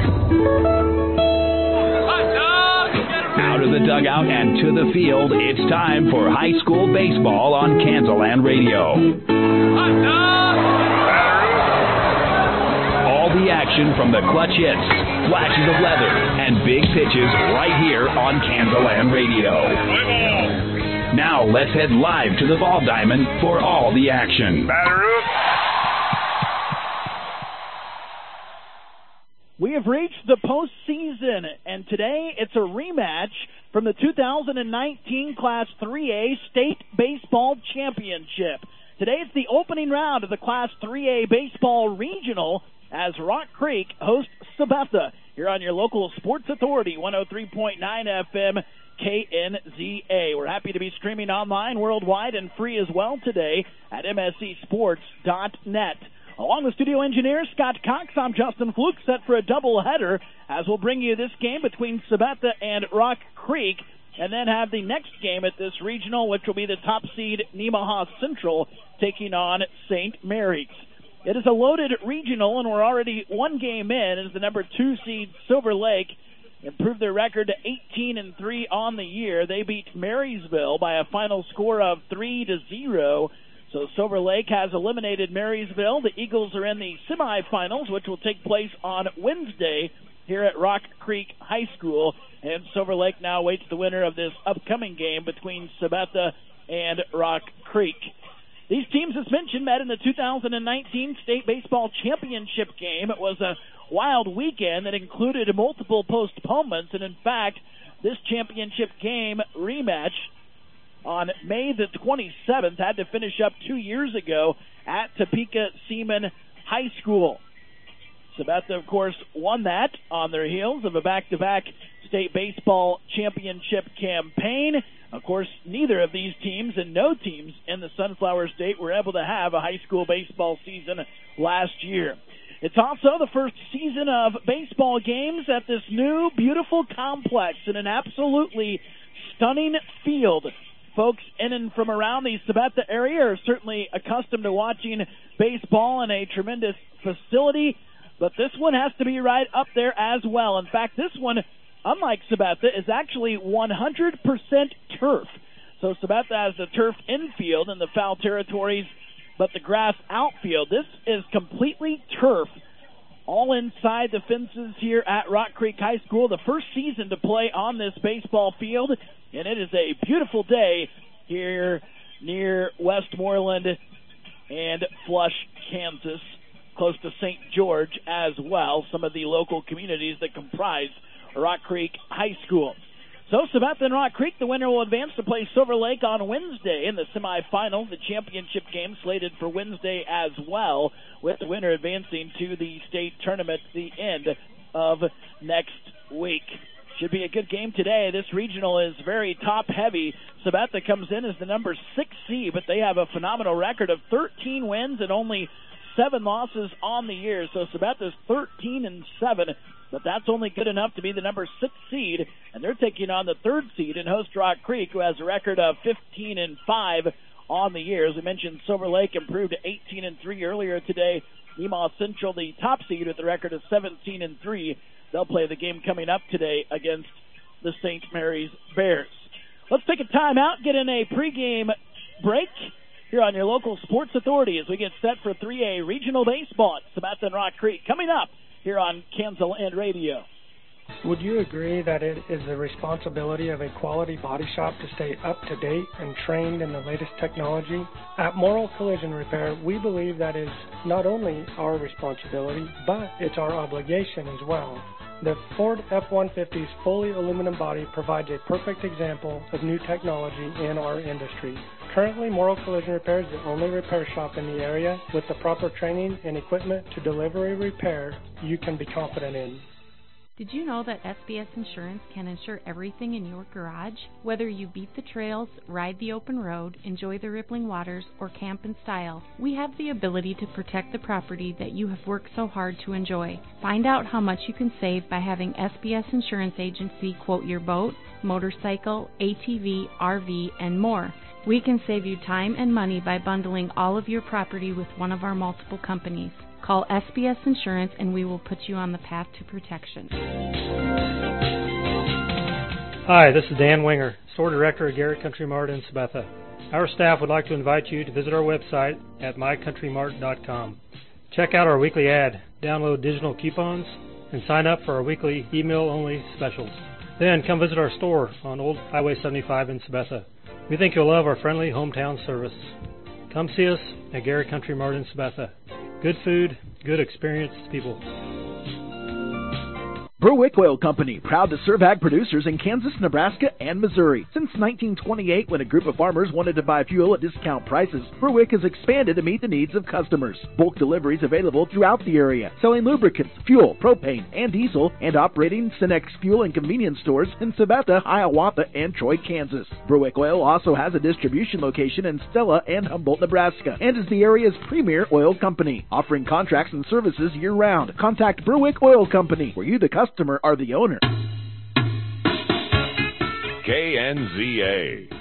Out of the dugout and to the field, it's time for high school baseball on Kansaland Radio. All the action from the clutch hits, flashes of leather, and big pitches right here on Kansaland Radio. Now let's head live to the ball diamond for all the action. We have reached the postseason, and today it's a rematch from the 2019 Class 3A State Baseball Championship. Today it's the opening round of the Class 3A Baseball Regional as Rock Creek hosts Sabetha here on your local sports authority, 103.9 FM KNZA. We're happy to be streaming online, worldwide, and free as well today at mscsports.net. Along with studio engineer Scott Cox, I'm Justin Fluke, set for a doubleheader as we'll bring you this game between Sabetha and Rock Creek, and then have the next game at this regional, which will be the top seed Nemaha Central taking on St. Mary's. It is a loaded regional, and we're already one game in as the number 2 seed Silver Lake improved their record to 18-3 on the year. They beat Marysville by a final score of 3-0. So Silver Lake has eliminated Marysville. The Eagles are in the semifinals, which will take place on Wednesday here at Rock Creek High School. And Silver Lake now awaits the winner of this upcoming game between Sabetha and Rock Creek. These teams, as mentioned, met in the 2019 State Baseball Championship game. It was a wild weekend that included multiple postponements. And, in fact, this championship game rematch on May the 27th had to finish up 2 years ago at Topeka Seaman High School. Sabetha, of course, won that on their heels of a back-to-back state baseball championship campaign. Of course, neither of these teams and no teams in the Sunflower State were able to have a high school baseball season last year. It's also the first season of baseball games at this new, beautiful complex in an absolutely stunning field. Folks in and from around the Sabetha area are certainly accustomed to watching baseball in a tremendous facility, but this one has to be right up there as well. In fact, this one, unlike Sabetha, is actually 100% turf. So Sabetha has the turf infield in the foul territories, but the grass outfield. This is completely turf, all inside the fences here at Rock Creek High School. The first season to play on this baseball field, and it is a beautiful day here near Westmoreland and Flush, Kansas, close to St. George as well, some of the local communities that comprise Rock Creek High School. So Sabetha and Rock Creek, the winner will advance to play Silver Lake on Wednesday in the semifinals. The championship game slated for Wednesday as well, with the winner advancing to the state tournament at the end of next week. Should be a good game today. This regional is very top-heavy. Sabetha comes in as the number 6 seed, but they have a phenomenal record of 13 wins and only 7 losses on the year. So Sabetha's 13-7, but that's only good enough to be the number 6 seed, and they're taking on the 3rd seed in host Rock Creek, who has a record of 15-5 on the year. As I mentioned, Silver Lake improved to 18-3 earlier today. Nemaha Central, the top seed, with a record of 17-3. They'll play the game coming up today against the St. Mary's Bears. Let's take a timeout, get in a pregame break here on your local sports authority as we get set for 3A regional baseball at Sabetha and Rock Creek. Coming up here on Kansaland Radio. Would you agree that it is the responsibility of a quality body shop to stay up to date and trained in the latest technology? At Morrill Collision Repair, we believe that is not only our responsibility, but it's our obligation as well. The Ford F-150's fully aluminum body provides a perfect example of new technology in our industry. Currently, Morrill Collision Repair is the only repair shop in the area with the proper training and equipment to deliver a repair you can be confident in. Did you know that SBS Insurance can insure everything in your garage? Whether you beat the trails, ride the open road, enjoy the rippling waters, or camp in style, we have the ability to protect the property that you have worked so hard to enjoy. Find out how much you can save by having SBS Insurance Agency quote your boat, motorcycle, ATV, RV, and more. We can save you time and money by bundling all of your property with one of our multiple companies. Call SBS Insurance and we will put you on the path to protection. Hi, this is Dan Winger, Store Director at Garrett Country Mart in Sabetha. Our staff would like to invite you to visit our website at mycountrymart.com. Check out our weekly ad, download digital coupons, and sign up for our weekly email-only specials. Then come visit our store on Old Highway 75 in Sabetha. We think you'll love our friendly hometown service. Come see us at Garrett Country Mart in Sabetha. Good food, good experienced people. Berwick Oil Company, proud to serve ag producers in Kansas, Nebraska, and Missouri. Since 1928, when a group of farmers wanted to buy fuel at discount prices, Berwick has expanded to meet the needs of customers. Bulk deliveries available throughout the area, selling lubricants, fuel, propane, and diesel, and operating Cenex fuel and convenience stores in Sabetha, Hiawatha, and Troy, Kansas. Berwick Oil also has a distribution location in Stella and Humboldt, Nebraska, and is the area's premier oil company, offering contracts and services year-round. Contact Berwick Oil Company, where you, the customer, are the owner. KNZA.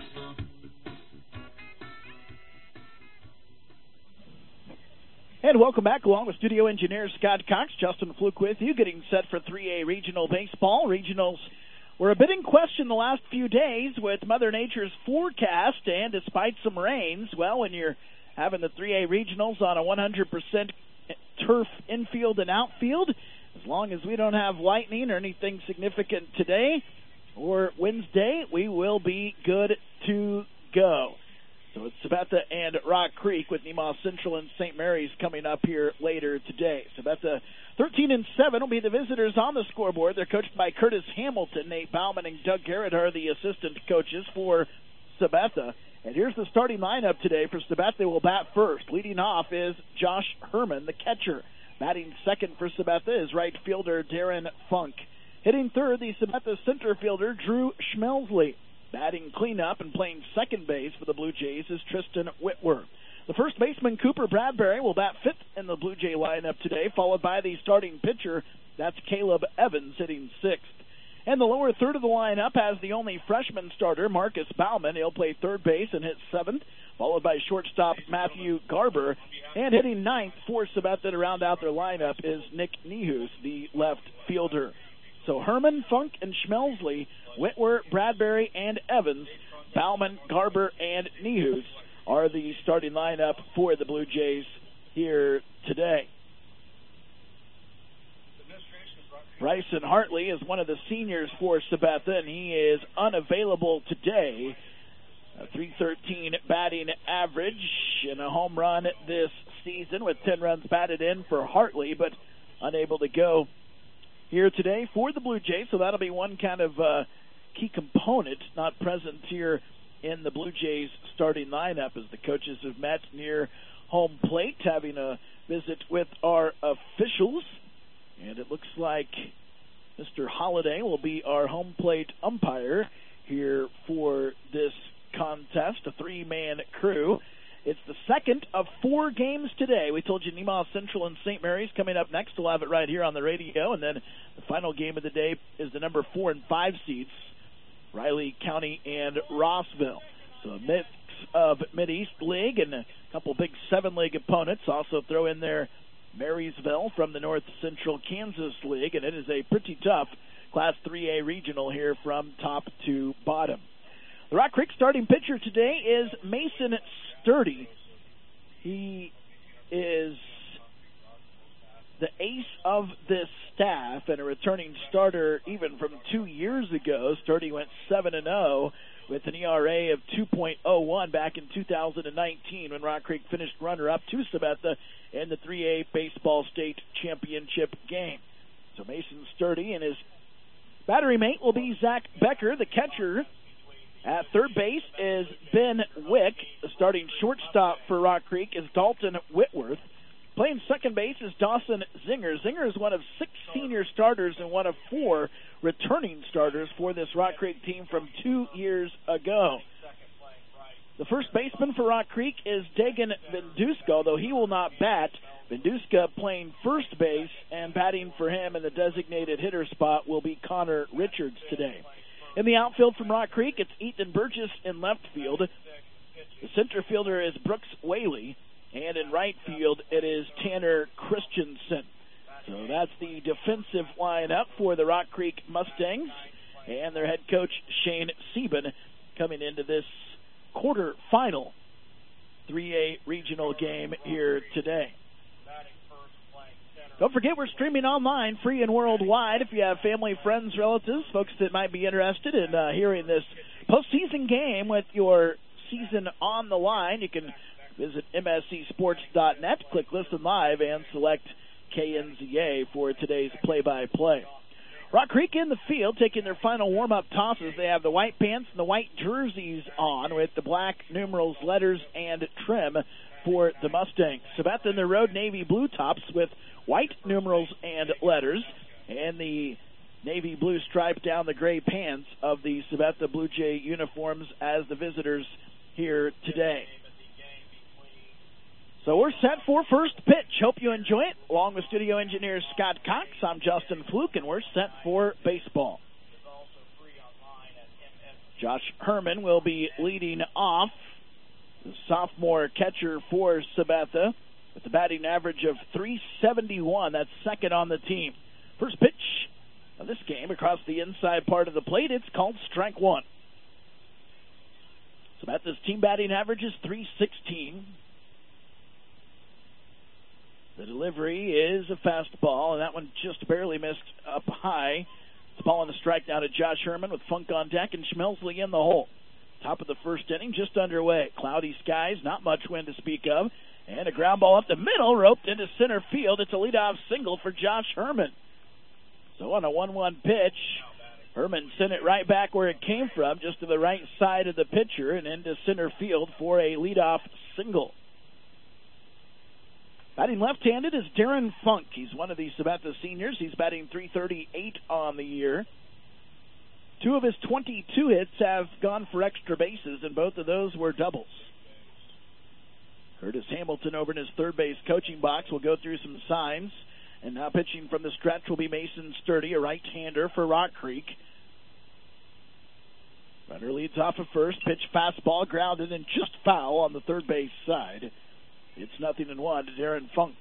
And welcome back, along with studio engineer Scott Cox. Justin Fluke with you, getting set for 3A regional baseball. Regionals were a bit in question the last few days with Mother Nature's forecast, and despite some rains, well, when you're having the 3A regionals on a 100% turf infield and outfield, as long as we don't have lightning or anything significant today or Wednesday, we will be good to go. So it's Sabetha and Rock Creek with Nemaw Central and St. Mary's coming up here later today. Sabetha 13-7 will be the visitors on the scoreboard. They're coached by Curtis Hamilton. Nate Bauman and Doug Garrett are the assistant coaches for Sabetha. And here's the starting lineup today for Sabetha. They will bat first. Leading off is Josh Herman, the catcher. Batting second for Sabetha is right fielder Darren Funk. Hitting third, the Sabetha center fielder Drew Schmelsley. Batting cleanup and playing second base for the Blue Jays is Tristan Whitworth. The first baseman, Cooper Bradbury, will bat fifth in the Blue Jay lineup today, followed by the starting pitcher, that's Caleb Evans, hitting sixth. And the lower third of the lineup has the only freshman starter, Marcus Bauman. He'll play third base and hit seventh, followed by shortstop Matthew Garber. And hitting ninth for Sabetha to round out their lineup is Nick Nehus, the left fielder. So Herman, Funk, and Schmelsley, Whitworth, Bradbury, and Evans, Bauman, Garber, and Nehus are the starting lineup for the Blue Jays here today. Bryson Hartley is one of the seniors for Sabetha, and he is unavailable today. A .313 batting average and a home run this season with 10 runs batted in for Hartley, but unable to go here today for the Blue Jays. So that'll be one kind of key component not present here in the Blue Jays starting lineup as the coaches have met near home plate, having a visit with our officials. And it looks like Mr. Holliday will be our home plate umpire here for this contest, a three-man crew. It's the second of 4 games today. We told you Nemaw Central and St. Mary's coming up next. We'll have it right here on the radio. And then the final game of the day is the number 4 and 5 seeds, Riley County and Rossville. So a mix of Mid-East League and a couple big 7-league opponents. Also throw in there Marysville from the North Central Kansas League, and it is a pretty tough Class 3A regional here from top to bottom. The Rock Creek starting pitcher today is Mason Sturdy. He is the ace of this staff and a returning starter even from 2 years ago. Sturdy went 7-0 with an ERA of 2.01 back in 2019 when Rock Creek finished runner-up to Sabetha in the 3A Baseball State Championship game. So Mason Sturdy and his battery mate will be Zach Becker. The catcher at third base is Ben Wick. The starting shortstop for Rock Creek is Dalton Whitworth. Playing second base is Dawson Zinger. Zinger is one of 6 senior starters and one of 4 returning starters for this Rock Creek team from 2 years ago. The first baseman for Rock Creek is Dagan Venduska, although he will not bat. Venduska playing first base, and batting for him in the designated hitter spot will be Connor Richards today. In the outfield from Rock Creek, it's Ethan Burgess in left field. The center fielder is Brooks Whaley. And in right field, it is Tanner Christensen. So that's the defensive lineup for the Rock Creek Mustangs and their head coach, Shane Sieben, coming into this quarterfinal 3A regional game here today. Don't forget, we're streaming online, free and worldwide. If you have family, friends, relatives, folks that might be interested in hearing this postseason game with your season on the line, you can visit mscsports.net, click Listen Live, and select KNZA for today's play-by-play. Rock Creek in the field taking their final warm-up tosses. They have the white pants and the white jerseys on with the black numerals, letters, and trim for the Mustangs. Sabetha in their road navy blue tops with white numerals and letters, and the navy blue stripe down the gray pants of the Sabetha Blue Jay uniforms as the visitors here today. So we're set for first pitch. Hope you enjoy it. Along with studio engineer Scott Cox, I'm Justin Fluke, and we're set for baseball. Josh Herman will be leading off, the sophomore catcher for Sabetha, with a batting average of .371. That's second on the team. First pitch of this game across the inside part of the plate. It's called strike one. Sabetha's team batting average is .316. The delivery is a fastball, and that one just barely missed up high. It's a ball on the strike now to Josh Herman with Funk on deck and Schmelzley in the hole. Top of the first inning, just underway. Cloudy skies, not much wind to speak of. And a ground ball up the middle, roped into center field. It's a leadoff single for Josh Herman. So on a 1-1 pitch, Herman sent it right back where it came from, just to the right side of the pitcher and into center field for a leadoff single. Batting left-handed is Darren Funk. He's one of the Sabetha seniors. He's batting .338 on the year. 2 of his 22 hits have gone for extra bases, and both of those were doubles. Curtis Hamilton over in his third base coaching box will go through some signs. And now pitching from the stretch will be Mason Sturdy, a right-hander for Rock Creek. Runner leads off at first. Pitch fastball, grounded and just foul on the third base side. It's 0-1 to Darren Funk.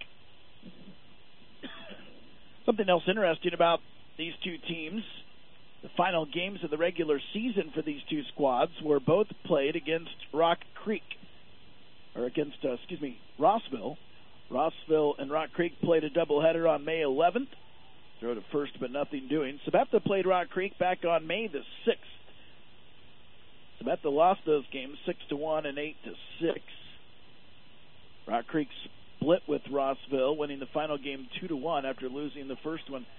Something else interesting about these two teams. The final games of the regular season for these two squads were both played against Rock Creek. Or against, Rossville. Rossville and Rock Creek played a doubleheader on May 11th. Throw to first, but nothing doing. Sabetha played Rock Creek back on May the 6th. Sabetha lost those games 6-1 and 8-6. Rock Creek split with Rossville, winning the final game 2-1 after losing the first one.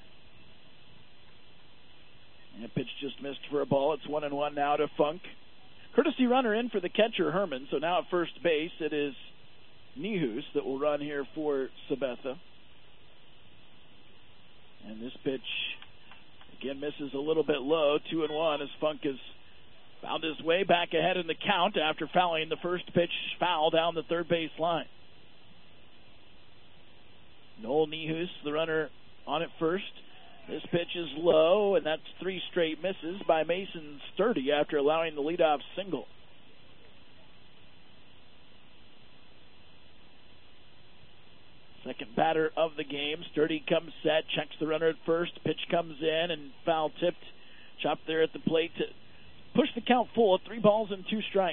And pitch just missed for a ball. It's 1-1 now to Funk. Courtesy runner in for the catcher, Herman. So now at first base, it is Nihus that will run here for Sabetha. And this pitch, again, misses a little bit low. 2-1 as Funk has found his way back ahead in the count after fouling the first pitch foul down the third base line. Noel Nihus, the runner on at first. This pitch is low, and that's 3 straight misses by Mason Sturdy after allowing the leadoff single. Second batter of the game. Sturdy comes set, checks the runner at first. Pitch comes in and foul tipped. Chopped there at the plate to push the count full at 3 balls and 2 strikes.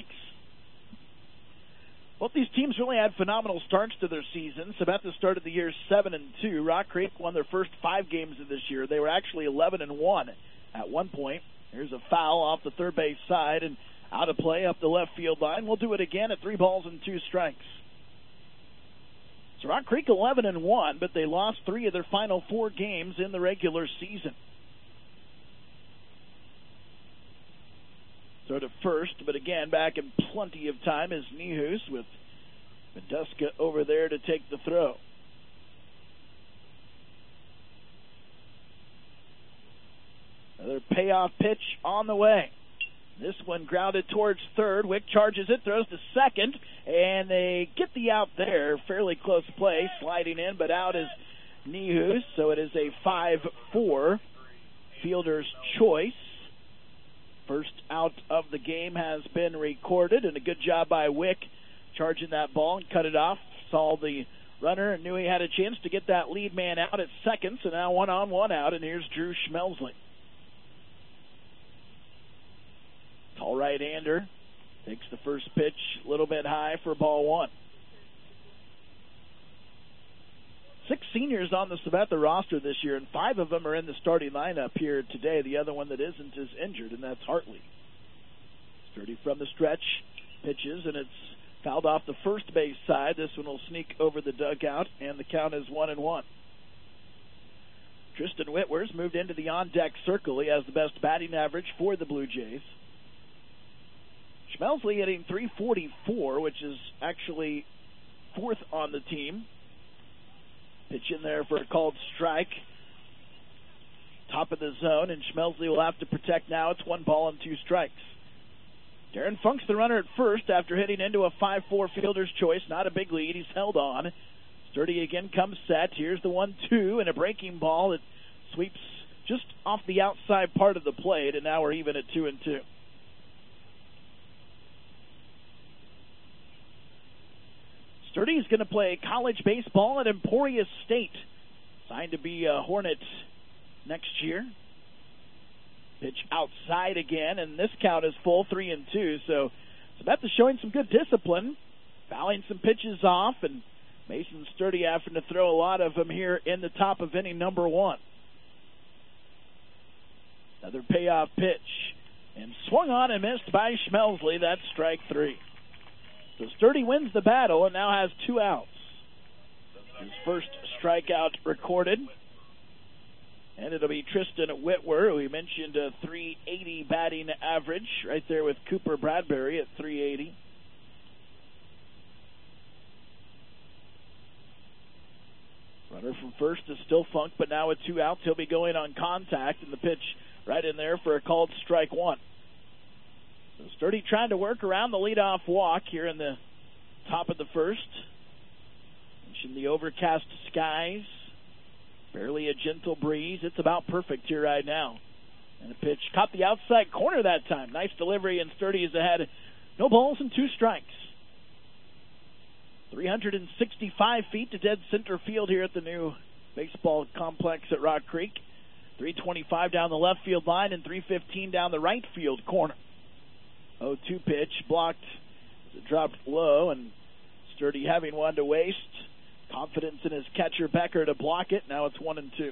Both these teams really had phenomenal starts to their season. Sabetha started the year 7-2. Rock Creek won their first 5 games of this year. They were actually 11-1 at one point. Here's a foul off the third base side and out of play up the left field line. We'll do it again at 3 balls and 2 strikes. So Rock Creek 11-1, but they lost 3 of their final 4 games in the regular season. Throw to first, but again, back in plenty of time is Nihus with Meduska over there to take the throw. Another payoff pitch on the way. This one grounded towards third. Wick charges it, throws to second, and they get the out there. Fairly close play, sliding in, but out is Nihus, so it is a 5-4 fielder's choice. First out of the game has been recorded, and a good job by Wick charging that ball and cut it off saw the runner and knew he had a chance to get that lead man out at second. So now 1-on-1 out, and here's Drew Schmelzle. Tall right-hander. Takes the first pitch a little bit high for ball one. 6 seniors on the Sabetha roster this year, and 5 of them are in the starting lineup here today. The other one that isn't is injured, and that's Hartley. Sturdy from the stretch, pitches, and it's fouled off the first base side. This one will sneak over the dugout, and the count is 1-1. Tristan Whitworth's moved into the on-deck circle. He has the best batting average for the Blue Jays. Schmelzle hitting .344, which is actually 4th on the team. Pitch in there for a called strike. Top of the zone, and Schmelzle will have to protect now. It's 1 ball and 2 strikes. Darren Funk's the runner at first after hitting into a 5-4 fielder's choice. Not a big lead. He's held on. Sturdy again comes set. Here's the 1-2 and a breaking ball that sweeps just off the outside part of the plate, and now we're even at 2-2. Sturdy's going to play college baseball at Emporia State. Signed to be a Hornet next year. Pitch outside again, and this count is full, 3-2. So Sabetha showing some good discipline, fouling some pitches off, and Mason Sturdy having to throw a lot of them here in the top of inning number 1. Another payoff pitch, and swung on and missed by Schmelzle. That's strike 3. So Sturdy wins the battle and now has 2 outs. His first strikeout recorded. And it'll be Tristan Whitworth, who we mentioned a .380 batting average, right there with Cooper Bradbury at .380. Runner from first is still Funk, but now with 2 outs, he'll be going on contact, and the pitch right in there for a called strike 1. So Sturdy trying to work around the leadoff walk here in the top of the first. Mentioned the overcast skies. Barely a gentle breeze. It's about perfect here right now. And a pitch caught the outside corner that time. Nice delivery, and Sturdy is ahead. No balls and 2 strikes. 365 feet to dead center field here at the new baseball complex at Rock Creek. 325 down the left field line and 315 down the right field corner. 0-2 pitch blocked as it dropped low, and Sturdy having one to waste. Confidence in his catcher Becker to block it. Now it's 1-2.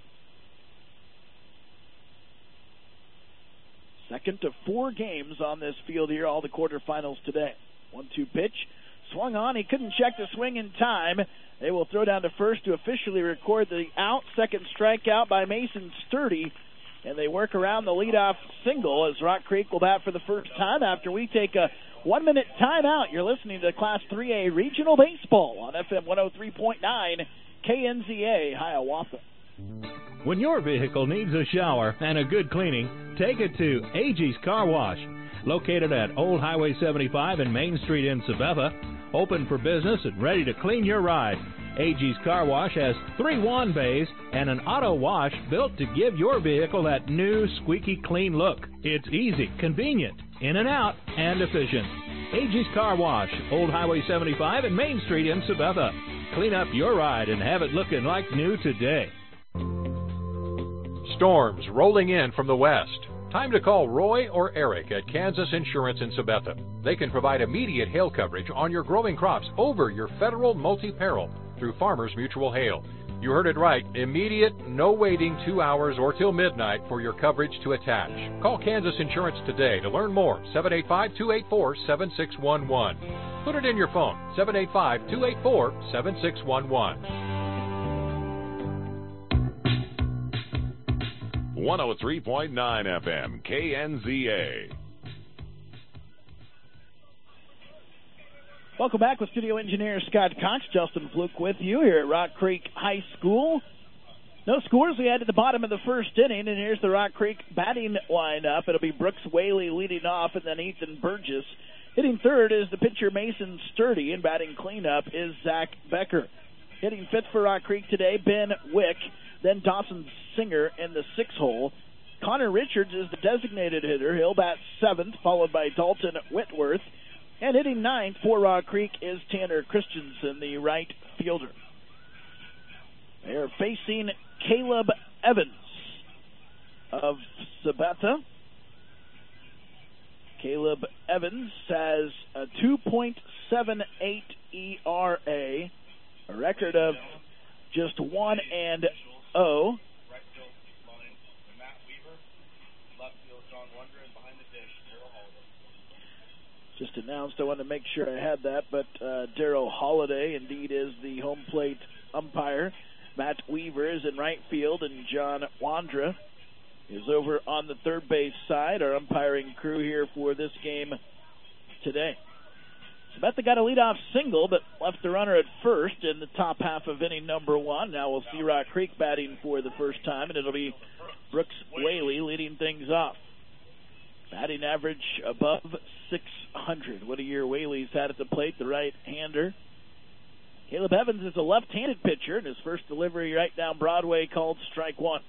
Second of 4 games on this field here, all the quarterfinals today. 1-2 pitch. Swung on. He couldn't check the swing in time. They will throw down to first to officially record the out. Second strikeout by Mason Sturdy. And they work around the leadoff single as Rock Creek will bat for the first time after we take a 1-minute timeout. You're listening to Class 3A Regional Baseball on FM 103.9 KNZA, Hiawatha. When your vehicle needs a shower and a good cleaning, take it to Agie's Car Wash. Located at Old Highway 75 and Main Street in Sabetha. Open for business and ready to clean your ride. Agie's Car Wash has 3 wand bays and an auto wash built to give your vehicle that new squeaky clean look. It's easy, convenient, in and out, and efficient. Agie's Car Wash, Old Highway 75 and Main Street in Sabetha. Clean up your ride and have it looking like new today. Storms rolling in from the west. Time to call Roy or Eric at Kansas Insurance in Sabetha. They can provide immediate hail coverage on your growing crops over your federal multi-peril through Farmers Mutual Hail. You heard it right. Immediate, no waiting 2 hours or till midnight for your coverage to attach. Call Kansas Insurance today to learn more. 785-284-7611. Put it in your phone. 785-284-7611. 103.9 FM, KNZA. Welcome back with studio engineer Scott Cox. Justin Fluke with you here at Rock Creek High School. No scores. We had at the bottom of the first inning, and here's the Rock Creek batting lineup. It'll be Brooks Whaley leading off, and then Ethan Burgess. Hitting third is the pitcher Mason Sturdy, and batting cleanup is Zach Becker. Hitting fifth for Rock Creek today, Ben Wick. Then Dawson Singer in the 6-hole. Connor Richards is the designated hitter. He'll bat 7th, followed by Dalton Whitworth. And hitting ninth for Rock Creek is Tanner Christensen, the right fielder. They are facing Caleb Evans of Sabetha. Caleb Evans has a 2.78 ERA, a record of just 1-0. Just announced, I wanted to make sure I had that, but Darryl Holiday indeed is the home plate umpire. Matt Weaver is in right field, and John Wandra is over on the third base side, our umpiring crew here for this game today. Sabetha got a leadoff single, but left the runner at first in the top half of inning number one. Now we'll see Rock Creek batting for the first time, and it'll be Brooks Whaley leading things off. Batting average above 600. What a year Whaley's had at the plate, the right-hander. Caleb Evans is a left-handed pitcher, and his first delivery right down Broadway called strike one.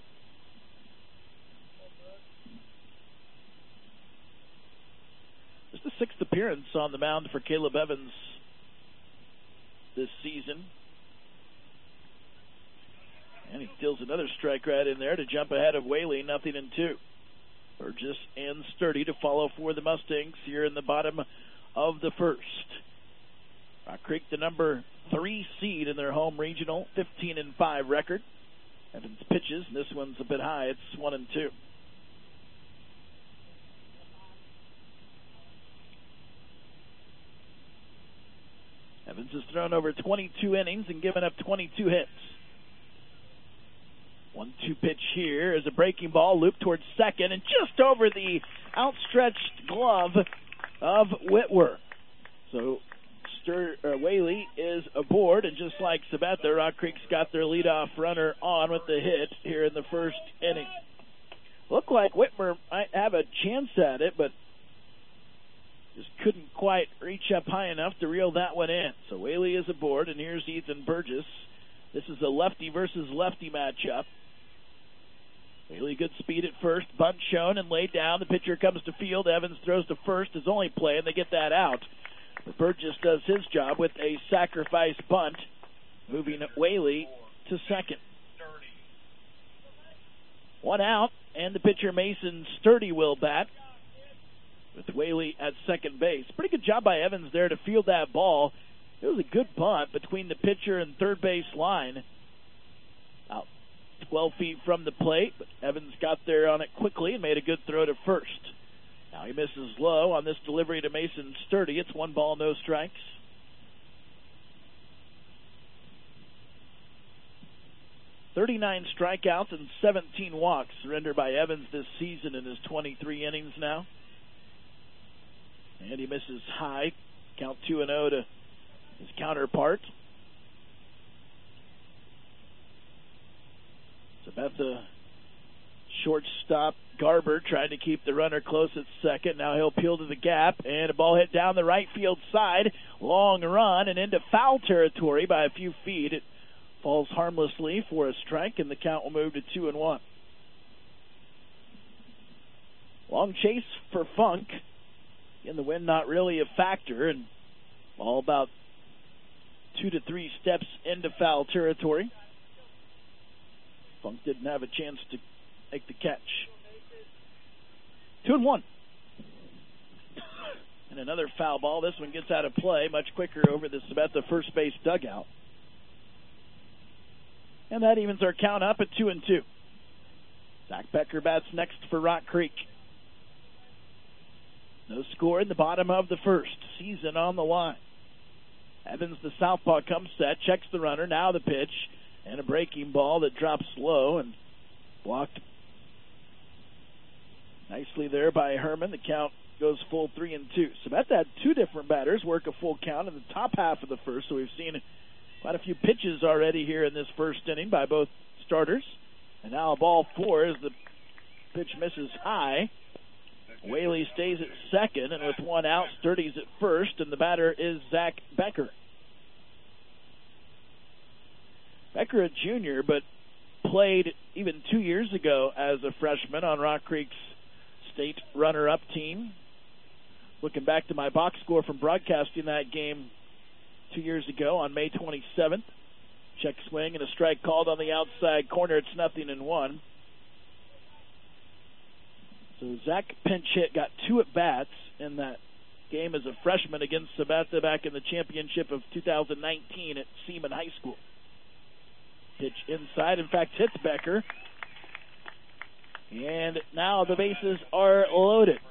Just the sixth appearance on the mound for Caleb Evans this season. And he steals another strike right in there to jump ahead of Whaley, 0-2. Burgess and Sturdy to follow for the Mustangs here in the bottom of the first. Rock Creek, the number 3 seed in their home regional, 15-5 record. Evans pitches, and this one's a bit high. It's 1-2. Evans has thrown over 22 innings and given up 22 hits. 1-2 pitch here is a breaking ball, loop towards second, and just over the outstretched glove of Whitwer. So Whaley is aboard, and just like Sabetha, Rock Creek's got their leadoff runner on with the hit here in the first inning. Looked like Whitmer might have a chance at it, but just couldn't quite reach up high enough to reel that one in. So Whaley is aboard, and here's Ethan Burgess. This is a lefty versus lefty matchup. Whaley, good speed at first. Bunt shown and laid down. The pitcher comes to field. Evans throws to first. His only play, and they get that out. But Burgess does his job with a sacrifice bunt, moving Whaley to second. One out, and the pitcher Mason Sturdy will bat with Whaley at second base. Pretty good job by Evans there to field that ball. It was a good bunt between the pitcher and third base line. About 12 feet from the plate, but Evans got there on it quickly and made a good throw to first. Now he misses low on this delivery to Mason Sturdy. It's 1 ball, no strikes. "39 strikeouts and 17 walks surrendered by Evans this season in his 23 innings now. And he misses high. Count 2-0 to his counterpart. Sabetha shortstop Garber trying to keep the runner close at second. Now he'll peel to the gap, and a ball hit down the right field side. Long run and into foul territory by a few feet. It falls harmlessly for a strike, and the count will move to 2-1. Long chase for Funk. In the wind, not really a factor, and all about 2 to 3 steps into foul territory. Funk didn't have a chance to make the catch. 2-1. And another foul ball. This one gets out of play much quicker over the Sabetha first base dugout. And that evens our count up at 2-2. Zach Becker bats next for Rock Creek. No score in the bottom of the first. Season on the line. Evans, the southpaw, comes set, checks the runner. Now the pitch, and a breaking ball that drops low and blocked nicely there by Herman. The count goes full 3-2. Sabetha had 2 different batters work a full count in the top half of the first, so we've seen quite a few pitches already here in this first inning by both starters. And now a ball 4 as the pitch misses high. Whaley stays at second, and with 1 out, Sturdy's at first, and the batter is Zach Becker. Becker, a junior, but played even 2 years ago as a freshman on Rock Creek's state runner-up team. looking back to my box score from broadcasting that game 2 years ago on May 27th. Check swing and a strike called on the outside corner. It's 0-1. So Zach pinch hit, got 2 at-bats in that game as a freshman against Sabetha back in the championship of 2019 at Seaman High School. Pitch inside, in fact, hits Becker. And now the bases are loaded.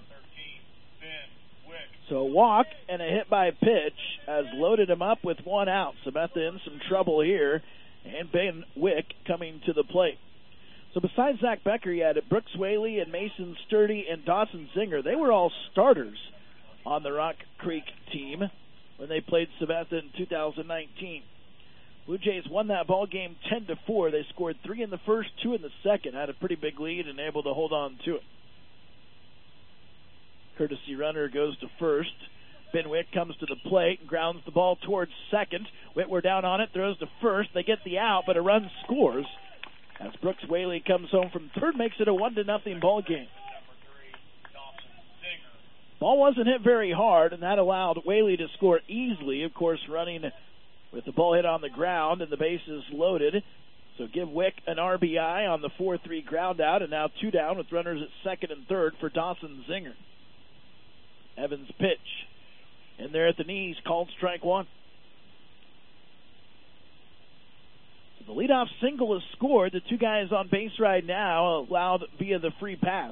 So a walk and a hit by pitch has loaded him up with 1 out. Sabetha in some trouble here, and Ben Wick coming to the plate. So besides Zach Becker, you had Brooks Whaley and Mason Sturdy and Dawson Zinger. They were all starters on the Rock Creek team when they played Sabetha in 2019. Blue Jays won that ball game 10-4. They scored 3 in the first, 2 in the second, had a pretty big lead and able to hold on to it. Courtesy runner goes to first. Ben Wick comes to the plate and grounds the ball towards second. Whitwer down on it, throws to first. They get the out, but a run scores as Brooks Whaley comes home from third, makes it a 1-0 ball game. Ball wasn't hit very hard, and that allowed Whaley to score easily, of course, running with the ball hit on the ground and the bases loaded. So give Wick an RBI on the 4-3 ground out, and now 2 down with runners at second and third for Dawson Zinger. Evans pitch. In there at the knees, called strike 1. So the leadoff single is scored. The 2 guys on base right now allowed via the free pass.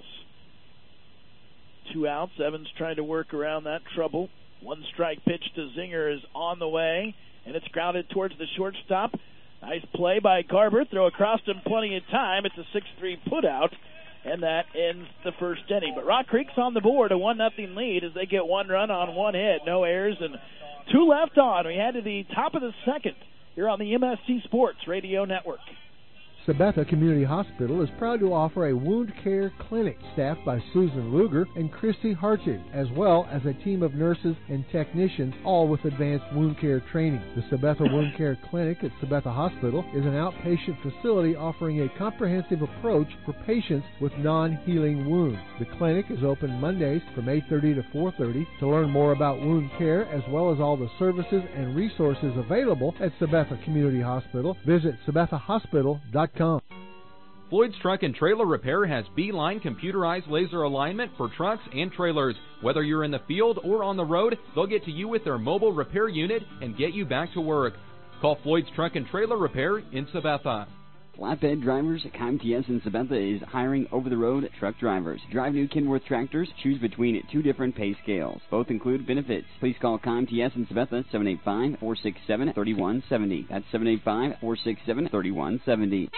2 outs. Evans trying to work around that trouble. 1 strike pitch to Zinger is on the way, and it's grounded towards the shortstop. Nice play by Garber. Throw across him plenty of time. It's a 6-3 putout, and that ends the first inning. But Rock Creek's on the board, a 1-0 lead as they get 1 run on 1 hit. No errors and 2 left on. We head to the top of the second here on the MSC Sports Radio Network. Sabetha Community Hospital is proud to offer a wound care clinic staffed by Susan Luger and Christy Hartig, as well as a team of nurses and technicians, all with advanced wound care training. The Sabetha Wound Care Clinic at Sabetha Hospital is an outpatient facility offering a comprehensive approach for patients with non-healing wounds. The clinic is open Mondays from 8:30 to 4:30. To learn more about wound care, as well as all the services and resources available at Sabetha Community Hospital, visit SabethaHospital.com. Floyd's Truck and Trailer Repair has B-Line computerized laser alignment for trucks and trailers. Whether you're in the field or on the road, they'll get to you with their mobile repair unit and get you back to work. Call Floyd's Truck and Trailer Repair in Sabetha. Flatbed Drivers, ComTS in Sabetha is hiring over-the-road truck drivers. Drive new Kenworth tractors. Choose between 2 different pay scales. Both include benefits. Please call ComTS in Sabetha, 785-467-3170. That's 785-467-3170.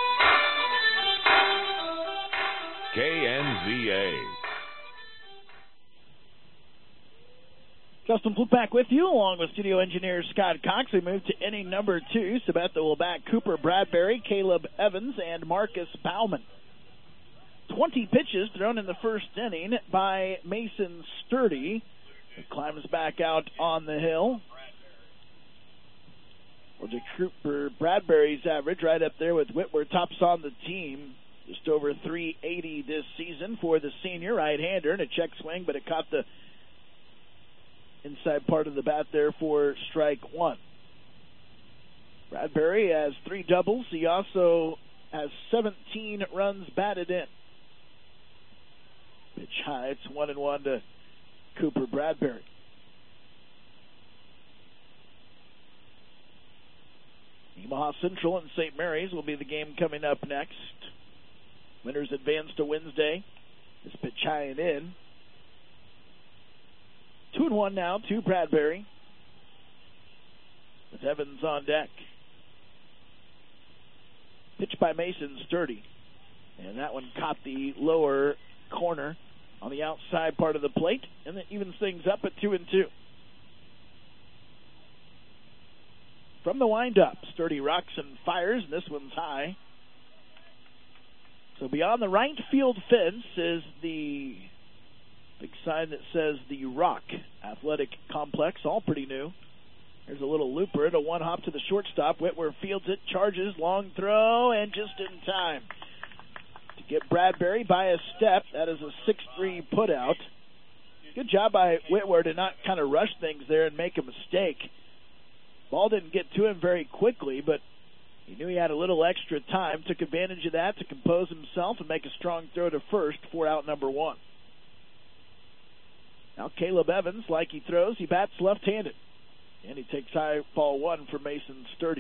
KNZA. Justin Fluke back with you, along with studio engineer Scott Cox. We move to inning number 2. Sabetha will back Cooper Bradbury, Caleb Evans, and Marcus Bauman. 20 pitches thrown in the first inning by Mason Sturdy, who climbs back out on the hill. Well, Cooper Bradbury's average right up there with Whitwer, tops on the team. Just over 380 this season for the senior right-hander, and a check swing, but it caught the inside part of the bat there for strike 1. Bradbury has 3 doubles. He also has 17 runs batted in. Pitch high. It's 1-1 to Cooper Bradbury. Omaha Central and St. Mary's will be the game coming up next. Winners advance to Wednesday. This pitch high and in. 2-1 now to Bradbury, with Evans on deck. Pitch by Mason Sturdy, and that one caught the lower corner on the outside part of the plate, and it evens things up at 2-2. From the windup, Sturdy rocks and fires, and this one's high. So beyond the right field fence is the big sign that says the Rock Athletic Complex, all pretty new. There's a little looper, a 1-hop to the shortstop. Whitwer fields it, charges, long throw, and just in time to get Bradbury by a step. That is a 6-3 putout. Good job by Whitwer to not kind of rush things there and make a mistake. Ball didn't get to him very quickly, but he knew he had a little extra time, took advantage of that to compose himself and make a strong throw to first for out number 1. Now Caleb Evans, like he throws, he bats left-handed. And he takes high ball 1 for Mason Sturdy.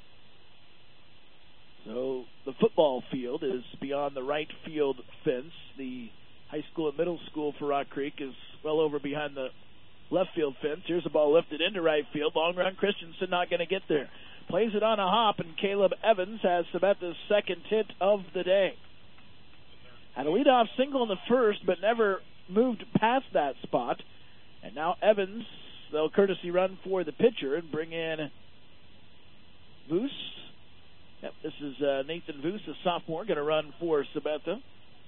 So the football field is beyond the right field fence. The high school and middle school for Rock Creek is well over behind the left field fence. Here's a ball lifted into right field. Long run, Christensen not going to get there. Plays it on a hop, and Caleb Evans has Sabetha's second hit of the day. Had a leadoff single in the first, but never moved past that spot. And now Evans, they'll courtesy run for the pitcher and bring in Voos. Yep, this is Nathan Voos, a sophomore, going to run for Sabetha.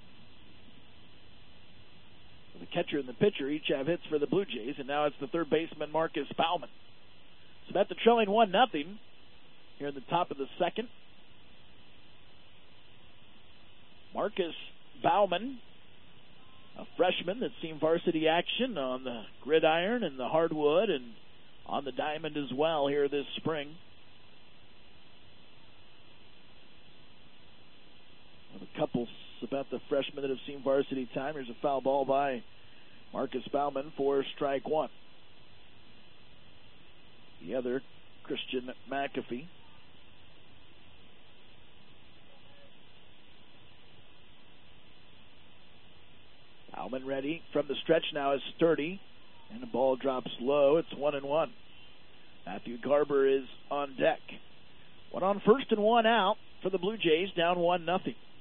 The catcher and the pitcher each have hits for the Blue Jays, and now it's the third baseman, Marcus Bauman. Sabetha trailing 1-0 here in the top of the second. Marcus Bauman, a freshman that's seen varsity action on the gridiron and the hardwood and on the diamond as well here this spring. A couple about the freshmen that have seen varsity time. Here's a foul ball by Marcus Bauman for strike 1. The other, Christian McAfee. Bauman ready from the stretch now is Sturdy, and the ball drops low. It's 1-1. Matthew Garber is on deck. 1 on first and 1 out for the Blue Jays, down 1-0.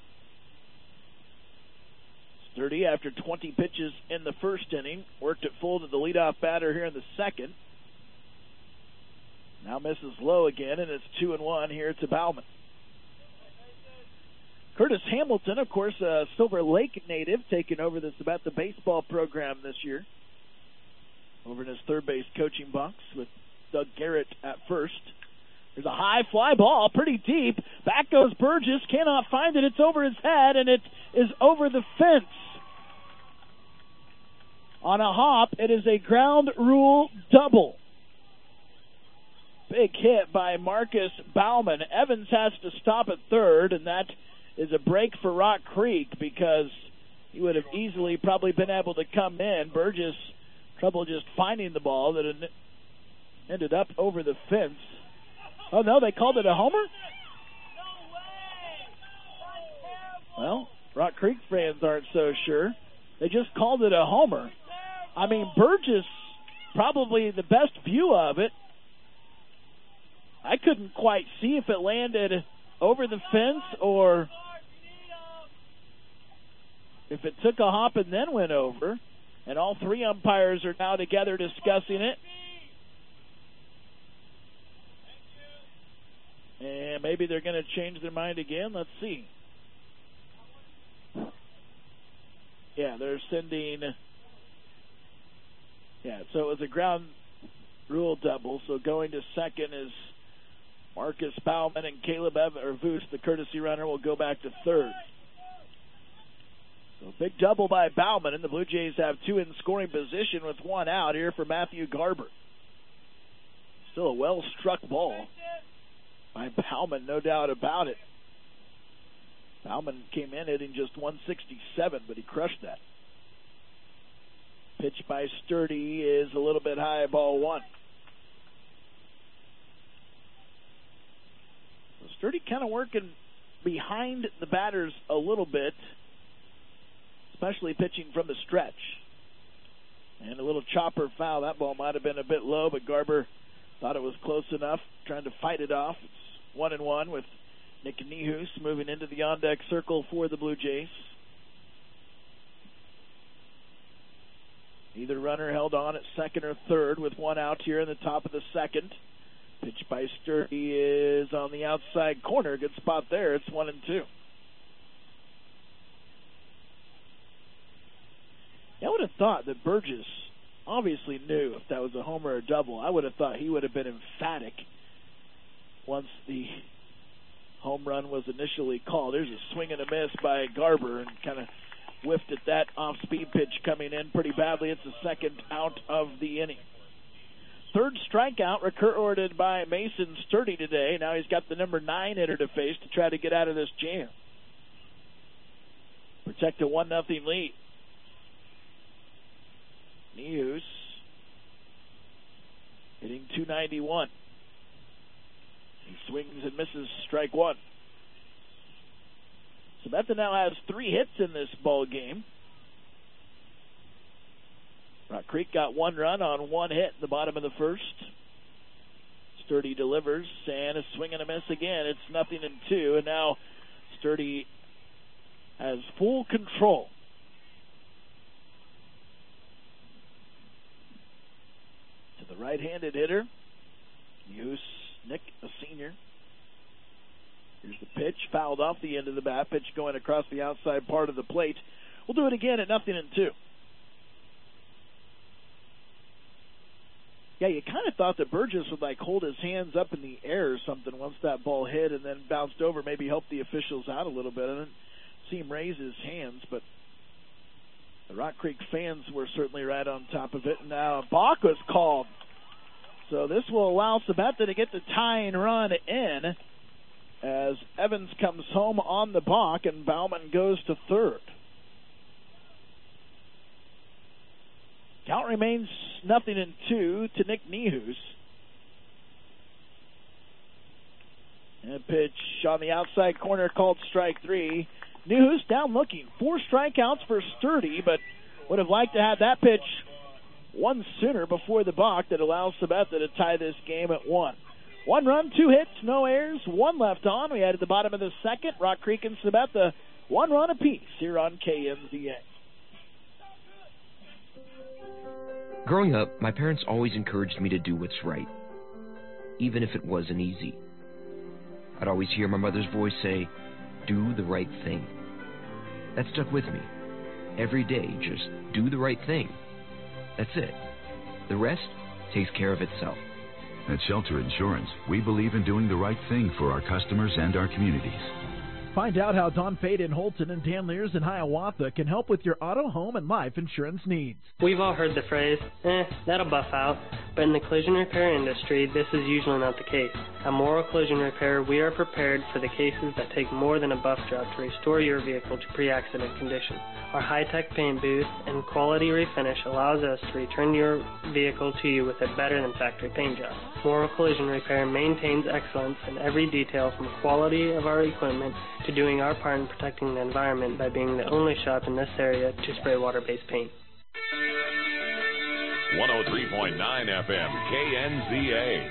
Sturdy, after 20 pitches in the first inning, worked it full to the leadoff batter here in the second. Now misses low again, and it's 2-1 here to Bauman. Curtis Hamilton, of course, a Silver Lake native, taking over about the baseball program this year. Over in his third base coaching box with Doug Garrett at first. There's a high fly ball, pretty deep. Back goes Burgess, cannot find it. It's over his head, and it is over the fence. On a hop, it is a ground rule double. Big hit by Marcus Bauman. Evans has to stop at third, and that is a break for Rock Creek because he would have easily probably been able to come in. Burgess, trouble just finding the ball that ended up over the fence. Oh, no, they called it a homer? Well, Rock Creek fans aren't so sure. They just called it a homer. I mean, Burgess, probably the best view of it. I couldn't quite see if it landed over the fence or if it took a hop and then went over. And all three umpires are now together discussing it. And maybe they're going to change their mind again. Let's see. Yeah, they're sending... Yeah, so it was a ground rule double. So going to second is Marcus Bauman, and Caleb Voos, the courtesy runner, will go back to third. So big double by Bauman, and the Blue Jays have two in scoring position with one out here for Matthew Garber. Still a well-struck ball by Bauman, no doubt about it. Bauman came in hitting just 167, but he crushed that. Pitch by Sturdy is a little bit high, ball 1. So Sturdy kind of working behind the batters a little bit, especially pitching from the stretch. And a little chopper foul. That ball might have been a bit low, but Garber thought it was close enough, trying to fight it off. It's 1-1 with Nick Nehus moving into the on-deck circle for the Blue Jays. Either runner held on at second or third with one out here in the top of the second. Pitch by Sturdy is on the outside corner. Good spot there. It's 1-2. I would have thought that Burgess obviously knew if that was a homer or a double. I would have thought he would have been emphatic once the home run was initially called. There's a swing and a miss by Garber and kind of whiffed at that off-speed pitch coming in pretty badly. It's the second out of the inning. Third strikeout recorded by Mason Sturdy today. Now he's got the number 9 hitter to face to try to get out of this jam. Protect a 1-0 lead. Nehus hitting .291. He swings and misses strike one. Sabetha now has 3 hits in this ball game. Rock Creek got 1 run on 1 hit in the bottom of the first. Sturdy delivers and a swing and a miss again. It's 0-2, and now Sturdy has full control. To the right-handed hitter, Hughes Nick, a senior. Here's the pitch, fouled off the end of the bat. Pitch going across the outside part of the plate. We'll do it again at 0-2. Yeah, you kind of thought that Burgess would hold his hands up in the air or something once that ball hit and then bounced over, maybe help the officials out a little bit. I didn't see him raise his hands, but the Rock Creek fans were certainly right on top of it. And now a balk was called. So this will allow Sabetha to get the tying run in as Evans comes home on the balk and Bauman goes to third. Count remains 0-2 to Nick Nehus. And a pitch on the outside corner called strike 3. Nehus down looking. 4 strikeouts for Sturdy, but would have liked to have that pitch one sooner before the balk that allows Sabetha to tie this game at 1. 1 run, 2 hits, no errors, 1 left on. We had at the bottom of the second, Rock Creek and Sabetha 1 run apiece here on KNZA. Growing up, my parents always encouraged me to do what's right, even if it wasn't easy. I'd always hear my mother's voice say, "Do the right thing." That stuck with me. Every day, just do the right thing. That's it. The rest takes care of itself. At Shelter Insurance, we believe in doing the right thing for our customers and our communities. Find out how Don Fade in Holton and Dan Lears in Hiawatha can help with your auto, home, and life insurance needs. We've all heard the phrase, that'll buff out. But in the collision repair industry, this is usually not the case. At Morrow Collision Repair, we are prepared for the cases that take more than a buff job to restore your vehicle to pre-accident condition. Our high-tech paint booth and quality refinish allows us to return your vehicle to you with a better-than-factory paint job. Morrow Collision Repair maintains excellence in every detail, from quality of our equipment to doing our part in protecting the environment by being the only shop in this area to spray water-based paint. 103.9 FM, KNZA.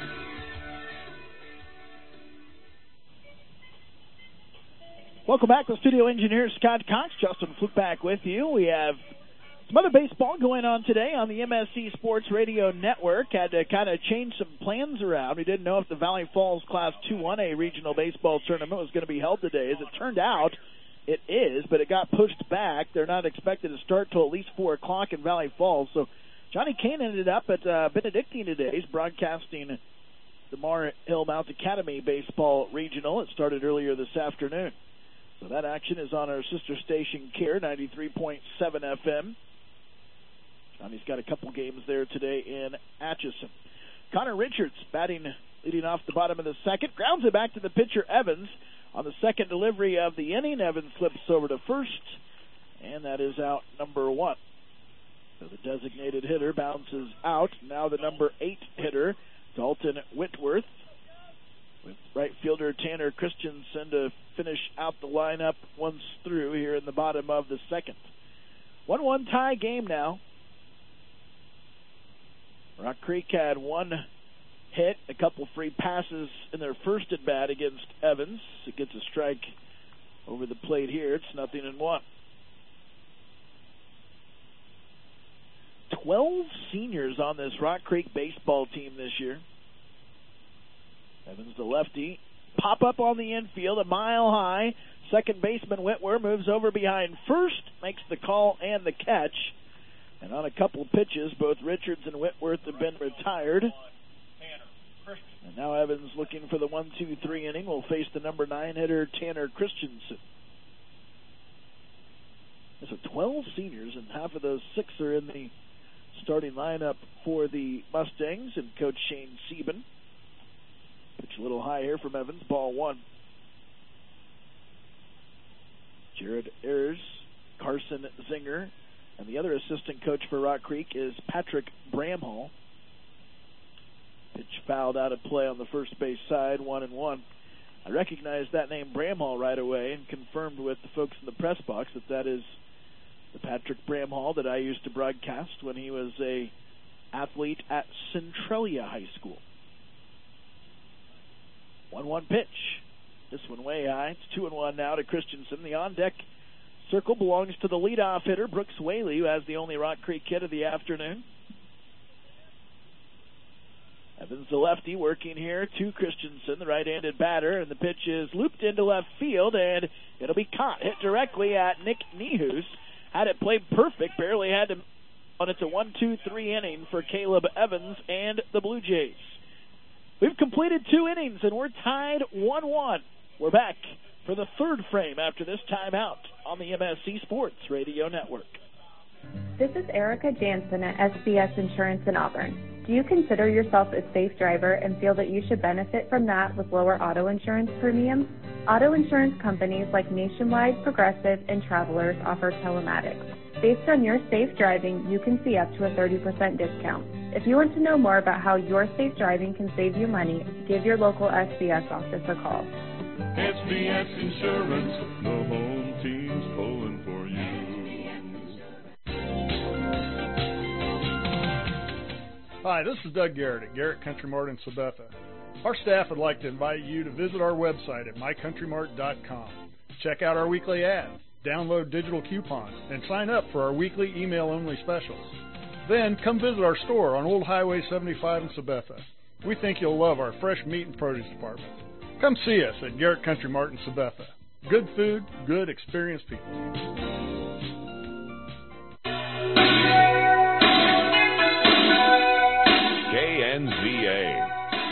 Welcome back to studio engineer Scott Cox. Justin Fluke back with you. We have some other baseball going on today on the MSC Sports Radio Network. Had to kind of change some plans around. We didn't know if the Valley Falls Class 2-1A regional baseball tournament was going to be held today. As it turned out, it is, but it got pushed back. They're not expected to start till at least 4 o'clock in Valley Falls. So Johnny Kane ended up at Benedictine today. He's broadcasting the Mar Hill Mount Academy Baseball Regional. It started earlier this afternoon. So that action is on our sister station, CARE 93.7 FM. Johnny's got a couple games there today in Atchison. Connor Richards batting, leading off the bottom of the second. Grounds it back to the pitcher, Evans. On the second delivery of the inning, Evans slips over to first, and that is out number 1. So the designated hitter bounces out. Now the number 8 hitter, Dalton Whitworth, with right fielder Tanner Christensen to finish out the lineup once through here in the bottom of the second. 1-1 tie game now. Rock Creek had 1 hit, a couple free passes in their first at bat against Evans. It gets a strike over the plate here. It's 0-1. 12 seniors on this Rock Creek baseball team this year. Evans, the lefty, pop up on the infield, a mile high. Second baseman Whitwer moves over behind first, makes the call and the catch. And on a couple pitches, both Richards and Whitworth have been retired. And now Evans looking for the 1-2-3 inning. Will face the number 9 hitter, Tanner Christensen. So 12 seniors, and half of those 6 are in the starting lineup for the Mustangs and Coach Shane Sieben. Pitch a little high here from Evans, ball 1. Jared Ayers, Carson Zinger, and the other assistant coach for Rock Creek is Patrick Bramhall. Pitch fouled out of play on the first base side, 1-1. I recognized that name Bramhall right away and confirmed with the folks in the press box that is the Patrick Bramhall that I used to broadcast when he was a athlete at Centralia High School. 1-1 pitch. This one way high. It's 2-1 now to Christensen. The on-deck circle belongs to the leadoff hitter, Brooks Whaley, who has the only Rock Creek hit of the afternoon. Evans, the lefty, working here to Christensen, the right-handed batter, and the pitch is looped into left field, and it'll be caught. Hit directly at Nick Nehus. Had it played perfect, barely had to. It's a 1-2-3 inning for Caleb Evans and the Blue Jays. We've completed 2 innings, and we're tied 1-1. We're back for the third frame after this timeout on the MSC Sports Radio Network. This is Erica Jansen at SBS Insurance in Auburn. Do you consider yourself a safe driver and feel that you should benefit from that with lower auto insurance premiums? Auto insurance companies like Nationwide, Progressive, and Travelers offer telematics. Based on your safe driving, you can see up to a 30% discount. If you want to know more about how your safe driving can save you money, give your local SBS office a call. SBS Insurance, the home team's pulling for you. Hi, this is Doug Garrett at Garrett Country Mart in Sabetha. Our staff would like to invite you to visit our website at mycountrymart.com. Check out our weekly ads, download digital coupons, and sign up for our weekly email-only specials. Then come visit our store on Old Highway 75 in Sabetha. We think you'll love our fresh meat and produce department. Come see us at Garrett Country Mart in Sabetha. Good food, good experienced people. KNZA.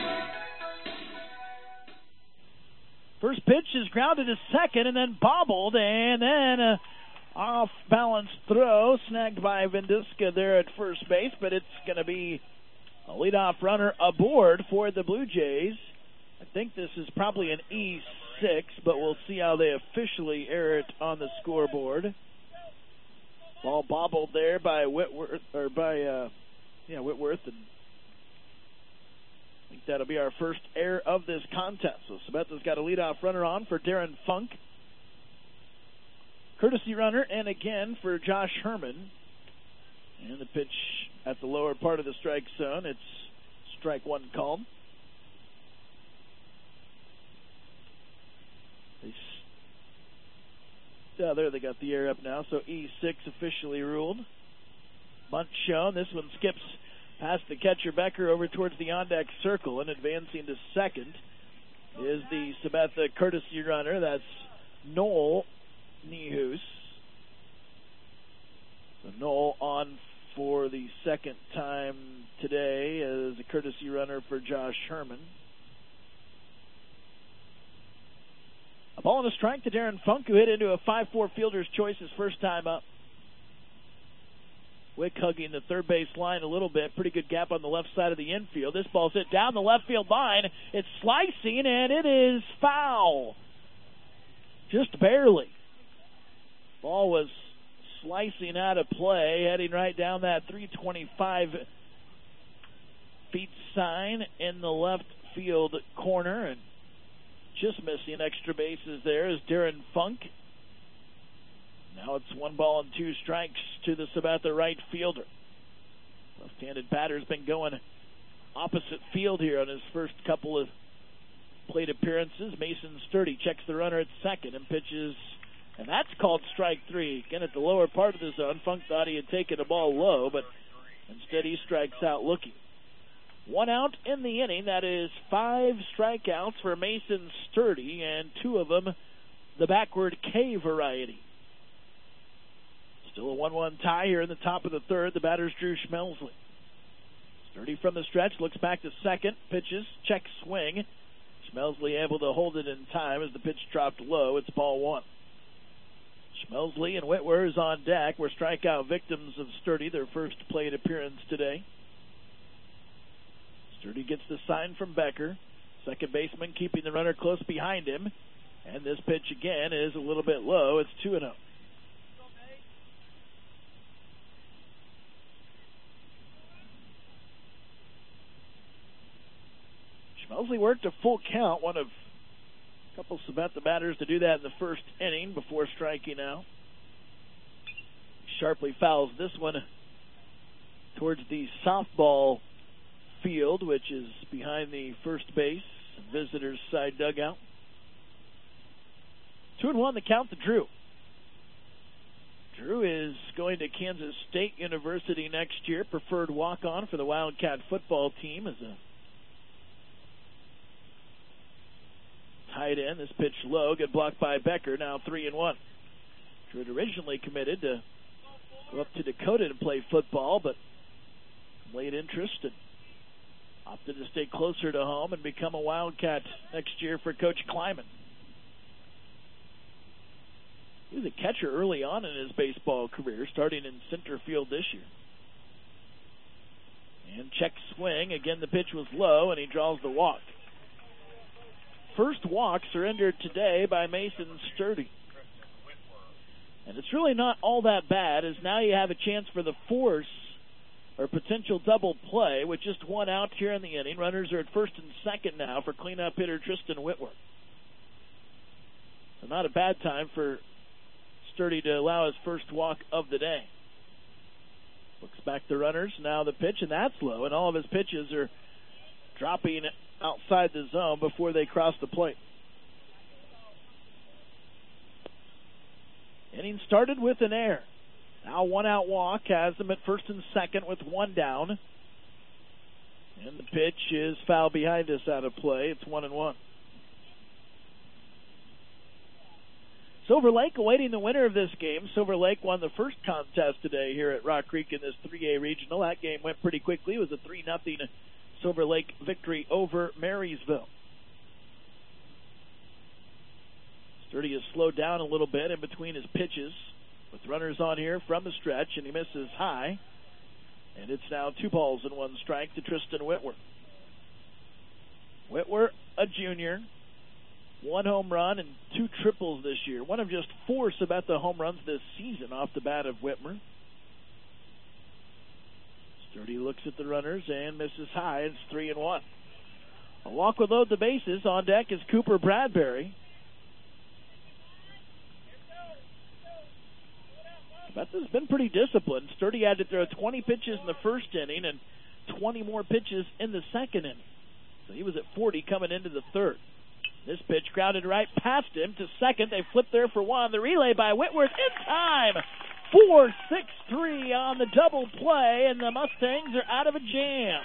First pitch is grounded to second and then bobbled, and then off-balance throw snagged by Vendiska there at first base, but it's going to be a leadoff runner aboard for the Blue Jays. I think this is probably an E6, but we'll see how they officially air it on the scoreboard. Ball bobbled there by Whitworth, Whitworth, and I think that'll be our first error of this contest. So Sabetha's got a leadoff runner on for Darren Funk. Courtesy runner, and again for Josh Herman. And the pitch at the lower part of the strike zone. It's strike 1 called. There they got the air up now, so E6 officially ruled. Bunt shown. This one skips past the catcher Becker over towards the on-deck circle, and advancing to second is the Sabetha courtesy runner. That's Noel Nehus. So Noel on for the second time today as a courtesy runner for Josh Herman. A ball and a strike to Darren Funk, who hit into a 5-4 fielder's choice his first time up. Wick hugging the third base line a little bit. Pretty good gap on the left side of the infield. This ball's hit down the left field line. It's slicing, and it is foul. Just barely. Ball was slicing out of play, heading right down that 325 feet sign in the left field corner, and just missing extra bases there is Darren Funk. Now it's 1 ball and 2 strikes to the Sabetha right fielder. Left-handed batter's been going opposite field here on his first couple of plate appearances. Mason Sturdy checks the runner at second and pitches, and that's called strike 3. Again, at the lower part of the zone. Funk thought he had taken the ball low, but instead he strikes out looking. 1 out in the inning. That is 5 strikeouts for Mason Sturdy, and 2 of them the backward K variety. Still a 1-1 tie here in the top of the third. The batter's Drew Schmelsley. Sturdy from the stretch, looks back to second, pitches, check swing. Schmelsley able to hold it in time as the pitch dropped low. It's ball 1. Schmelsley and Whitwer is on deck. We're strikeout victims of Sturdy, their first plate appearance today. Sturdy gets the sign from Becker. Second baseman keeping the runner close behind him. And this pitch again is a little bit low. It's 2-0. Schmelsley worked a full count, one of a couple Sabetha batters to do that in the first inning before striking out. Sharply fouls this one towards the softball field, which is behind the first base visitors' side dugout. 2-1 the count to Drew. Drew is going to Kansas State University next year, preferred walk-on for the Wildcat football team as a tight end. This pitch low, good blocked by Becker. Now 3-1. Drew had originally committed to go up to Dakota to play football, but late interest and opted to stay closer to home and become a Wildcat next year for Coach Kleiman. He was a catcher early on in his baseball career, starting in center field this year. And check swing. Again, the pitch was low, and he draws the walk. First walk surrendered today by Mason Sturdy. And it's really not all that bad, as now you have a chance for the force or potential double play with just one out here in the inning. Runners are at first and second now for cleanup hitter Tristan Whitworth. So not a bad time for Sturdy to allow his first walk of the day. Looks back the runners. Now the pitch, and that's low, and all of his pitches are dropping outside the zone before they cross the plate. Inning started with an error. Now one out walk has them at first and second with one down. And the pitch is foul behind us out of play. It's 1-1. Silver Lake awaiting the winner of this game. Silver Lake won the first contest today here at Rock Creek in this 3A regional. That game went pretty quickly. It was a 3-0 Silver Lake victory over Marysville. Sturdy has slowed down a little bit in between his pitches with runners on here from the stretch, and he misses high. And it's now 2-1 strike to Tristan Whitworth. Whitworth, a junior, 1 home run and 2 triples this year. One of just 4 Sabetha home runs this season off the bat of Whitmer. Sturdy looks at the runners and misses high. It's 3-1. A walk would load the bases. On deck is Cooper Bradbury. Sabetha's been pretty disciplined. Sturdy had to throw 20 pitches in the first inning and 20 more pitches in the second inning. So he was at 40 coming into the third. This pitch grounded right past him to second. They flip there for one. The relay by Whitworth in time. 4-6-3 on the double play, and the Mustangs are out of a jam.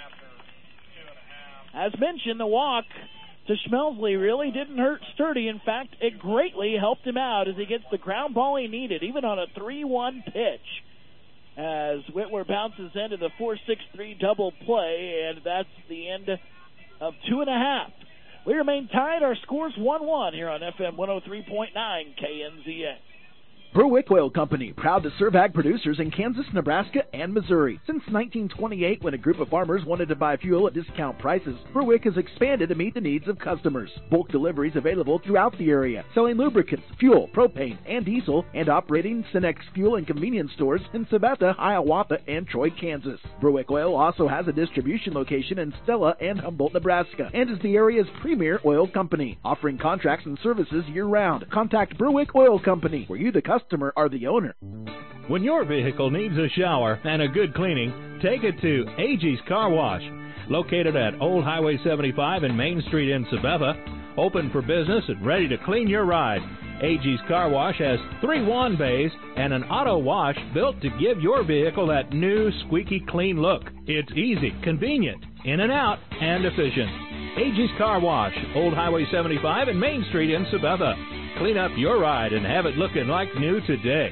As mentioned, the walk to Schmelsley really didn't hurt Sturdy. In fact, it greatly helped him out as he gets the ground ball he needed, even on a 3-1 pitch. As Whitworth bounces into the 4-6-3 double play, and that's the end of 2.5. We remain tied. Our score's 1-1 here on FM 103.9 KNZA. Berwick Oil Company, proud to serve ag producers in Kansas, Nebraska, and Missouri. Since 1928, when a group of farmers wanted to buy fuel at discount prices, Berwick has expanded to meet the needs of customers. Bulk deliveries available throughout the area, selling lubricants, fuel, propane, and diesel, and operating Cenex fuel and convenience stores in Sabetha, Hiawatha, and Troy, Kansas. Berwick Oil also has a distribution location in Stella and Humboldt, Nebraska, and is the area's premier oil company, offering contracts and services year-round. Contact Berwick Oil Company, where you, the customer, are the owner. When your vehicle needs a shower and a good cleaning, take it to AG's Car Wash. Located at Old Highway 75 and Main Street in Sabetha, open for business and ready to clean your ride. AG's Car Wash has 3 wand bays and an auto wash built to give your vehicle that new squeaky clean look. It's easy, convenient, in and out, and efficient. AG's Car Wash, Old Highway 75 and Main Street in Sabetha. Clean up your ride and have it looking like new today.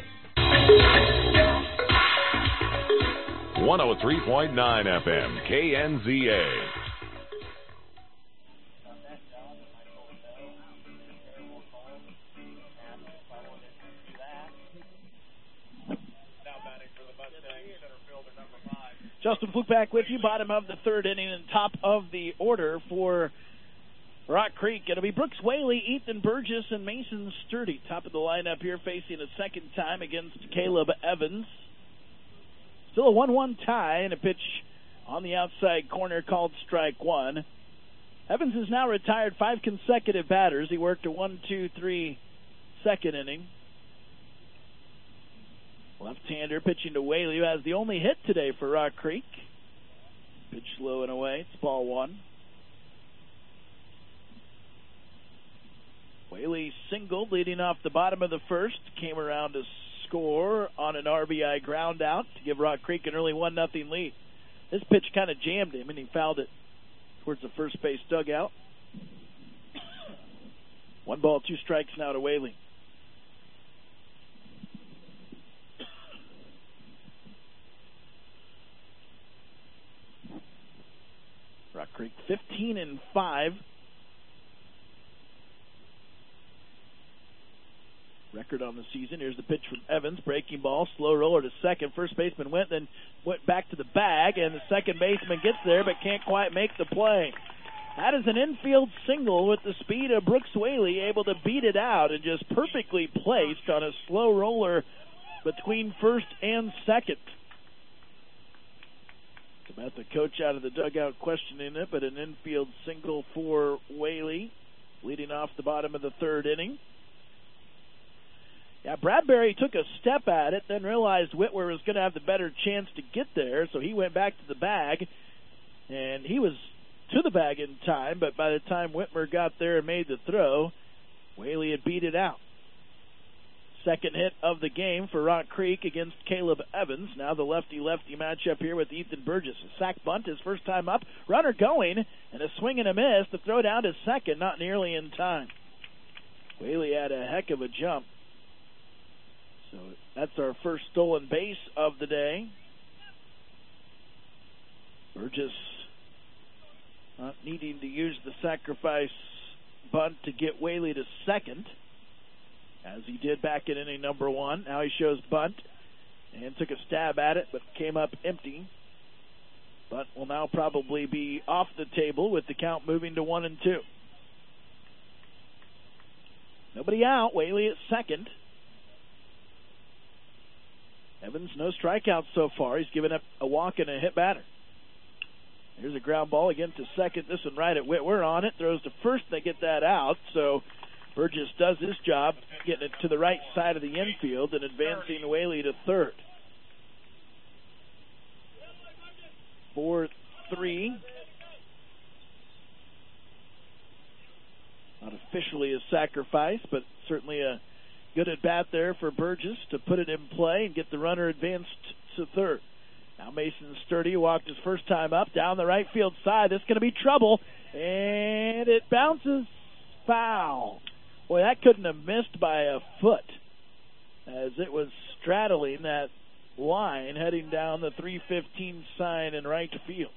103.9 FM, KNZA. Justin Fluke back with you, bottom of the third inning and top of the order for Rock Creek. It'll be Brooks Whaley, Ethan Burgess, and Mason Sturdy. Top of the lineup here, facing a second time against Caleb Evans. Still a 1-1 tie, and a pitch on the outside corner called strike one. Evans has now retired 5 consecutive batters. He worked a 1-2-3 second inning. Left-hander pitching to Whaley, who has the only hit today for Rock Creek. Pitch low and away. It's ball one. Whaley singled leading off the bottom of the first. Came around to score on an RBI ground out to give Rock Creek an early 1-0 lead. This pitch kind of jammed him, and he fouled it towards the first base dugout. 1 ball, 2 strikes now to Whaley. Rock Creek 15-5. Record on the season. Here's the pitch from Evans. Breaking ball. Slow roller to second. First baseman went back to the bag, and the second baseman gets there but can't quite make the play. That is an infield single with the speed of Brooks Whaley, able to beat it out and just perfectly placed on a slow roller between first and second. About the coach out of the dugout questioning it, but an infield single for Whaley, leading off the bottom of the third inning. Yeah, Bradbury took a step at it, then realized Whitwer was going to have the better chance to get there, so he went back to the bag, and he was to the bag in time, but by the time Whitmer got there and made the throw, Whaley had beat it out. Second hit of the game for Rock Creek against Caleb Evans. Now the lefty-lefty matchup here with Ethan Burgess. A sac bunt, his first time up. Runner going, and a swing and a miss. The throw down to second, not nearly in time. Whaley had a heck of a jump. So that's our first stolen base of the day. Burgess not needing to use the sacrifice bunt to get Whaley to second, as he did back in inning number 1. Now he shows bunt and took a stab at it, but came up empty. Bunt will now probably be off the table with the count moving to 1-2. Nobody out. Whaley at second. Evans, no strikeouts so far. He's given up a walk and a hit batter. Here's a ground ball again to second. This one right at Whitwer on it. Throws to first. They get that out. So Burgess does his job, getting it to the right side of the infield and advancing Whaley to third. 4-3. Not officially a sacrifice, but certainly a good at bat there for Burgess to put it in play and get the runner advanced to third. Now Mason Sturdy walked his first time up down the right field side. This is going to be trouble, and it bounces foul. Boy, that couldn't have missed by a foot, as it was straddling that line heading down the 315 sign in right field.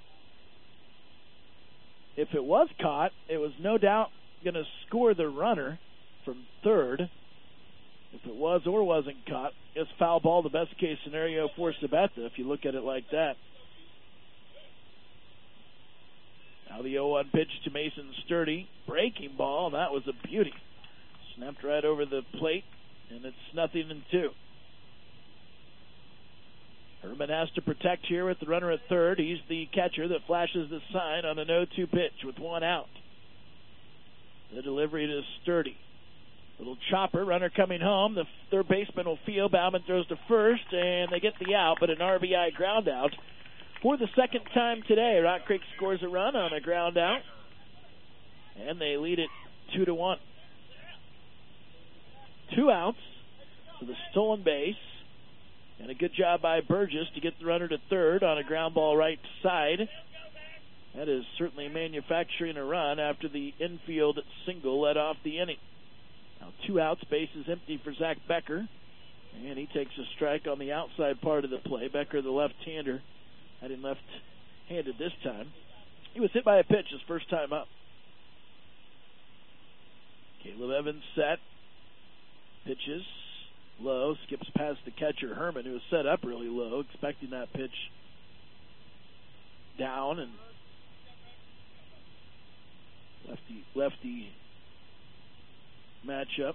If it was caught, it was no doubt going to score the runner from third. If it was or wasn't caught, it's foul ball, the best case scenario for Sabetha, if you look at it like that. Now the 0-1 pitch to Mason Sturdy. Breaking ball, that was a beauty. Snapped right over the plate, and it's 0-2. Herman has to protect here with the runner at third. He's the catcher that flashes the sign on an 0-2 pitch with 1 out. The delivery to Sturdy. Little chopper, runner coming home. The third baseman will field. Bauman throws to first, and they get the out, but an RBI ground out. For the second time today, Rock Creek scores a run on a ground out, and they lead it 2-1. 2 outs for the stolen base, and a good job by Burgess to get the runner to third on a ground ball right side. That is certainly manufacturing a run after the infield single led off the inning. Now 2 outs, base is empty for Zach Becker, and he takes a strike on the outside part of the play. Becker, the left-hander, had him left-handed this time. He was hit by a pitch his first time up. Caleb Evans set, pitches low, skips past the catcher Herman, who was set up really low, expecting that pitch down and lefty matchup.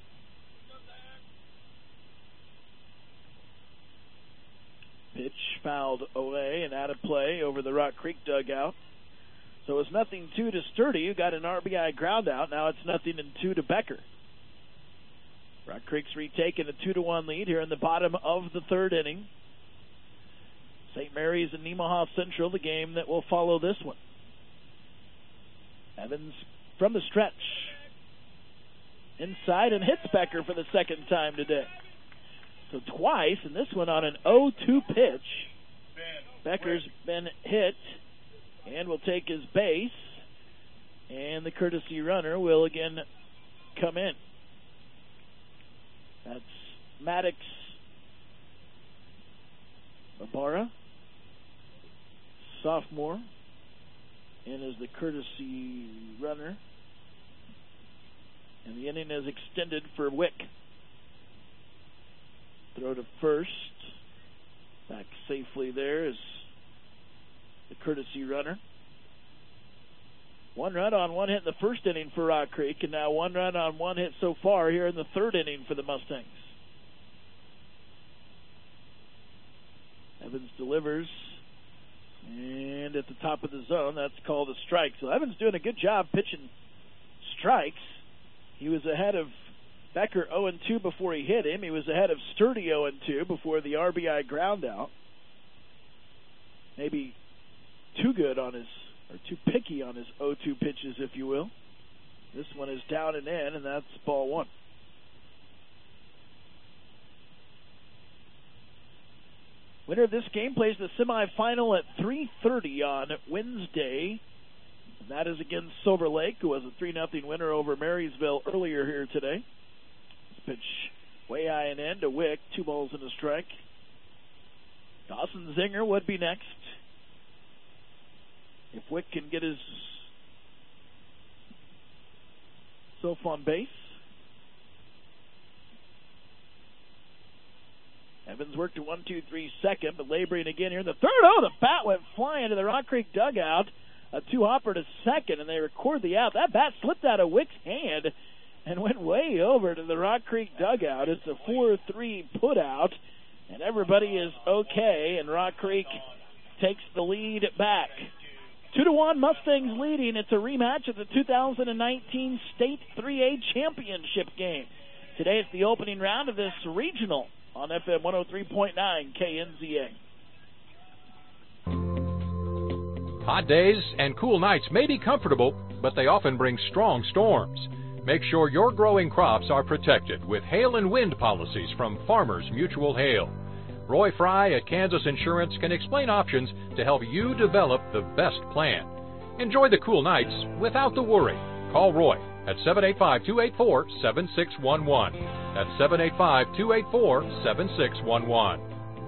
Pitch fouled away and out of play over the Rock Creek dugout. So it's 0-2 to Sturdy, who got an RBI ground out. Now it's 0-2 to Becker. Rock Creek's retaken a 2-1 lead here in the bottom of the third inning. St. Mary's and Nemaha Central, the game that will follow this one. Evans from the stretch. Inside and hits Becker for the second time today. So twice, and this one on an 0-2 pitch. Becker's been hit and will take his base. And the courtesy runner will again come in. That's Maddox Ibarra, sophomore, and is the courtesy runner. And the inning is extended for Wick. Throw to first. Back safely there is the courtesy runner. 1 run on 1 hit in the first inning for Rock Creek, and now 1 run on 1 hit so far here in the third inning for the Mustangs. Evans delivers, and at the top of the zone, that's called a strike. So Evans doing a good job pitching strikes. He was ahead of Becker 0-2 before he hit him. He was ahead of Sturdy 0-2 before the RBI ground out. Maybe too good on his, or too picky on his 0-2 pitches, if you will. This one is down and in, and that's ball one. Winner of this game plays the semifinal at 3:30 on Wednesday. And that is against Silver Lake, who was a 3-0 winner over Marysville earlier here today. Pitch way high and in to Wick. 2 balls and a strike. Dawson Zinger would be next. If Wick can get his self on base. Evans worked to 1-2-3 second, but laboring again here in the third. Oh, the bat went flying to the Rock Creek dugout. A 2-hopper to second, and they record the out. That bat slipped out of Wick's hand and went way over to the Rock Creek dugout. It's a 4-3 put out, and everybody is okay, and Rock Creek takes the lead back. 2-1 Mustangs leading. It's a rematch of the 2019 State 3A Championship game. Today it's the opening round of this regional on FM 103.9 KNZA. Hot days and cool nights may be comfortable, but they often bring strong storms. Make sure your growing crops are protected with hail and wind policies from Farmers Mutual Hail. Roy Fry at Kansas Insurance can explain options to help you develop the best plan. Enjoy the cool nights without the worry. Call Roy at 785-284-7611. That's 785-284-7611.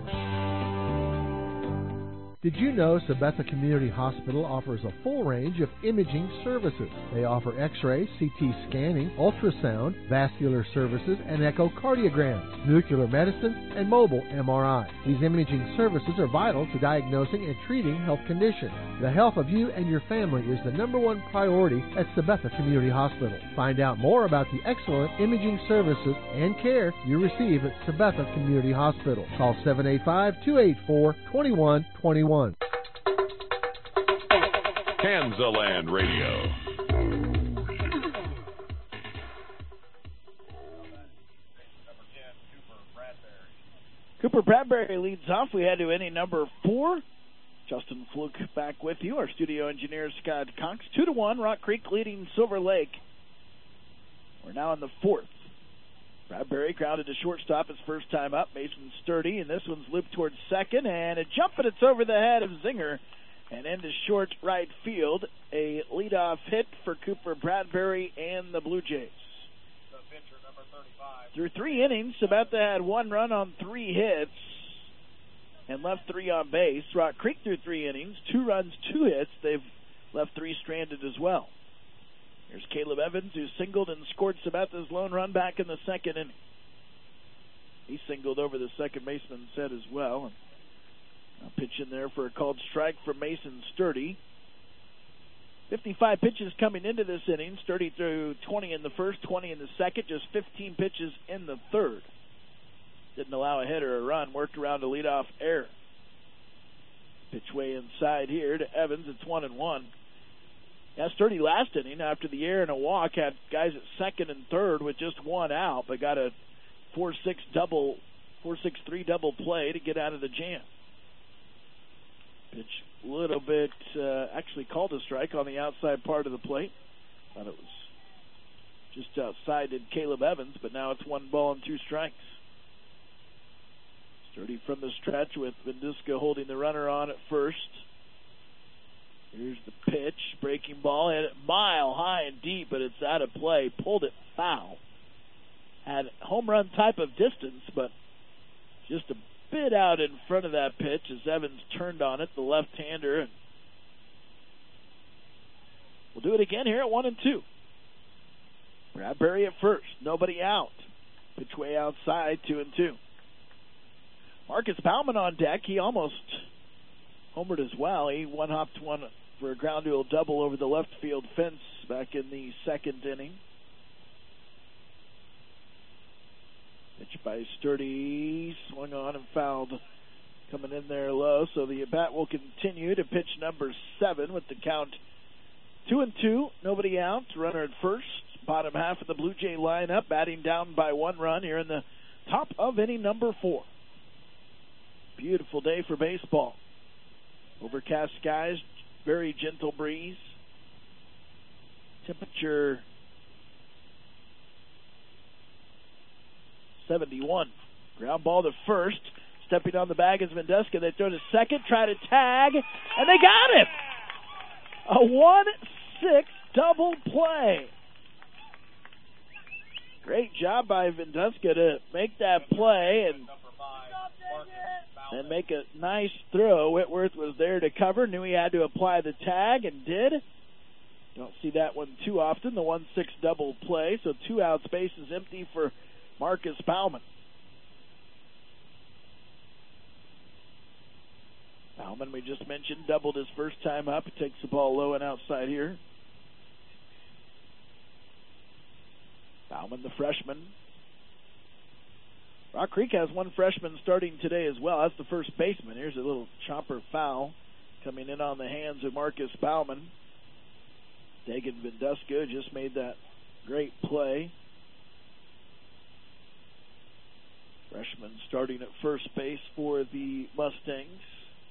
Did you know Sabetha Community Hospital offers a full range of imaging services? They offer X-ray, CT scanning, ultrasound, vascular services, and echocardiograms, nuclear medicine, and mobile MRI. These imaging services are vital to diagnosing and treating health conditions. The health of you and your family is the #1 priority at Sabetha Community Hospital. Find out more about the excellent imaging services and care you receive at Sabetha Community Hospital. Call 785-284-2121. Kansaland Radio. Cooper Bradbury leads off. We head to inning number 4. Justin Fluke back with you. Our studio engineer, Scott Cox. 2-1, Rock Creek leading Silver Lake. We're now in the 4th. Bradbury grounded to shortstop his first time up. Mason Sturdy, and this one's looped towards second, and a jump, and it's over the head of Zinger and into short right field. A leadoff hit for Cooper Bradbury and the Blue Jays. Through 3 innings, Sabetha had 1 run on 3 hits and left 3 on base. Rock Creek through 3 innings, 2 runs, 2 hits. They've left 3 stranded as well. Here's Caleb Evans, who singled and scored Sabetha's lone run back in the 2nd inning. He singled over the second baseman's head as well. A pitch in there for a called strike from Mason Sturdy. 55 pitches coming into this inning. Sturdy threw 20 in the first, 20 in the second, just 15 pitches in the third. Didn't allow a hit or a run, worked around a leadoff error. Pitch way inside here to Evans. It's 1-1. Yeah, Sturdy last inning after the error and a walk had guys at second and third with just one out, but got a 4-6-3 double play to get out of the jam. Pitch a little bit, actually called a strike on the outside part of the plate. Thought it was just outside to Caleb Evans, but now it's 1-2 strikes. Sturdy from the stretch with Vendiska holding the runner on at first. Here's the pitch, breaking ball, hit it mile high and deep, but it's out of play. Pulled it foul. Had home run type of distance, but just a bit out in front of that pitch as Evans turned on it, the left-hander. And we'll do it again here at 1-2. Bradbury at first, nobody out. Pitch way outside, 2-2. Marcus Bauman on deck. He almost homered as well. He one-hopped one for a ground duel double over the left field fence back in the second inning. Pitch by Sturdy, swung on and fouled, coming in there low. So the at-bat will continue to pitch number 7 with the count 2-2. Nobody out. Runner at first. Bottom half of the Blue Jay lineup, batting down by 1 run here in the top of inning number 4. Beautiful day for baseball. Overcast skies, very gentle breeze. Temperature 71. Ground ball to first. Stepping on the bag is Vendeska. They throw to second, try to tag, and they got him! A 1-6 double play. Great job by Vendeska to make that play and make a nice throw. Whitworth was there to cover, knew he had to apply the tag, and did. Don't see that one too often, the 1-6 double play. So 2 outs, base is empty for Marcus Bauman. Bauman, we just mentioned, doubled his first time up. He takes the ball low and outside here. Bauman, the freshman. Rock Creek has 1 freshman starting today as well. That's the first baseman. Here's a little chopper foul coming in on the hands of Marcus Bauman. Dagan Vendeska just made that great play. Freshman starting at first base for the Mustangs.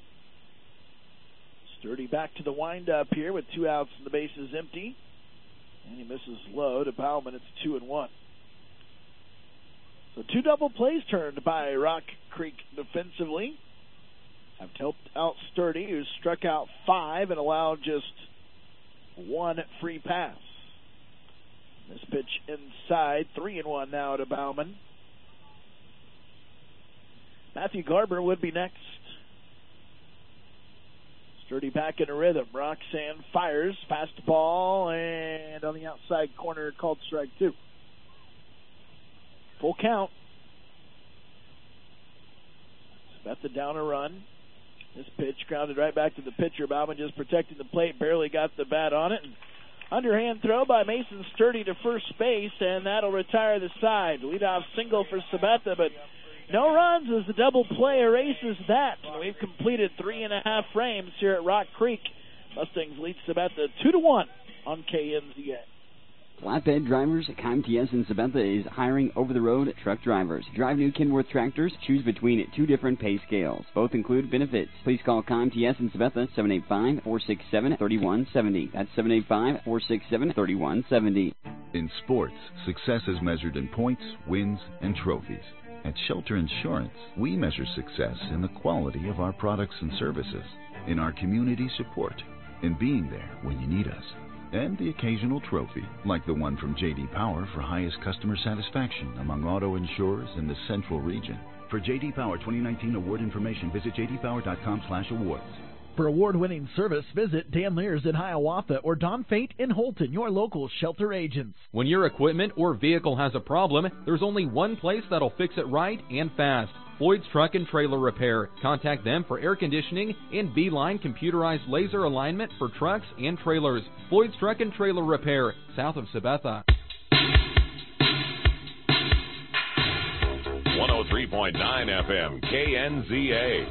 Sturdy back to the windup here with 2 outs and the bases empty. And he misses low to Bauman. It's 2-1. So 2 double plays turned by Rock Creek defensively. Have helped out Sturdy, who struck out 5 and allowed just 1 free pass. This pitch inside, 3-1 now to Bauman. Matthew Garber would be next. Sturdy back in a rhythm. Roxanne fires. Fastball, and on the outside corner, called strike 2. Full count. Sabetha down a run. This pitch grounded right back to the pitcher. Bauman just protecting the plate. Barely got the bat on it. And underhand throw by Mason Sturdy to first base, and that'll retire the side. Leadoff single for Sabetha, but no runs as the double play erases that. And we've completed 3.5 frames here at Rock Creek. Mustangs lead Sabetha 2-1 on KNZA. Flatbed Drivers, KMTS in Sabetha is hiring over-the-road truck drivers. Drive new Kenworth tractors. Choose between 2 different pay scales. Both include benefits. Please call KMTS in Sabetha, 785-467-3170. That's 785-467-3170. In sports, success is measured in points, wins, and trophies. At Shelter Insurance, we measure success in the quality of our products and services, in our community support, in being there when you need us, and the occasional trophy, like the one from J.D. Power for highest customer satisfaction among auto insurers in the Central region. For J.D. Power 2019 award information, visit jdpower.com/awards. For award-winning service, visit Dan Lears in Hiawatha or Don Fate in Holton, your local Shelter agents. When your equipment or vehicle has a problem, there's only one place that'll fix it right and fast. Floyd's Truck and Trailer Repair. Contact them for air conditioning and Beeline computerized laser alignment for trucks and trailers. Floyd's Truck and Trailer Repair, south of Sabetha. 103.9 FM, KNZA.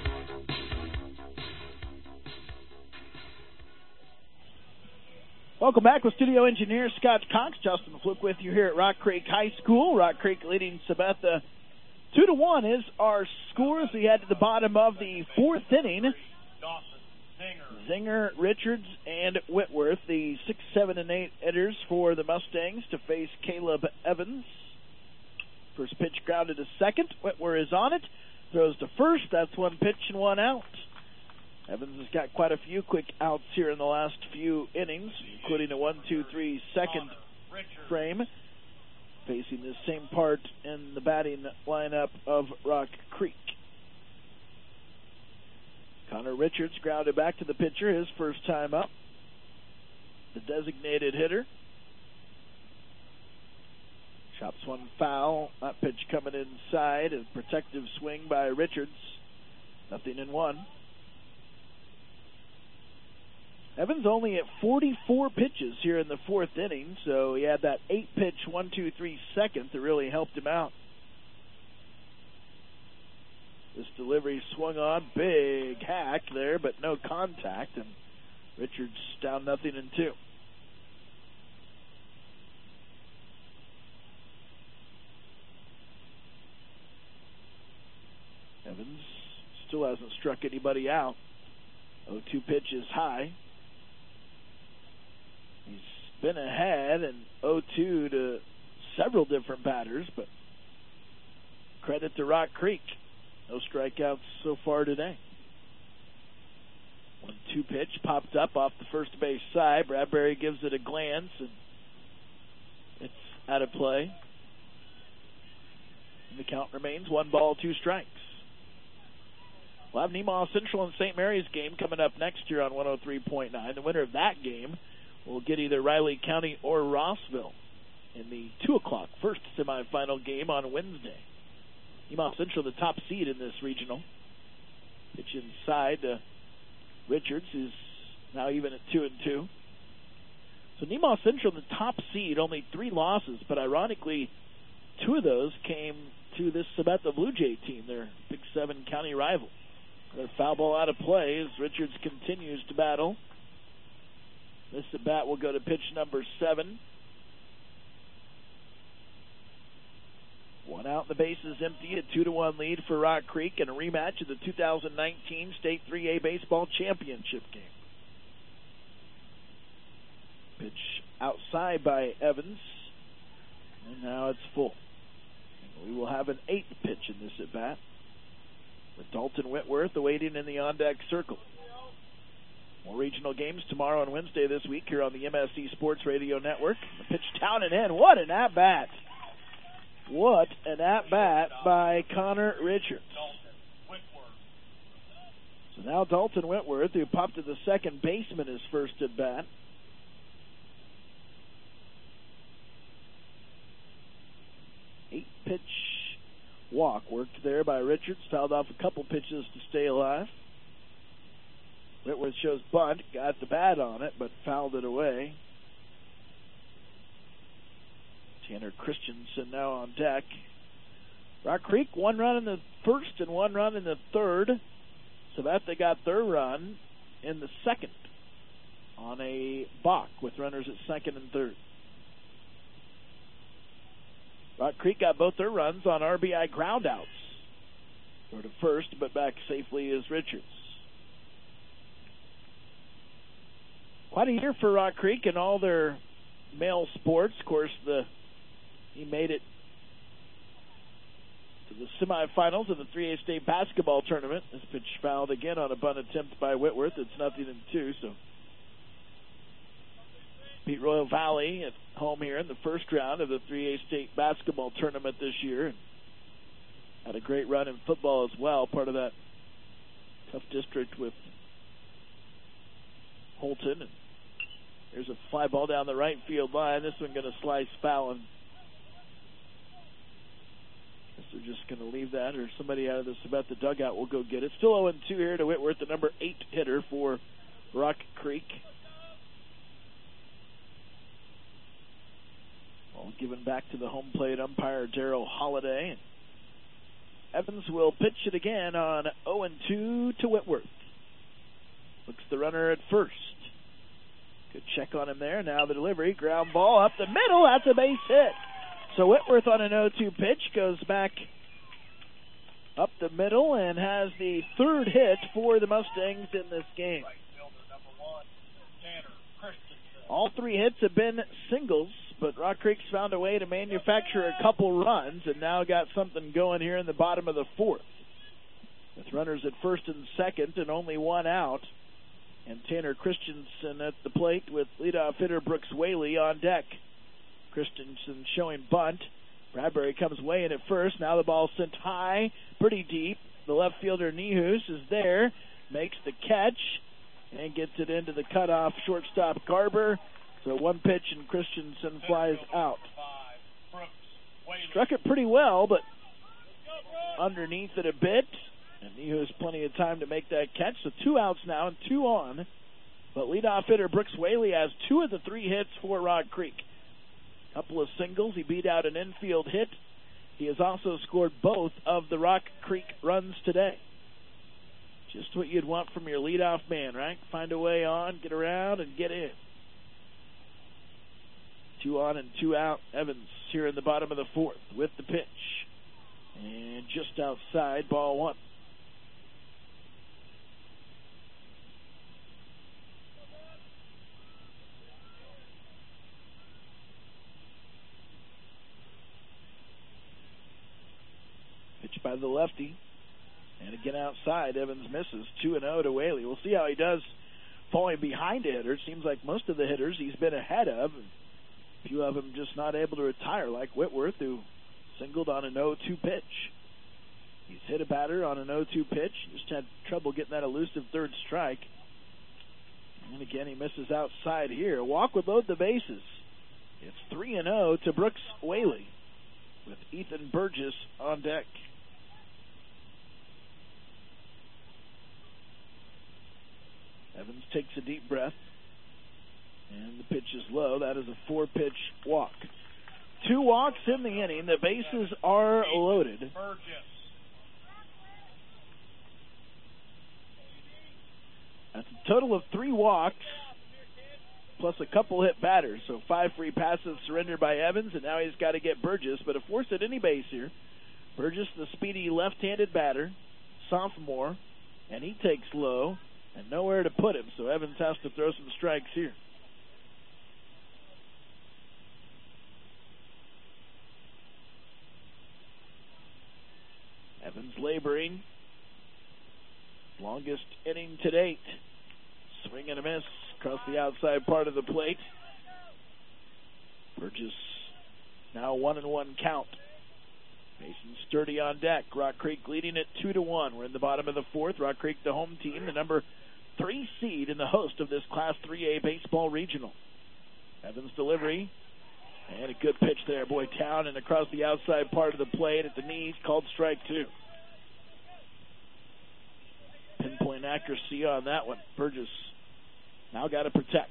Welcome back with studio engineer Scott Cox. Justin Fluke with you here at Rock Creek High School. Rock Creek leading Sabetha 2-1 is our scores. We head to the bottom of the fourth inning. Zinger, Richards, and Whitworth, the 6, 7, and 8 hitters for the Mustangs to face Caleb Evans. First pitch grounded to second. Whitworth is on it. Throws to first. That's one pitch and one out. Evans has got quite a few quick outs here in the last few innings, including a 1-2-3 second frame, facing the same part in the batting lineup of Rock Creek. Connor Richards grounded back to the pitcher, his first time up. The designated hitter. Chops one foul. That pitch coming inside. A protective swing by Richards. 0-1. Evans only at 44 pitches here in the fourth inning, so he had that 8-pitch 1-2-3 second that really helped him out. This delivery swung on, big hack there, but no contact, and Richards down 0-2. Evans still hasn't struck anybody out. 0-2 pitch is high. He's been ahead and 0-2 to several different batters, but credit to Rock Creek. No strikeouts so far today. 1-2 pitch popped up off the first base side. Bradbury gives it a glance, and it's out of play. And the count remains 1-2 strikes. We'll have Nemaha Central and St. Mary's game coming up next year on 103.9. The winner of that game will get either Riley County or Rossville in the 2 o'clock first semifinal game on Wednesday. Nemaha Central, the top seed in this regional. Pitch inside to Richards, who's now even at 2-2. So Nemaha Central, the top seed, only 3 losses, but ironically, 2 of those came to this Sabetha Blue Jay team, their Big 7 county rival. Their foul ball out of play as Richards continues to battle. This at bat will go to pitch number 7. 1 out, the base is empty. A 2-1 lead for Rock Creek and a rematch of the 2019 State 3A Baseball Championship game. Pitch outside by Evans, and now it's full. And we will have an 8th pitch in this at bat, with Dalton Whitworth awaiting in the on-deck circle. More regional games tomorrow and Wednesday this week here on the MSC Sports Radio Network. The pitch down and in. What an at-bat. What an at-bat by Connor Richards. So now Dalton Whitworth, who popped to the second baseman, his first at-bat. Eight-pitch walk worked there by Richards. Fouled off a couple pitches to stay alive. Whitworth shows bunt, got the bat on it, but fouled it away. Tanner Christensen now on deck. Rock Creek, 1 run in the first and 1 run in the third. So that they got their run in the second on a balk with runners at second and third. Rock Creek got both their runs on RBI groundouts. Throw to first, but back safely is Richards. Quite a year for Rock Creek in all their male sports. Of course, he made it to the semifinals of the 3A State Basketball Tournament. This pitch fouled again on a bunt attempt by Whitworth. It's 0-2, so beat Royal Valley at home here in the first round of the 3A State Basketball Tournament this year. Had a great run in football as well, part of that tough district with Holton. And there's a fly ball down the right field line. This one going to slice foul, and this they're just going to leave that, or somebody out of the Sabetha dugout will go get it. Still 0-2 here to Whitworth, the number 8 hitter for Rock Creek. Ball given back to the home plate umpire, Darryl Holliday. Evans will pitch it again on 0-2 to Whitworth. Looks the runner at first. Good check on him there. Now the delivery, ground ball up the middle. That's a base hit. So Whitworth on an 0-2 pitch goes back up the middle and has the third hit for the Mustangs in this game. All 3 hits have been singles, but Rock Creek's found a way to manufacture a couple runs and now got something going here in the bottom of the 4th. With runners at first and second and only 1 out. And Tanner Christensen at the plate with leadoff hitter Brooks Whaley on deck. Christensen showing bunt. Bradbury comes way in at first. Now the ball sent high, pretty deep. The left fielder Nihus is there, makes the catch, and gets it into the cutoff shortstop Garber. So 1 pitch and Christensen flies out. Struck it pretty well, but underneath it a bit. And Nihus plenty of time to make that catch. So 2 outs now and 2 on. But leadoff hitter Brooks Whaley has 2 of the 3 hits for Rock Creek. Couple of singles. He beat out an infield hit. He has also scored both of the Rock Creek runs today. Just what you'd want from your leadoff man, right? Find a way on, get around, and get in. 2 on and 2 out. Evans here in the bottom of the 4th with the pitch. And just outside, ball 1. Pitch by the lefty. And again outside, Evans misses. 2-0 to Whaley. We'll see how he does falling behind a hitter. It seems like most of the hitters he's been ahead of. A few of them just not able to retire, like Whitworth, who singled on an 0-2 pitch. He's hit a batter on an 0-2 pitch. Just had trouble getting that elusive third strike. And again, he misses outside here. A walk would load the bases. It's 3-0 to Brooks Whaley with Ethan Burgess on deck. Evans takes a deep breath. And the pitch is low. That is a 4-pitch walk. 2 walks in the inning. The bases are loaded. That's a total of 3 walks, plus a couple hit batters. So 5 free passes surrendered by Evans, and now he's got to get Burgess. But a force at any base here. Burgess, the speedy left-handed batter, sophomore, and he takes low, and nowhere to put him. So Evans has to throw some strikes here. Evans laboring. Longest inning to date. Swing and a miss across the outside part of the plate. Burgess now 1-1 count. Mason Sturdy on deck. Rock Creek leading it 2-1. We're in the bottom of the 4th. Rock Creek, the home team, the number 3 seed and the host of this Class 3A baseball regional. Evans delivery. And a good pitch there, Boytown, and across the outside part of the plate at the knees, called strike 2. Pinpoint accuracy on that one. Burgess now got to protect.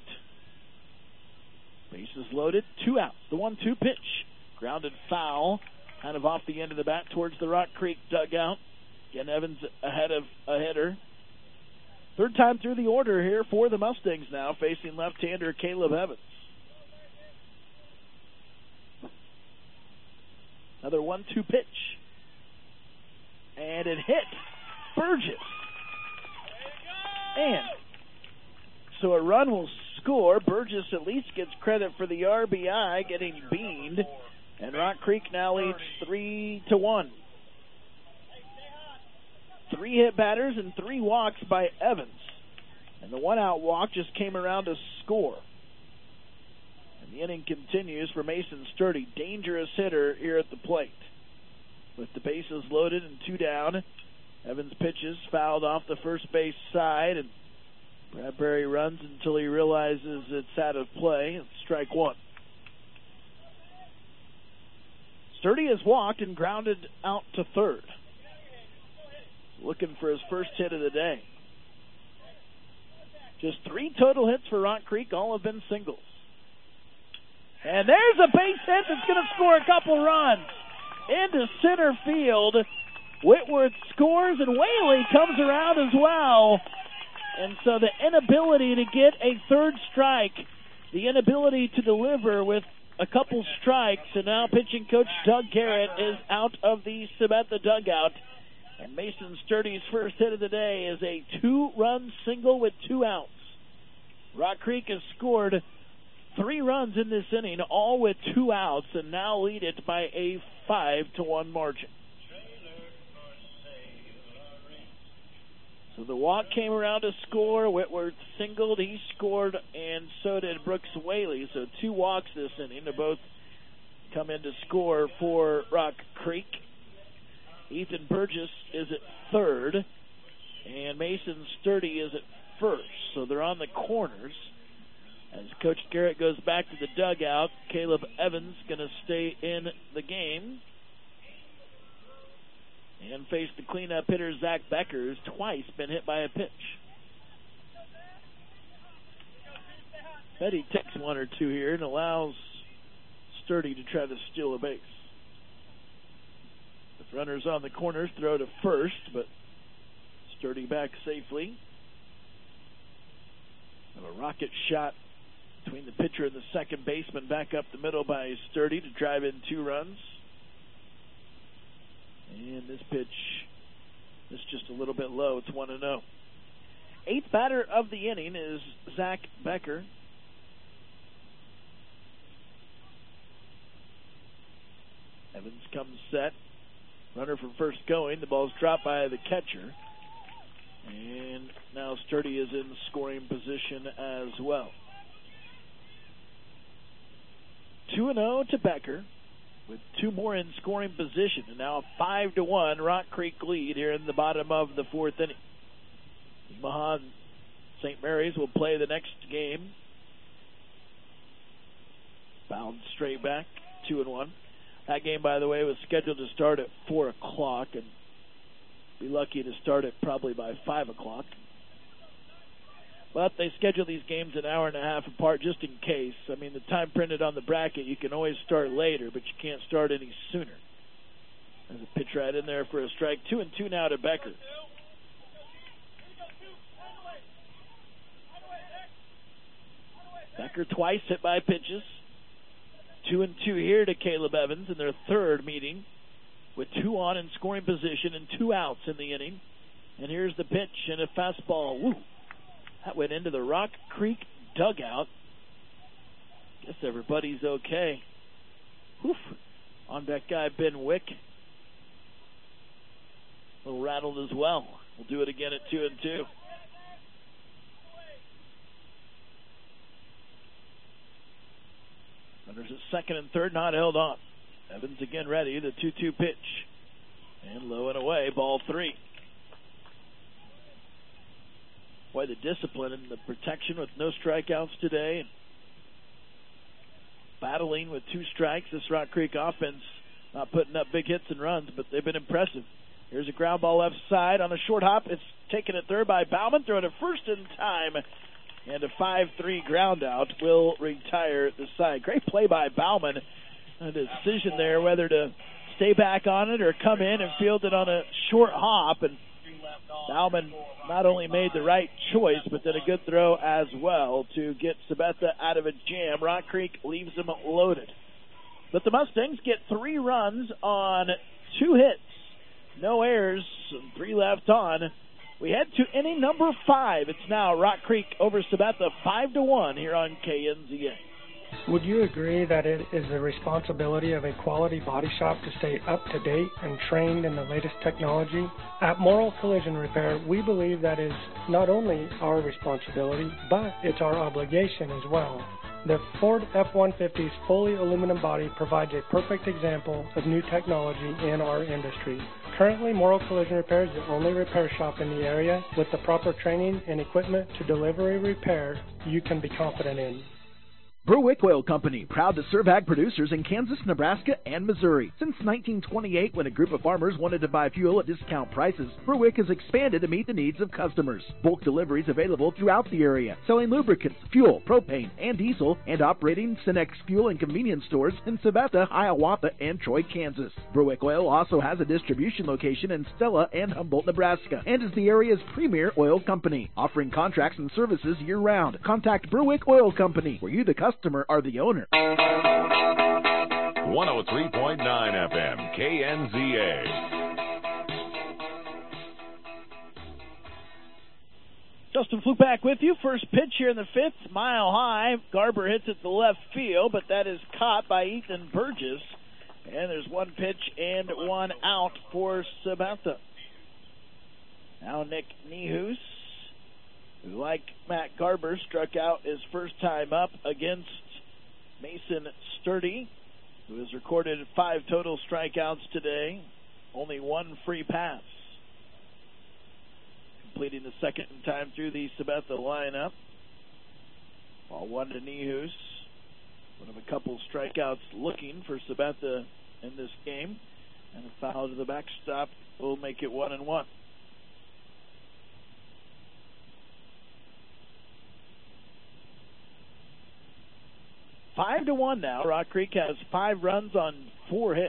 Bases loaded, 2 outs. The 1-2 pitch. Grounded foul, kind of off the end of the bat towards the Rock Creek dugout. Again, Evans ahead of a hitter. 3rd time through the order here for the Mustangs now, facing left-hander Caleb Evans. Another 1-2 pitch. And it hit Burgess. And so a run will score. Burgess at least gets credit for the RBI, getting beamed. And Rock Creek now leads 3-1. 3 hit batters and 3 walks by Evans. And the 1-out walk just came around to score. And the inning continues for Mason Sturdy. Dangerous hitter here at the plate. With the bases loaded and 2 down, Evans pitches, fouled off the first base side, and Bradbury runs until he realizes it's out of play. It's strike 1. Sturdy has walked and grounded out to third. Looking for his first hit of the day. Just 3 total hits for Rock Creek. All have been singles. And there's a base hit that's going to score a couple runs. Into center field. Whitworth scores, and Whaley comes around as well. And so the inability to get a third strike, the inability to deliver with a couple strikes, and now pitching coach Doug Garrett is out of the Sabetha dugout. And Mason Sturdy's first hit of the day is a 2-run single with 2 outs. Rock Creek has scored 3 runs in this inning, all with 2 outs, and now lead it by a 5-1 margin. So the walk came around to score. Whitworth singled, he scored, and so did Brooks Whaley. So 2 walks this inning. They both come in to score for Rock Creek. Ethan Burgess is at third, and Mason Sturdy is at first. So they're on the corners. As Coach Garrett goes back to the dugout, Caleb Evans going to stay in the game and face the cleanup hitter Zach Becker, who's twice been hit by a pitch. Betty takes 1 or 2 here and allows Sturdy to try to steal a base. The runners on the corners throw to first, but Sturdy back safely. And a rocket shot between the pitcher and the second baseman back up the middle by Sturdy to drive in 2 runs. And this pitch is just a little bit low. It's 1-0. 8th batter of the inning is Zach Becker. Evans comes set. Runner from first going. The ball's dropped by the catcher. And now Sturdy is in scoring position as well. 2-0 to Becker, with 2 more in scoring position, and now a 5-1 Rock Creek lead here in the bottom of the 4th inning. Omaha St. Mary's will play the next game. Bound straight back, 2-1. That game, by the way, was scheduled to start at 4 o'clock, and be lucky to start it probably by 5 o'clock. But they schedule these games an hour and a half apart just in case. I mean, the time printed on the bracket, you can always start later, but you can't start any sooner. There's a pitch right in there for a strike. 2-2 now to Becker. Becker twice hit by pitches. 2-2 here to Caleb Evans in their third meeting, with 2 on in scoring position and 2 outs in the inning. And here's the pitch and a fastball. Woo! That went into the Rock Creek dugout. Guess everybody's okay. Woof. On deck guy Ben Wick, a little rattled as well. We'll do it again at 2-2. Runners at second and third, not held on. Evans again ready. The 2-2 pitch. And low and away, ball 3. Boy, the discipline and the protection with no strikeouts today. Battling with 2 strikes. This Rock Creek offense not putting up big hits and runs, but they've been impressive. Here's a ground ball left side on a short hop. It's taken at third by Bauman. Throwing to first in time. And a 5-3 ground out will retire the side. Great play by Bauman. A decision there whether to stay back on it or come in and field it on a short hop. And Bauman not only made the right choice, but did a good throw as well to get Sabetha out of a jam. Rock Creek leaves them loaded. But the Mustangs get 3 runs on 2 hits. No errors, 3 left on. We head to inning number 5. It's now Rock Creek over Sabetha 5-1 here on KNZA. Would you agree that it is the responsibility of a quality body shop to stay up to date and trained in the latest technology? At Moral Collision Repair, we believe that is not only our responsibility, but it's our obligation as well. The Ford F-150's fully aluminum body provides a perfect example of new technology in our industry. Currently, Moral Collision Repair is the only repair shop in the area with the proper training and equipment to deliver a repair you can be confident in. Berwick Oil Company, proud to serve ag producers in Kansas, Nebraska, and Missouri. Since 1928, when a group of farmers wanted to buy fuel at discount prices, Berwick has expanded to meet the needs of customers. Bulk deliveries available throughout the area, selling lubricants, fuel, propane, and diesel, and operating Cenex fuel and convenience stores in Sabetha, Hiawatha, and Troy, Kansas. Berwick Oil also has a distribution location in Stella and Humboldt, Nebraska, and is the area's premier oil company, offering contracts and services year-round. Contact Berwick Oil Company, where you, the customer, are the owner. 103.9 FM, KNZA. Justin Fluke back with you. First pitch here in the fifth, mile high. Garber hits it to left field, but that is caught by Ethan Burgess. And there's one pitch and one out for Sabetha. Now Nick Nehus, who, like Matt Garber, struck out his first time up against Mason Sturdy, who has recorded 5 total strikeouts today, only 1 free pass. Completing the second time through the Sabetha lineup. Ball 1 to Nehus. One of a couple strikeouts looking for Sabetha in this game. And a foul to the backstop will make it 1-1. Five to 1 now. Rock Creek has 5 runs on 4 hits.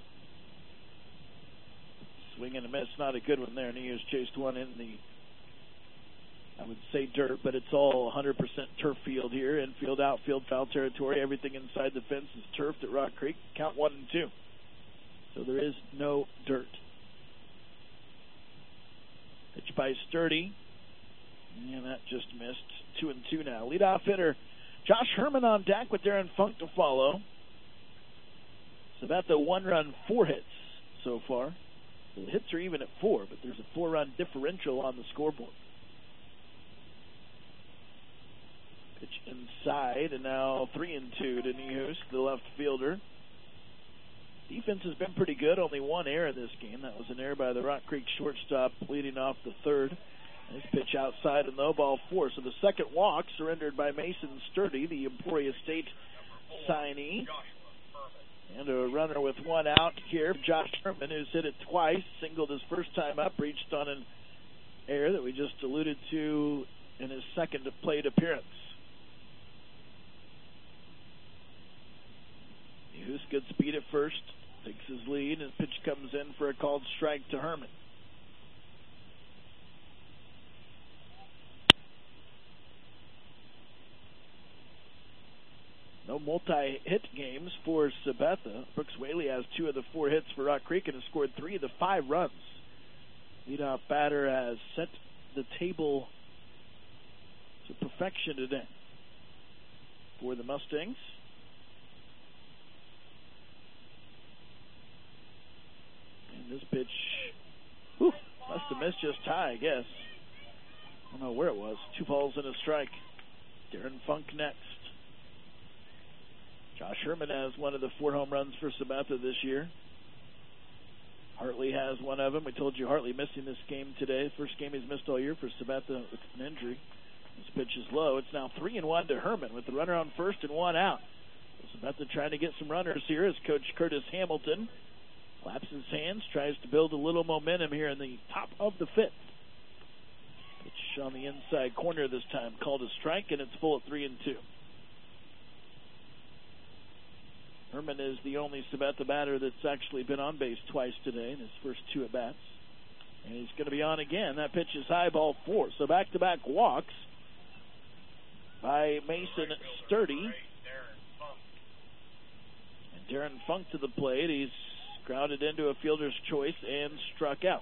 Swing and a miss, not a good one there. Nehus chased one in the, I would say dirt, but it's all 100% turf field here. Infield, outfield, foul territory. Everything inside the fence is turfed at Rock Creek. Count 1 and 2. So there is no dirt. Pitch by Sturdy. And that just missed. 2 and 2 now. Leadoff hitter Josh Herman on deck with Darren Funk to follow. So that's a 1-run, 4 hits so far. So the hits are even at 4, but there's a 4-run differential on the scoreboard. Pitch inside, and now 3 and 2 to Nehus, the left fielder. Defense has been pretty good. Only 1 error in this game. That was an error by the Rock Creek shortstop leading off the third. This pitch outside and no, ball 4. So the second walk surrendered by Mason Sturdy, the Emporia State signee. And a runner with 1 out here, Josh Herman, who's hit it twice, singled his first time up, reached on an error that we just alluded to in his second plate appearance. Nehus good speed at first, takes his lead, and pitch comes in for a called strike to Herman. No multi-hit games for Sabetha. Brooks Whaley has 2 of the 4 hits for Rock Creek and has scored 3 of the 5 runs. Leadoff batter has set the table to perfection today for the Mustangs. And this pitch, must have missed just high, I guess. I don't know where it was. 2 balls and a strike. Darren Funk next. Josh Herman has 1 of the 4 home runs for Sabetha this year. Hartley has 1 of them. We told you Hartley missing this game today. First game he's missed all year for Sabetha with an injury. This pitch is low. It's now 3 and 1 to Herman with the runner on first and 1 out. Sabetha trying to get some runners here as Coach Curtis Hamilton claps his hands, tries to build a little momentum here in the top of the 5th. Pitch on the inside corner this time, called a strike, and it's full at 3 and 2. Herman is the only Sabetha batter that's actually been on base twice today in his first 2 at-bats. And he's going to be on again. That pitch is high, ball 4. So back-to-back walks by Mason Sturdy. And Darren Funk to the plate. He's grounded into a fielder's choice and struck out.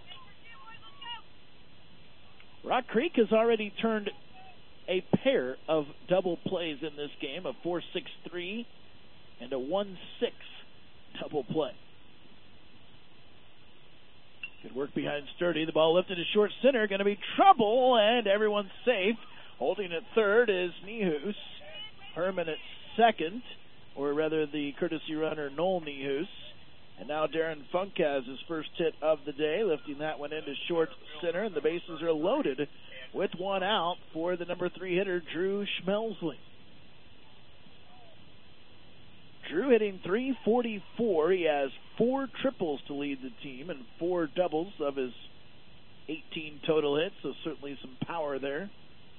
Rock Creek has already turned a pair of double plays in this game, a 4-6-3 and a 1-6 double play. Good work behind Sturdy. The ball lifted to short center. Going to be trouble, and everyone's safe. Holding at third is Nehus. Herman at second, or rather the courtesy runner Noel Nehus. And now Darren Funk has his first hit of the day, lifting that one into short center, and the bases are loaded with 1 out for the number 3 hitter, Drew Schmelsley. Drew hitting .344. He has 4 triples to lead the team and 4 doubles of his 18 total hits, so certainly some power there.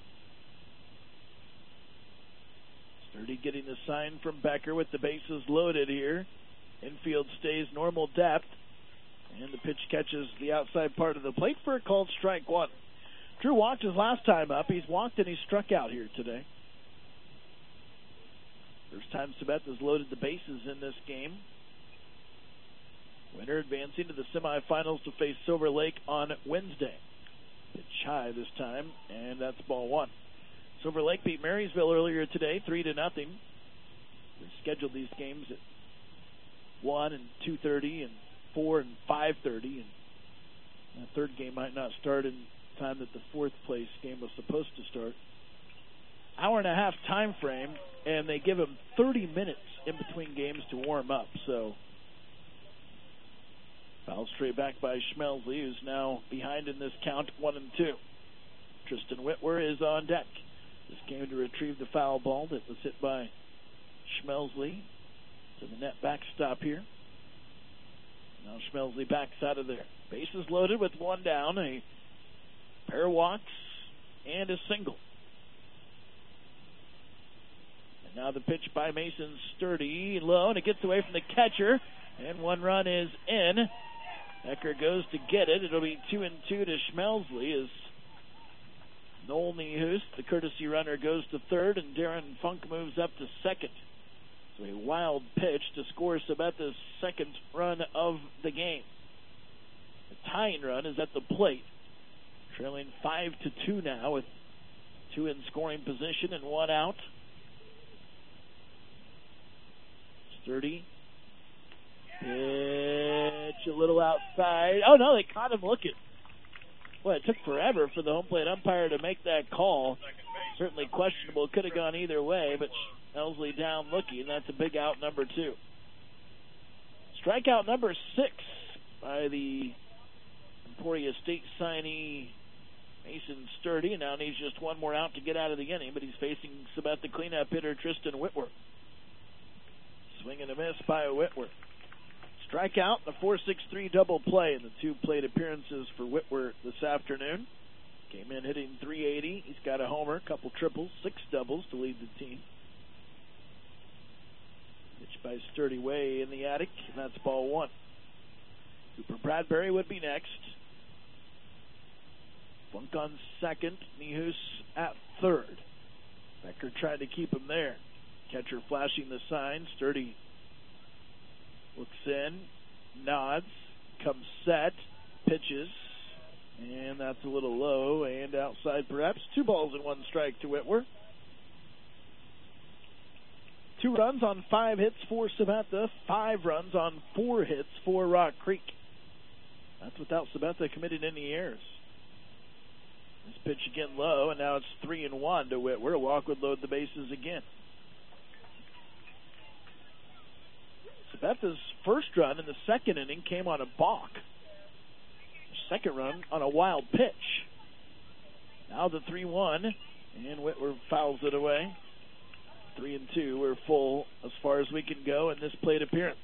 Sturdy getting the sign from Becker with the bases loaded here. Infield stays normal depth, and the pitch catches the outside part of the plate for a called strike 1. Drew walked his last time up. He's walked and he struck out here today. First time Sabetha's loaded the bases in this game. Winner advancing to the semifinals to face Silver Lake on Wednesday. Pitch high this time, and that's ball 1. Silver Lake beat Marysville earlier today, 3-0. We scheduled these games at 1 and 2:30 and 4 and 5:30, and the third game might not start in time that the fourth place game was supposed to start. Hour and a half time frame, and they give them 30 minutes in between games to warm up. So foul straight back by Schmelzle, who's now behind in this count, 1-2. Tristan Whitwer is on deck. This came to retrieve the foul ball that was hit by Schmelzle to the net backstop here. Now Schmelzle backs out of there. Bases loaded with 1 down, a pair of walks, and a single. And now the pitch by Mason Sturdy, low, and it gets away from the catcher, and 1 run is in. Becker goes to get it. It'll be 2-2 to Schmelzle as Noel Nihus, the courtesy runner, goes to third, and Darren Funk moves up to second. So a wild pitch to score Sabetha's second run of the game. The tying run is at the plate, trailing 5-2 now with 2 in scoring position and 1 out. Sturdy. Pitch a little outside. Oh no, they caught him looking. Boy, it took forever for the home plate umpire to make that call. Certainly questionable. Could have gone either way, but Elsley down looking. That's a big out, number 2. Strikeout number 6 by the Emporia State signee Mason Sturdy. Now needs just 1 more out to get out of the inning, but he's facing Sabetha cleanup hitter Tristan Whitwer. Swing and a miss by Whitwer. Strikeout, the 4.63 double play in the 2 plate appearances for Whitwer this afternoon. Came in hitting .380. He's got a homer, a couple triples, 6 doubles to lead the team. Pitch by Sturdy way in the attic, and that's ball 1. Cooper Bradbury would be next. Funk on second, Nihus at third. Becker tried to keep him there. Catcher flashing the sign. Sturdy looks in, nods, comes set, pitches, and that's a little low and outside perhaps. 2 balls and 1 strike to Whitwer. 2 runs on 5 hits for Sabetha, 5 runs on 4 hits for Rock Creek. That's without Sabetha committing any errors. This pitch again low, and now it's 3-1 to Whitwer. A walk would load the bases again. Sabetha's first run in the second inning came on a balk. Second run on a wild pitch. Now the 3-1, and Whitwer fouls it away. 3-2. We're full as far as we can go in this plate appearance.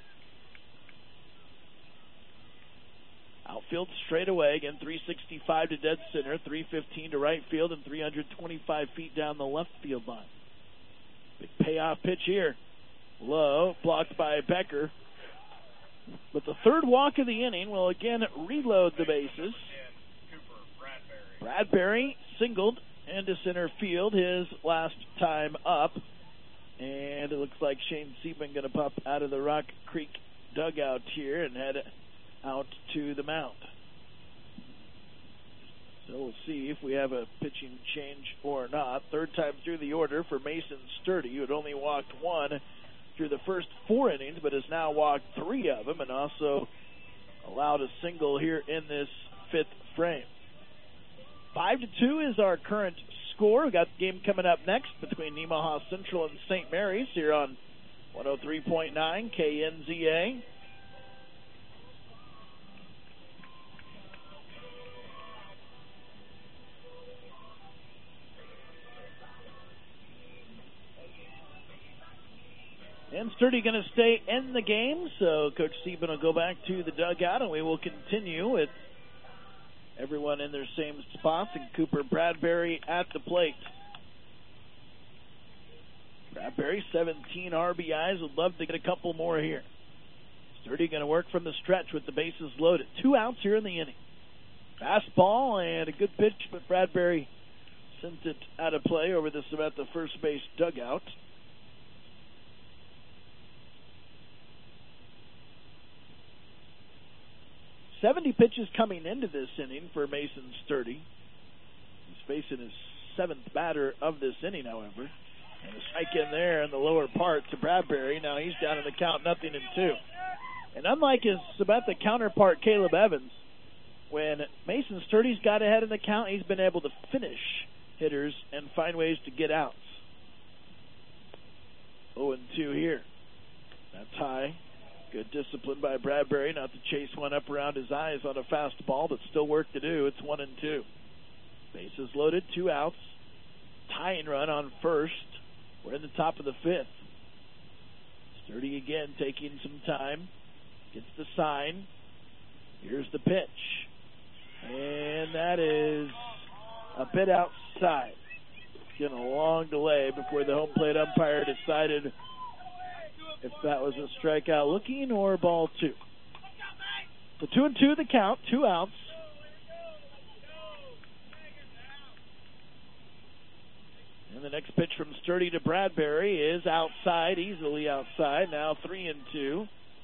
Outfield straight away. Again, 365 to dead center, 315 to right field, and 325 feet down the left field line. Big payoff pitch here. Low, blocked by Becker. But the third walk of the inning will again reload the bases. Bradbury singled into center field his last time up. And it looks like Shane Seaman going to pop out of the Rock Creek dugout here and head out to the mound. So we'll see if we have a pitching change or not. Third time through the order for Mason Sturdy, who had only walked 1 through the first 4 innings, but has now walked 3 of them and also allowed a single here in this 5th frame. 5-2 is our current score. We got the game coming up next between Nemaha Central and St. Mary's here on 103.9 KNZA. And Sturdy going to stay in the game, so Coach Sieben will go back to the dugout, and we will continue with everyone in their same spots, and Cooper Bradbury at the plate. Bradbury, 17 RBIs, would love to get a couple more here. Sturdy going to work from the stretch with the bases loaded. 2 outs here in the inning. Fastball and a good pitch, but Bradbury sent it out of play over this about the first base dugout. .70 pitches coming into this inning for Mason Sturdy. He's facing his 7th batter of this inning, however. And a strike in there in the lower part to Bradbury. Now he's down in the count, 0-2. And unlike his Sabetha counterpart, Caleb Evans, when Mason Sturdy's got ahead in the count, he's been able to finish hitters and find ways to get outs. 0-2 here. That's high. Good discipline by Bradbury not to chase one up around his eyes on a fastball, but still work to do. It's 1-2. Bases loaded, 2 outs. Tying run on first. We're in the top of the 5th. Sturdy again taking some time. Gets the sign. Here's the pitch. And that is a bit outside. Getting a long delay before the home plate umpire decided if that was a strikeout looking or ball 2. So 2-2 the count, 2 outs. And the next pitch from Sturdy to Bradbury is outside, easily outside. Now 3-2.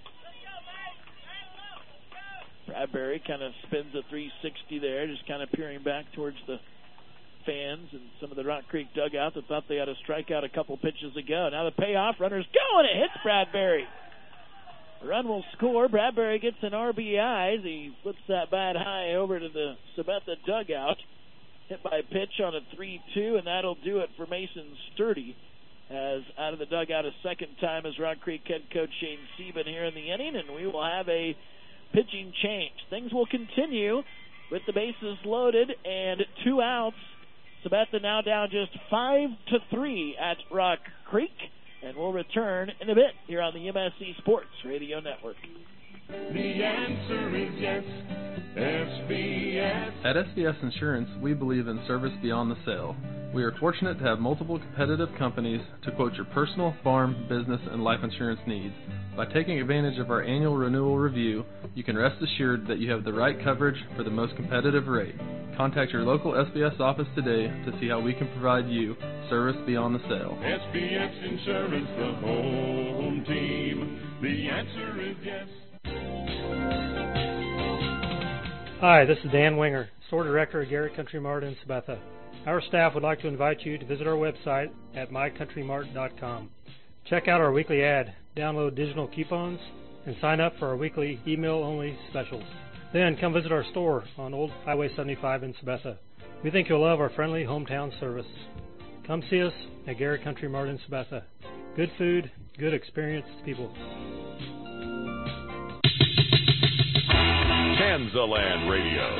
Bradbury kind of spins a 360 there, just kind of peering back towards the fans and some of the Rock Creek dugout that thought they had a strikeout a couple pitches ago. Now the payoff, runner's going, it hits Bradbury. The run will score. Bradbury gets an RBI as he flips that bat high over to the Sabetha dugout. Hit by pitch on a 3-2, and that'll do it for Mason Sturdy. As out of the dugout a second time as Rock Creek head coach Shane Sieben here in the inning, and we will have a pitching change. Things will continue with the bases loaded and 2 outs. Sabetha now down just 5-3 at Rock Creek, and we'll return in a bit here on the MSC Sports Radio Network. The answer is yes, SBS. At SBS Insurance, we believe in service beyond the sale. We are fortunate to have multiple competitive companies to quote your personal, farm, business, and life insurance needs. By taking advantage of our annual renewal review, you can rest assured that you have the right coverage for the most competitive rate. Contact your local SBS office today to see how we can provide you service beyond the sale. SBS Insurance, the home team. The answer is yes. Hi, this is Dan Winger, Store Director of Garrett Country Mart in Sabetha. Our staff would like to invite you to visit our website at mycountrymart.com. Check out our weekly ad, download digital coupons, and sign up for our weekly email-only specials. Then come visit our store on Old Highway 75 in Sabetha. We think you'll love our friendly hometown service. Come see us at Garrett Country Mart in Sabetha. Good food, good experienced people. Kansaland Radio.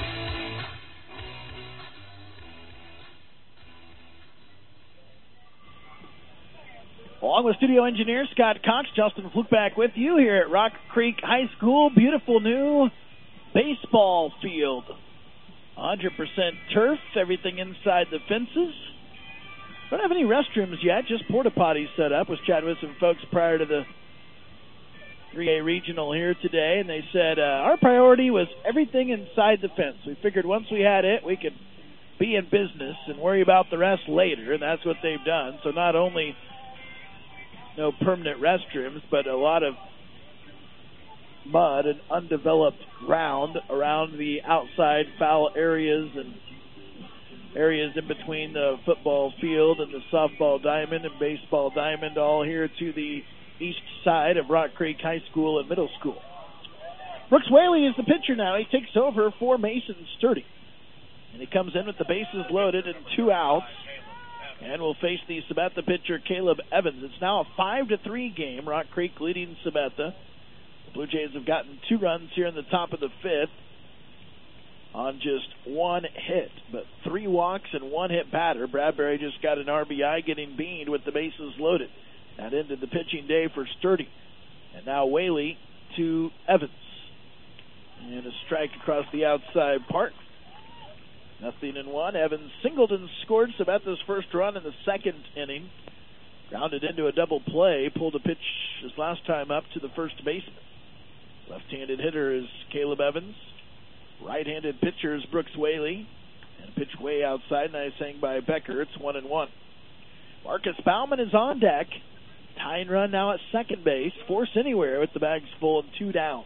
Along with studio engineer Scott Cox, Justin Fluke back with you here at Rock Creek High School. Beautiful new baseball field. 100% turf, everything inside the fences. Don't have any restrooms yet, just porta potties set up. Was chatting with some folks prior to the 3A regional here today, and they said our priority was everything inside the fence. We figured once we had it, we could be in business and worry about the rest later, and that's what they've done. So not only no permanent restrooms, but a lot of mud and undeveloped ground around the outside foul areas and areas in between the football field and the softball diamond and baseball diamond, all here to the east side of Rock Creek High School and Middle School. Brooks Whaley is the pitcher now. He takes over for Mason Sturdy. And he comes in with the bases loaded and 2 outs. And will face the Sabetha pitcher, Caleb Evans. It's now a 5-3 game. Rock Creek leading Sabetha. The Blue Jays have gotten 2 runs here in the top of the 5th on just 1 hit. But 3 walks and 1 hit batter. Bradbury just got an RBI getting beaned with the bases loaded. That ended the pitching day for Sturdy. And now Whaley to Evans. And a strike across the outside part. 0-1. Evans singled and scored Sabetha's first run in the second inning. Grounded into a double play. Pulled a pitch his last time up to the first baseman. Left-handed hitter is Caleb Evans. Right-handed pitcher is Brooks Whaley. And a pitch way outside. Nice hang by Becker. It's 1-1. Marcus Bauman is on deck. Tying run now at second base. Force anywhere with the bags full and 2 down.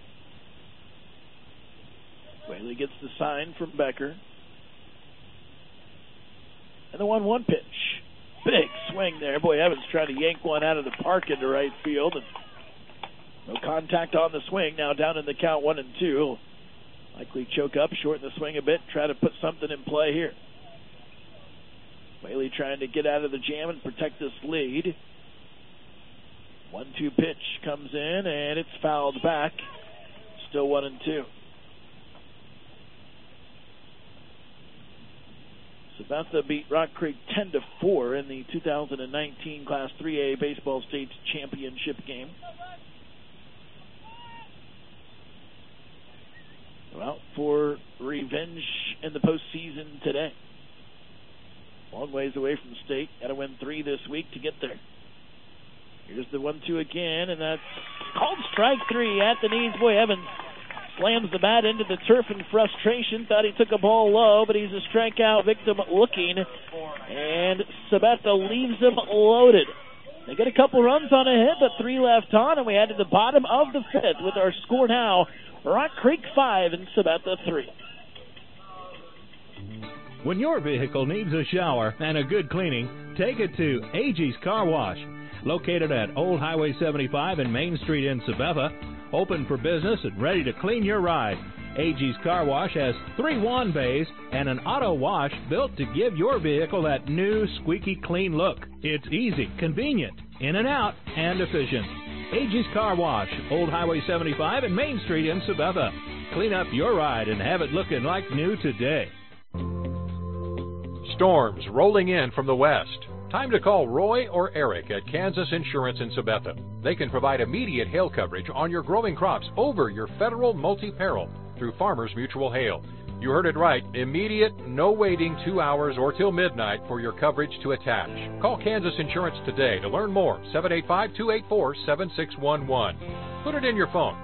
Whaley gets the sign from Becker. And the 1-1 pitch. Big swing there. Boy, Evans trying to yank one out of the park into right field. And no contact on the swing. Now down in the count 1-2. Likely choke up, shorten the swing a bit, try to put something in play here. Whaley trying to get out of the jam and protect this lead. 1-2 pitch comes in, and it's fouled back. Still 1-2. Sabetha beat Rock Creek 10-4 in the 2019 Class 3A Baseball State Championship game. Out for revenge in the postseason today. Long ways away from state. Got to win 3 this week to get there. Here's the 1-2 again, and that's called strike 3 at the knees. Boy, Evans slams the bat into the turf in frustration. Thought he took a ball low, but he's a strikeout victim looking. And Sabetha leaves him loaded. They get a couple runs on a hit, but 3 left on, and we head to the bottom of the 5th with our score now. Rock Creek 5 and Sabetha 3. When your vehicle needs a shower and a good cleaning, take it to AG's Car Wash. Located at Old Highway 75 and Main Street in Sabetha. Open for business and ready to clean your ride. AG's Car Wash has 3 wand bays and an auto wash built to give your vehicle that new squeaky clean look. It's easy, convenient, in and out, and efficient. AG's Car Wash, Old Highway 75 and Main Street in Sabetha. Clean up your ride and have it looking like new today. Storms rolling in from the west. Time to call Roy or Eric at Kansas Insurance in Sabetha. They can provide immediate hail coverage on your growing crops over your federal multi-peril through Farmers Mutual Hail. You heard it right. Immediate, no waiting 2 hours or till midnight for your coverage to attach. Call Kansas Insurance today to learn more. 785-284-7611. Put it in your phone.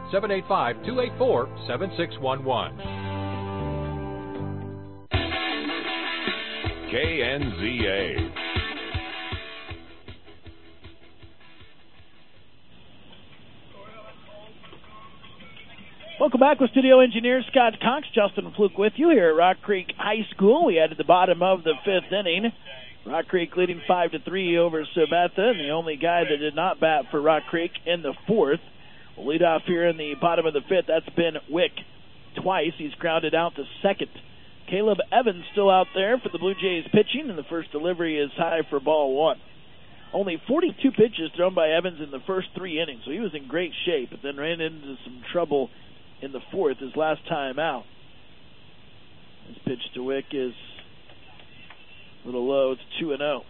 785-284-7611. KNZA. Welcome back with studio engineer Scott Cox. Justin Fluke with you here at Rock Creek High School. We head to the bottom of the 5th inning. Rock Creek leading 5-3 over Sabetha, and the only guy that did not bat for Rock Creek in the 4th. We'll lead off here in the bottom of the 5th. That's been Wick twice. He's grounded out to second. Caleb Evans still out there for the Blue Jays pitching, and the first delivery is high for ball 1. Only 42 pitches thrown by Evans in the first 3 innings, so he was in great shape, but then ran into some trouble in the 4th, his last time out. His pitch to Wick is a little low. It's 2-0.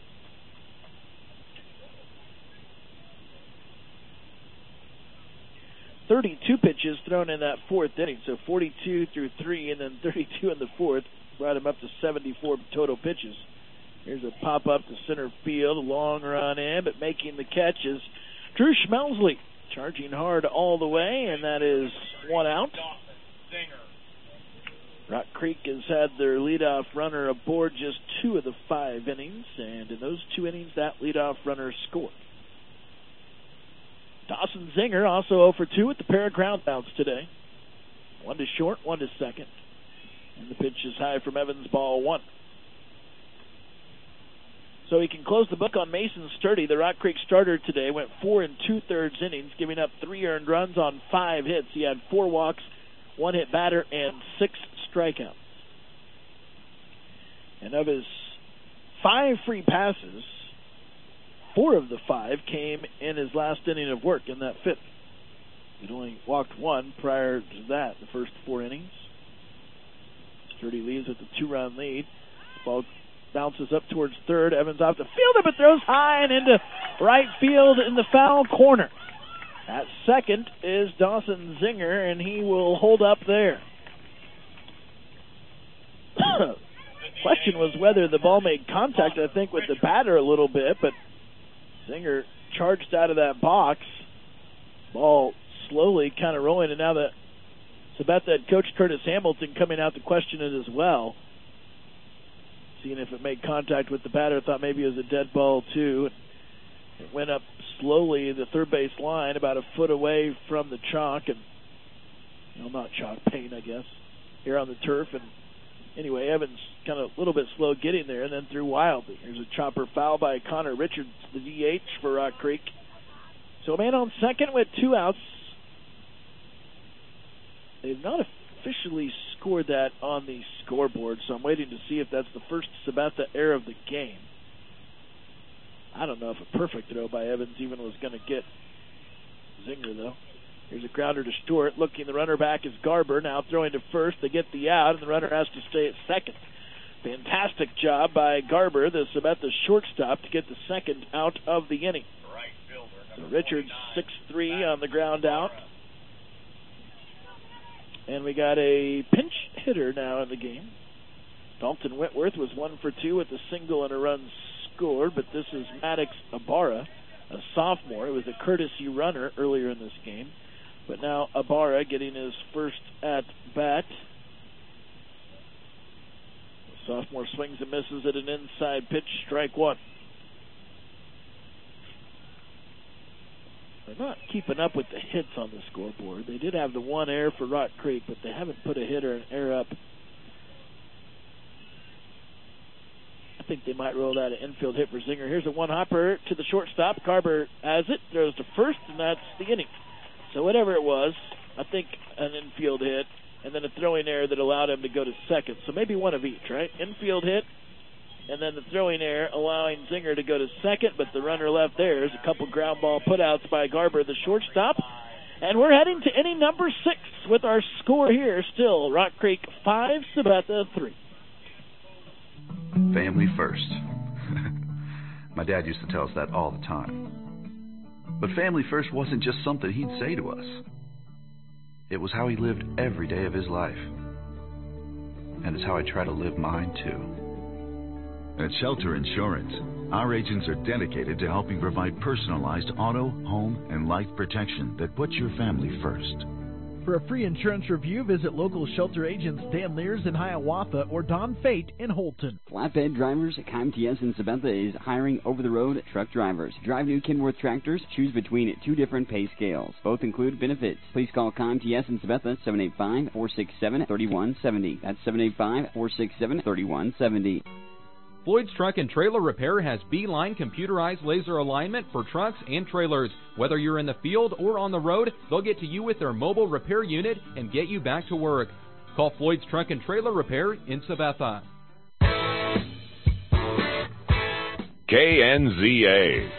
.32 pitches thrown in that 4th inning, so 42 through 3 and then 32 in the 4th. Brought him up to 74 total pitches. Here's a pop-up to center field, a long run in, but making the catch is Drew Schmelsley. Charging hard all the way, and that is 1 out. Rock Creek has had their leadoff runner aboard just 2 of the 5 innings, and in those 2 innings, that leadoff runner scored. Dawson Zinger also 0 for 2 with the pair of ground outs today. 1 to short, 1 to second. And the pitch is high from Evans, ball 1. So he can close the book on Mason Sturdy. The Rock Creek starter today went 4 2/3 innings, giving up 3 earned runs on 5 hits. He had 4 walks, 1 hit batter, and 6 strikeouts. And of his 5 free passes, 4 of the 5 came in his last inning of work in that 5th. He'd only walked 1 prior to that, the first 4 innings. Sturdy leaves with a 2-run lead. Ball bounces up towards third. Evans off the field, but throws high and into right field in the foul corner. At second is Dawson Zinger, and he will hold up there. Question was whether the ball made contact, I think, with the batter a little bit, but Zinger charged out of that box. Ball slowly kind of rolling, and now that Sabetha head coach Curtis Hamilton coming out to question it as well. Seeing if it made contact with the batter, thought maybe it was a dead ball too. It went up slowly the third base line, about a foot away from the chalk, and not chalk, paint, I guess, here on the turf. And anyway, Evans kind of a little bit slow getting there, and then threw wildly. Here's a chopper foul by Connor Richards, the DH for Rock Creek. So a man on second with 2 outs. They've not officially scored that on the scoreboard, so I'm waiting to see if that's the first Sabetha error of the game. I don't know if a perfect throw by Evans even was going to get Zinger, though. Here's a grounder to Stewart. Looking, the runner back is Garber. Now throwing to first. They get the out, and the runner has to stay at second. Fantastic job by Garber, the Sabetha shortstop, to get the second out of the inning. So Richards 6-3 on the ground out. And we got a pinch hitter now in the game. Dalton Whitworth was 1 for 2 with a single and a run scored, but this is Maddox Ibarra, a sophomore. It was a courtesy runner earlier in this game. But now Ibarra getting his first at bat. The sophomore swings and misses at an inside pitch, strike one. They're not keeping up with the hits on the scoreboard. They did have the one error for Rock Creek, but they haven't put a hit or an error up. I think they might roll out an infield hit for Zinger. Here's a one-hopper to the shortstop. Garber has it, throws to first, and that's the inning. So whatever it was, I think an infield hit, and then a throwing error that allowed him to go to second. So maybe one of each, right? Infield hit, and then the throwing error allowing Zinger to go to second, but the runner left there. There's a couple ground ball putouts by Garber, the shortstop. And we're heading to inning number 6 with our score here. Still, Rock Creek 5, Sabetha 3. Family first. My dad used to tell us that all the time. But family first wasn't just something he'd say to us. It was how he lived every day of his life. And it's how I try to live mine, too. At Shelter Insurance, our agents are dedicated to helping provide personalized auto, home, and life protection that puts your family first. For a free insurance review, visit local Shelter agents Dan Lears in Hiawatha or Don Fate in Holton. Flatbed Drivers, KMTS in Sabetha is hiring over-the-road truck drivers. Drive new Kenworth tractors. Choose between 2 different pay scales. Both include benefits. Please call KMTS in Sabetha, 785-467-3170. That's 785-467-3170. Floyd's Truck and Trailer Repair has B-Line computerized laser alignment for trucks and trailers. Whether you're in the field or on the road, they'll get to you with their mobile repair unit and get you back to work. Call Floyd's Truck and Trailer Repair in Sabetha. KNZA.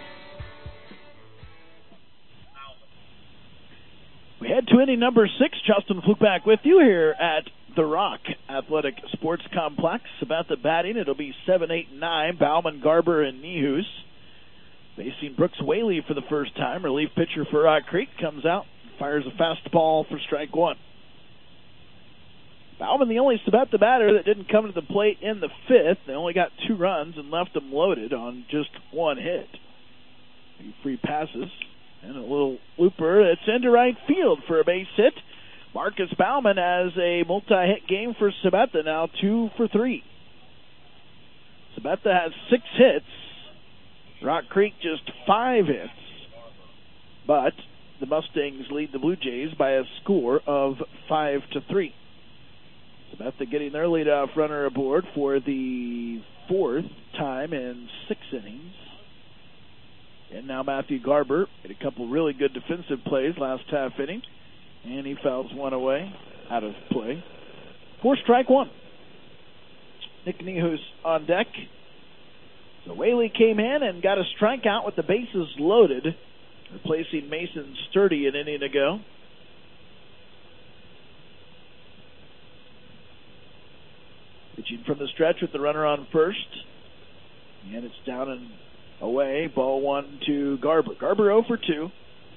We head to inning number 6. Justin Fluke back with you here at the Rock Athletic Sports Complex. About the batting, it'll be 7, 8, and 9. Bauman, Garber, and Nehus. Facing Brooks Whaley for the first time. Relief pitcher for Rock Creek comes out, fires a fastball for strike one. Bauman, the only Sabetha batter that didn't come to the plate in the 5th. They only got 2 runs and left them loaded on just 1 hit. 2 free passes and a little looper. It's into right field for a base hit. Marcus Bauman has a multi-hit game for Sabetha, now 2 for 3. Sabetha has 6 hits. Rock Creek just 5 hits. But the Mustangs lead the Blue Jays by a score of 5-3. Sabetha getting their leadoff runner aboard for the 4th time in 6 innings. And now Matthew Garber had a couple really good defensive plays last half inning. And he fouls one away, out of play. 4 strike 1. Nick Nehus on deck. So Whaley came in and got a strikeout with the bases loaded, replacing Mason Sturdy an inning ago. Pitching from the stretch with the runner on first. And it's down and away. Ball 1 to Garber. Garber 0 for 2.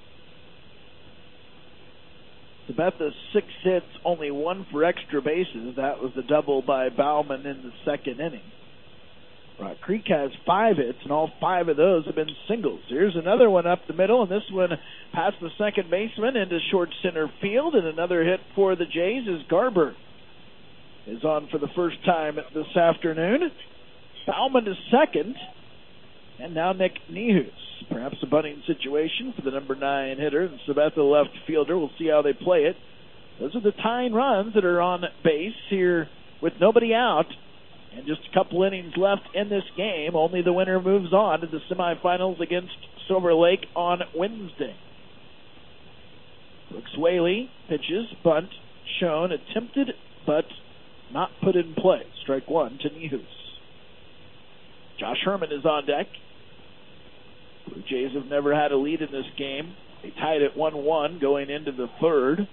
Sabetha 6 hits, only 1 for extra bases. That was the double by Bauman in the second inning. Rock Creek has 5 hits, and all 5 of those have been singles. Here's another one up the middle, and this one past the second baseman into short center field, and another hit for the Jays as Garber is on for the first time this afternoon. Bauman to second, and now Nick Nehus. Perhaps a bunting situation for the number 9 hitter, and Sabetha left fielder. We'll see how they play it. Those are the tying runs that are on base here with nobody out. And just a couple innings left in this game. Only the winner moves on to the semifinals against Silver Lake on Wednesday. Brooks Whaley pitches, bunt, shown, attempted, but not put in play. Strike 1 to Nehus. Josh Herman is on deck. Blue Jays have never had a lead in this game. They tied at 1-1 going into the third.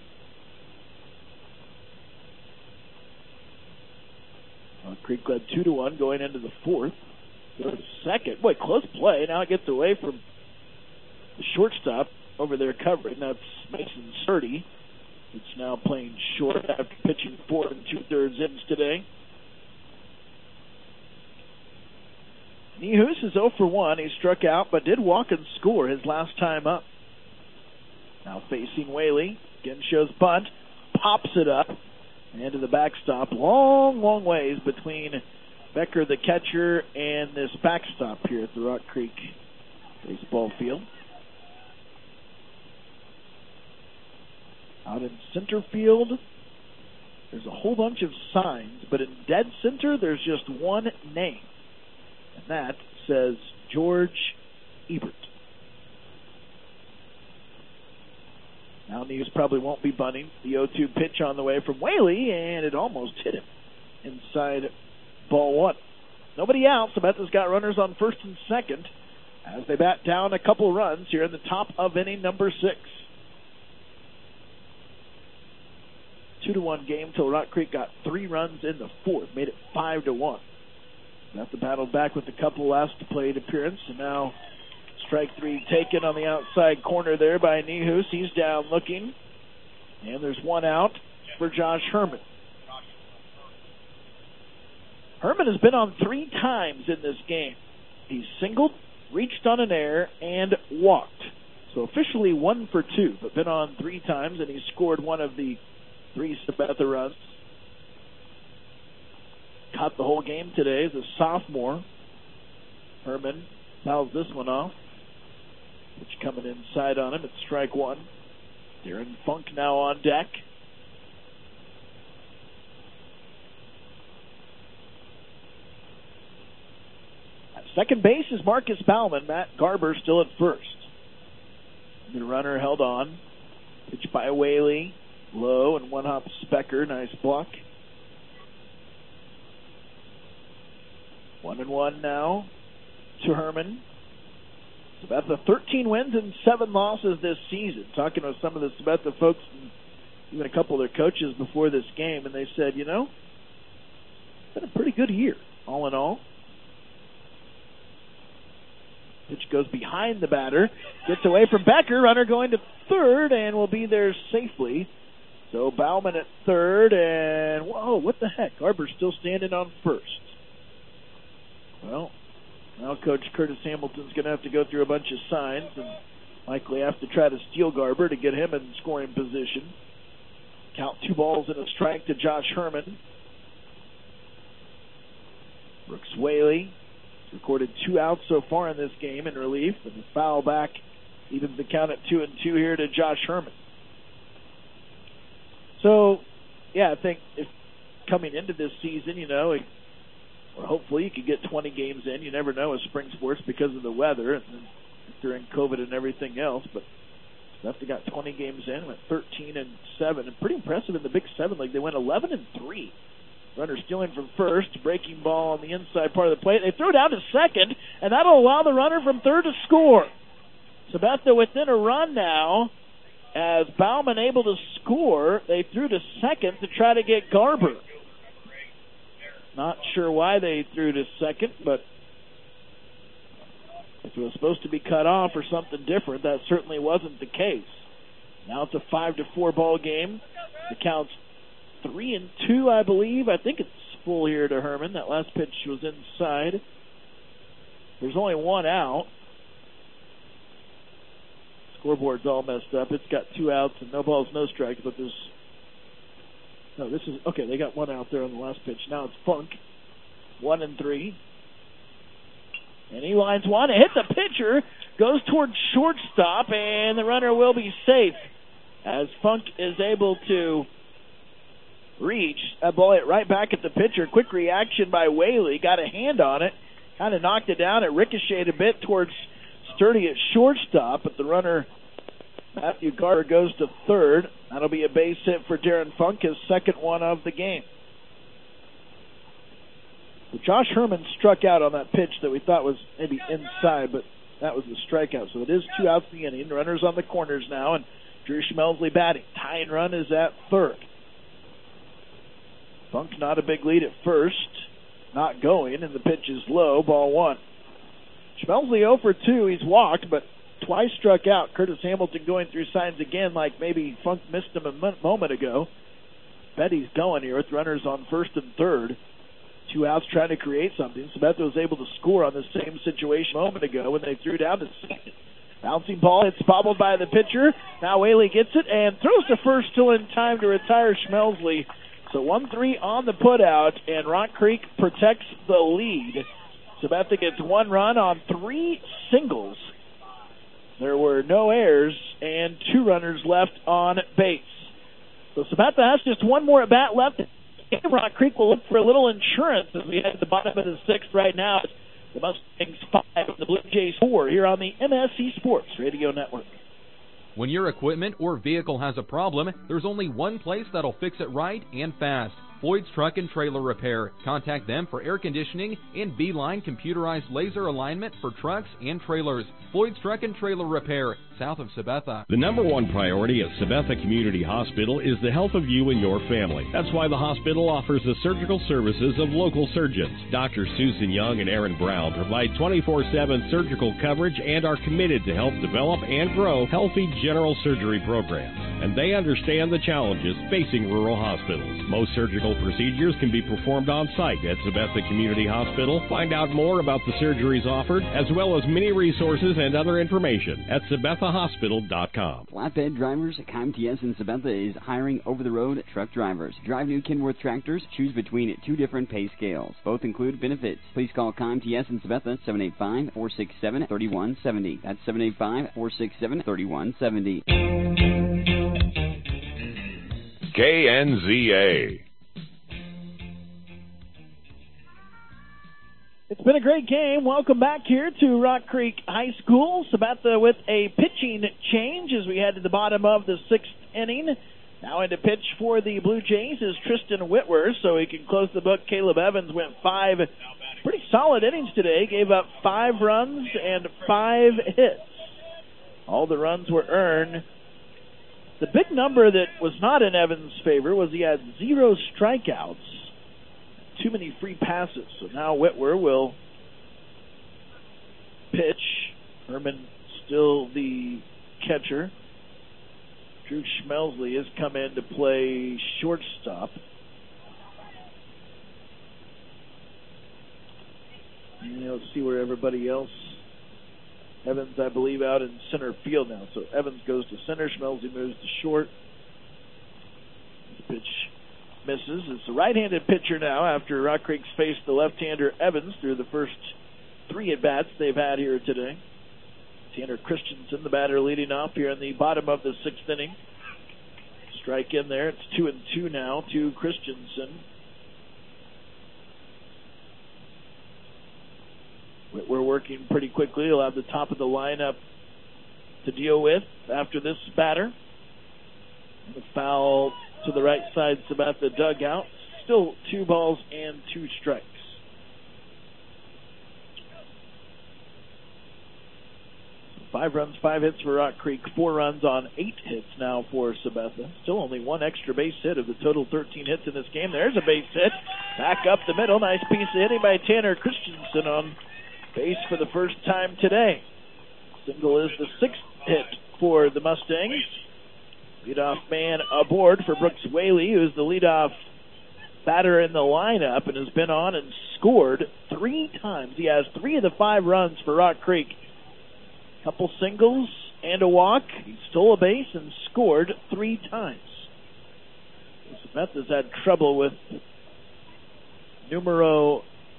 Creek led 2-1 going into the fourth. Go to second. Boy, close play. Now it gets away from the shortstop over there covering. That's Mason Surdy. It's now playing short after pitching 4 2/3 innings today. Nehus is 0 for 1. He struck out, but did walk and score his last time up. Now facing Whaley. Again shows bunt. Pops it up. And to the backstop. Long, long ways between Becker, the catcher, and this backstop here at the Rock Creek baseball field. Out in center field, there's a whole bunch of signs, but in dead center, there's just one name. And that says George Ebert. Now Neves probably won't be bunting. The 0-2 pitch on the way from Whaley, and it almost hit him inside ball 1. Nobody out. Sabetha's got runners on first and second as they bat down a couple runs here in the top of inning number 6. 2-1 game till Rock Creek got 3 runs in the fourth, made it 5-1. Sabetha battled back with a couple last played appearance, and now strike 3 taken on the outside corner there by Nehus. He's down looking. And there's one out for Josh Herman. Herman has been on 3 times in this game. He's singled, reached on an error, and walked. So officially 1 for 2, but been on 3 times, and he scored one of the 3 Sabetha runs. Caught the whole game today as a sophomore. Herman fouls this one off. Pitch coming inside on him. It's strike 1. Darren Funk now on deck. At second base is Marcus Bauman. Matt Garber still at first. The runner held on. Pitch by Whaley. Low and one hop Specker. Nice block. 1-1 now to Herman. Sabetha 13 wins and 7 losses this season. Talking with some of the Sabetha folks and even a couple of their coaches before this game, and they said, you know, it's been a pretty good year, all in all. Pitch goes behind the batter, gets away from Becker, runner going to third, and will be there safely. So Bauman at third, and whoa, what the heck? Garber's still standing on first. Well, now Coach Curtis Hamilton's going to have to go through a bunch of signs and likely have to try to steal Garber to get him in scoring position. Count 2 balls and a strike to Josh Herman. Brooks Whaley recorded 2 outs so far in this game in relief, and the foul back evens the count at 2-2 here to Josh Herman. So, yeah, I think if coming into this season, you know, or hopefully you could get 20 games in. You never know with spring sports because of the weather and during COVID and everything else. But Sabetha got 20 games in, went 13-7, and pretty impressive in the Big 7 League. They went 11-3. Runner stealing from first, breaking ball on the inside part of the plate. They throw down to second, and that'll allow the runner from third to score. Sabetha within a run now. As Bauman able to score, they threw to second to try to get Garber. Not sure why they threw to second, but if it was supposed to be cut off or something different, that certainly wasn't the case. Now it's a 5-4 ball game. The count's 3-2, I believe. I think it's full here to Herman. That last pitch was inside. There's only one out. Scoreboard's all messed up. It's got 2 outs and no balls, no strikes, but there's... No, this is... Okay, they got 1 out there on the last pitch. Now it's Funk. 1-3. And he lines one, hit the pitcher, goes towards shortstop, and the runner will be safe as Funk is able to reach. That ball hit right back at the pitcher. Quick reaction by Whaley. Got a hand on it. Kind of knocked it down. It ricocheted a bit towards Sturdy at shortstop, but the runner, Matthew Carter, goes to third. That'll be a base hit for Darren Funk, his second one of the game. So Josh Herman struck out on that pitch that we thought was maybe inside, but that was the strikeout. So it is 2 outs in the inning. Runners on the corners now, and Drew Schmelsley batting. Tying run is at third. Funk not a big lead at first. Not going, and the pitch is low. Ball 1. Schmelsley 0 for 2. He's walked, but twice struck out. Curtis Hamilton going through signs again like maybe Funk missed him a moment ago. Bet he's going here with runners on first and third. 2 outs trying to create something. Sabetha was able to score on the same situation a moment ago when they threw down to second. Bouncing ball, it's bobbled by the pitcher. Now Whaley gets it and throws to first, still in time to retire Schmelsley. So 1-3 on the putout, and Rock Creek protects the lead. Sabetha gets 1 run on 3 singles. There were no errors and 2 runners left on base. So Sabetha has just 1 more at bat left. Rock Creek will look for a little insurance as we head to the bottom of the 6th right now. The Mustangs 5 and the Blue Jays 4 here on the MSC Sports Radio Network. When your equipment or vehicle has a problem, there's only one place that'll fix it right and fast. Floyd's Truck and Trailer Repair. Contact them for air conditioning and Beeline computerized laser alignment for trucks and trailers. Floyd's Truck and Trailer Repair, south of Sabetha. The number one priority at Sabetha Community Hospital is the health of you and your family. That's why the hospital offers the surgical services of local surgeons. Dr. Susan Young and Aaron Brown provide 24/7 surgical coverage and are committed to help develop and grow healthy general surgery programs. And they understand the challenges facing rural hospitals. Most surgical procedures can be performed on site at Sabetha Community Hospital. Find out more about the surgeries offered, as well as many resources and other information at SabethaHospital.com. Flatbed Drivers, ComTS in Sabetha is hiring over-the-road truck drivers. Drive new Kenworth tractors. Choose between 2 different pay scales. Both include benefits. Please call ComTS in Sabetha, 785-467-3170. That's 785-467-3170. KNZA. It's been a great game. Welcome back here to Rock Creek High School. Sabetha with a pitching change as we head to the bottom of the 6th inning. Now into pitch for the Blue Jays is Tristan Whitwer, so he can close the book. Caleb Evans went 5 pretty solid innings today. Gave up 5 runs and 5 hits. All the runs were earned. The big number that was not in Evans' favor was he had 0 strikeouts. Too many free passes. So now Whitwer will pitch. Herman still the catcher. Drew Schmelsley has come in to play shortstop. And let's see where everybody else. Evans, I believe, out in center field now. So Evans goes to center. Schmelsley moves to short. The pitch misses. It's a right-handed pitcher now after Rock Creek's faced the left-hander Evans through the first 3 at-bats they've had here today. Tanner Christensen, the batter, leading off here in the bottom of the 6th inning. Strike in there. It's 2-2 now to Christensen. We're working pretty quickly. He'll have the top of the lineup to deal with after this batter. The foul to the right side, Sabetha dugout. Still 2 balls and 2 strikes. 5 runs, 5 hits for Rock Creek, 4 runs on 8 hits now for Sabetha. Still only 1 extra base hit of the total 13 hits in this game. There's a base hit. Back up the middle. Nice piece of hitting by Tanner Christensen on base for the first time today. Single is the 6th hit for the Mustangs. Leadoff man aboard for Brooks Whaley, who's the leadoff batter in the lineup and has been on and scored 3 times. He has 3 of the 5 runs for Rock Creek. Couple singles and a walk. He stole a base and scored 3 times. Sabetha's had trouble with numero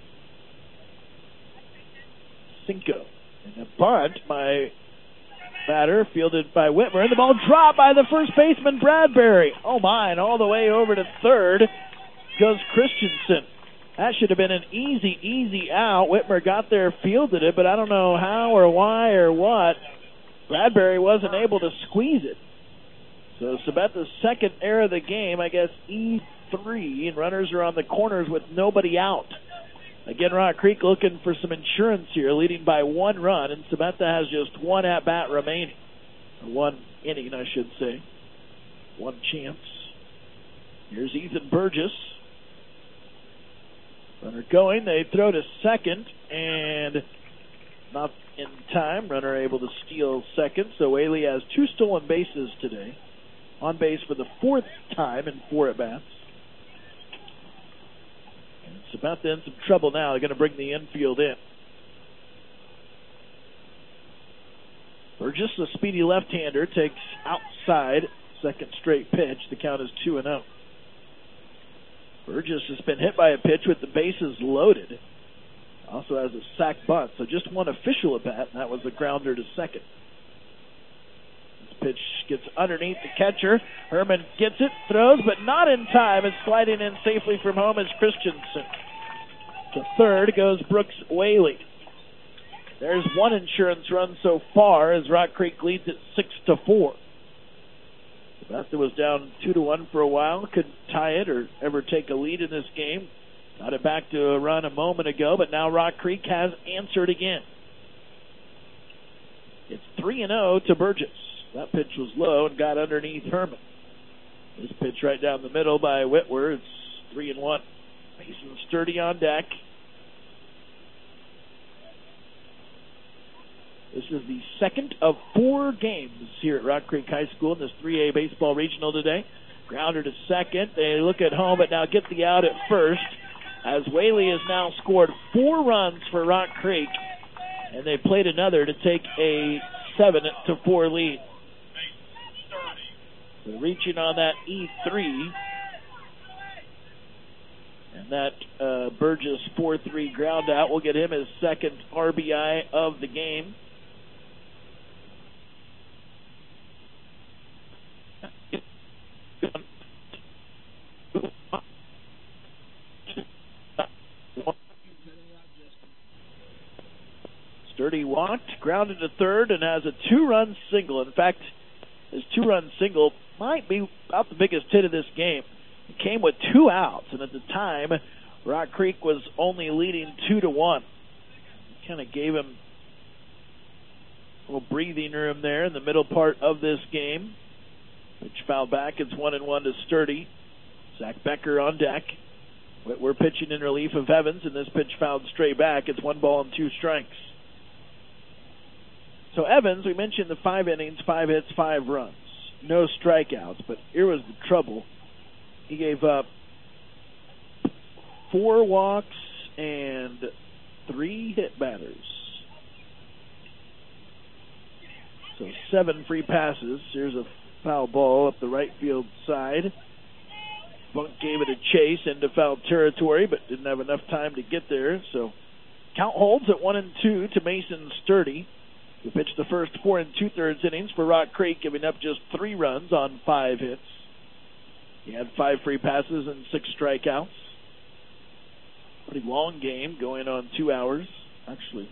5. And a bunt by batter fielded by Whitmer. And the ball dropped by the first baseman, Bradbury. Oh my, and all the way over to third goes Christensen. That should have been an easy out. Whitmer got there, fielded it, but I don't know how or why or what. Bradbury wasn't able to squeeze it. So Sabetha's second error of the game, I guess E3, and runners are on the corners with nobody out. Again, Rock Creek looking for some insurance here, leading by 1 run, and Sabetha has just 1 at-bat remaining. Or 1 inning, I should say. 1 chance. Here's Ethan Burgess. Runner going, they throw to second, and not in time. Runner able to steal second, so Whaley has 2 stolen bases today. On base for the 4th time in 4 at-bats. And Sabetha in some trouble now. They're going to bring the infield in. Burgess, a speedy left-hander, takes outside, second straight pitch. The count is 2-0. Burgess has been hit by a pitch with the bases loaded. Also has a sac bunt, so just 1 official at bat, and that was a grounder to second. This pitch gets underneath the catcher. Herman gets it, throws, but not in time. It's sliding in safely from home is Christensen. To third goes Brooks Whaley. There's 1 insurance run so far as Rock Creek leads at 6-4. Sabetha was down 2-1 for a while. Couldn't tie it or ever take a lead in this game. Got it back to a run a moment ago, but now Rock Creek has answered again. It's 3-0 to Burgess. That pitch was low and got underneath Herman. This pitch right down the middle by Whitwer. It's 3-1. Mason Sturdy on deck. This is the second of 4 games here at Rock Creek High School in this 3A baseball regional today. Grounder to second. They look at home, but now get the out at first, as Whaley has now scored 4 runs for Rock Creek, and they played another to take a 7-4 lead. So reaching on that E3, and that Burgess 4-3 ground out will get him his second RBI of the game. Sturdy walked, grounded to third, and has a 2-run single. In fact, his 2-run single might be about the biggest hit of this game. It came with 2 outs, and at the time, Rock Creek was only leading 2-1. Kind of gave him a little breathing room there in the middle part of this game. Pitch foul back. It's 1-1 to Sturdy. Zach Becker on deck. We're pitching in relief of Evans, and this pitch fouled straight back. It's 1 ball and 2 strikes. So Evans, we mentioned the 5 innings, 5 hits, 5 runs. No strikeouts, but here was the trouble. He gave up 4 walks and 3 hit batters. So 7 free passes. Here's a foul ball up the right field side. Bunk gave it a chase into foul territory, but didn't have enough time to get there. So count holds at 1-2 to Mason Sturdy, who pitched the first 4 2/3 innings for Rock Creek, giving up just 3 runs on 5 hits. He had 5 free passes and 6 strikeouts. Pretty long game, going on 2 hours, actually.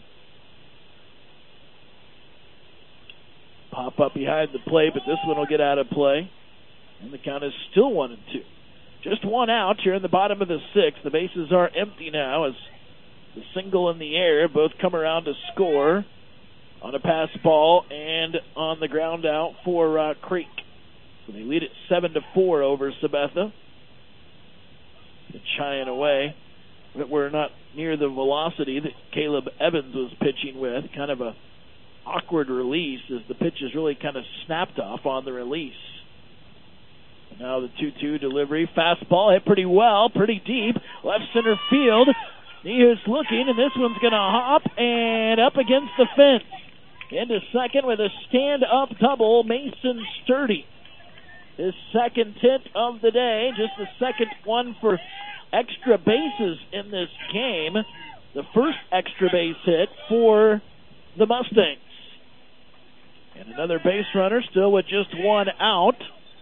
Pop up behind the plate, but this one will get out of play. And the count is still 1-2. Just 1 out here in the bottom of the 6th. The bases are empty now as the single in the air both come around to score on a pass ball and on the ground out for Rock Creek. So they lead it 7-4 over Sabetha. It's high and away. But we're not near the velocity that Caleb Evans was pitching with. Kind of a awkward release as the pitch is really kind of snapped off on the release. And now the 2-2 delivery. Fastball hit pretty well, pretty deep. Left center field. He is looking, and this one's going to hop and up against the fence. Into second with a stand-up double, Mason Sturdy. His second hit of the day, just the second one for extra bases in this game. The first extra base hit for the Mustangs. And another base runner still with just one out.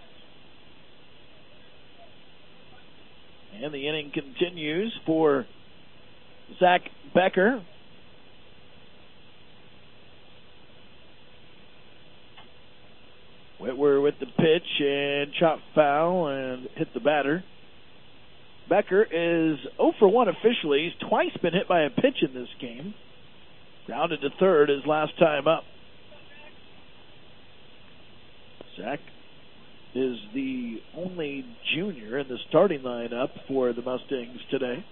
And the inning continues for Zach Becker. Whitwer with the pitch and chop foul and hit the batter. Becker is 0 for 1 officially. He's twice been hit by a pitch in this game. Grounded to third his last time up. Zach is the only junior in the starting lineup for the Mustangs today.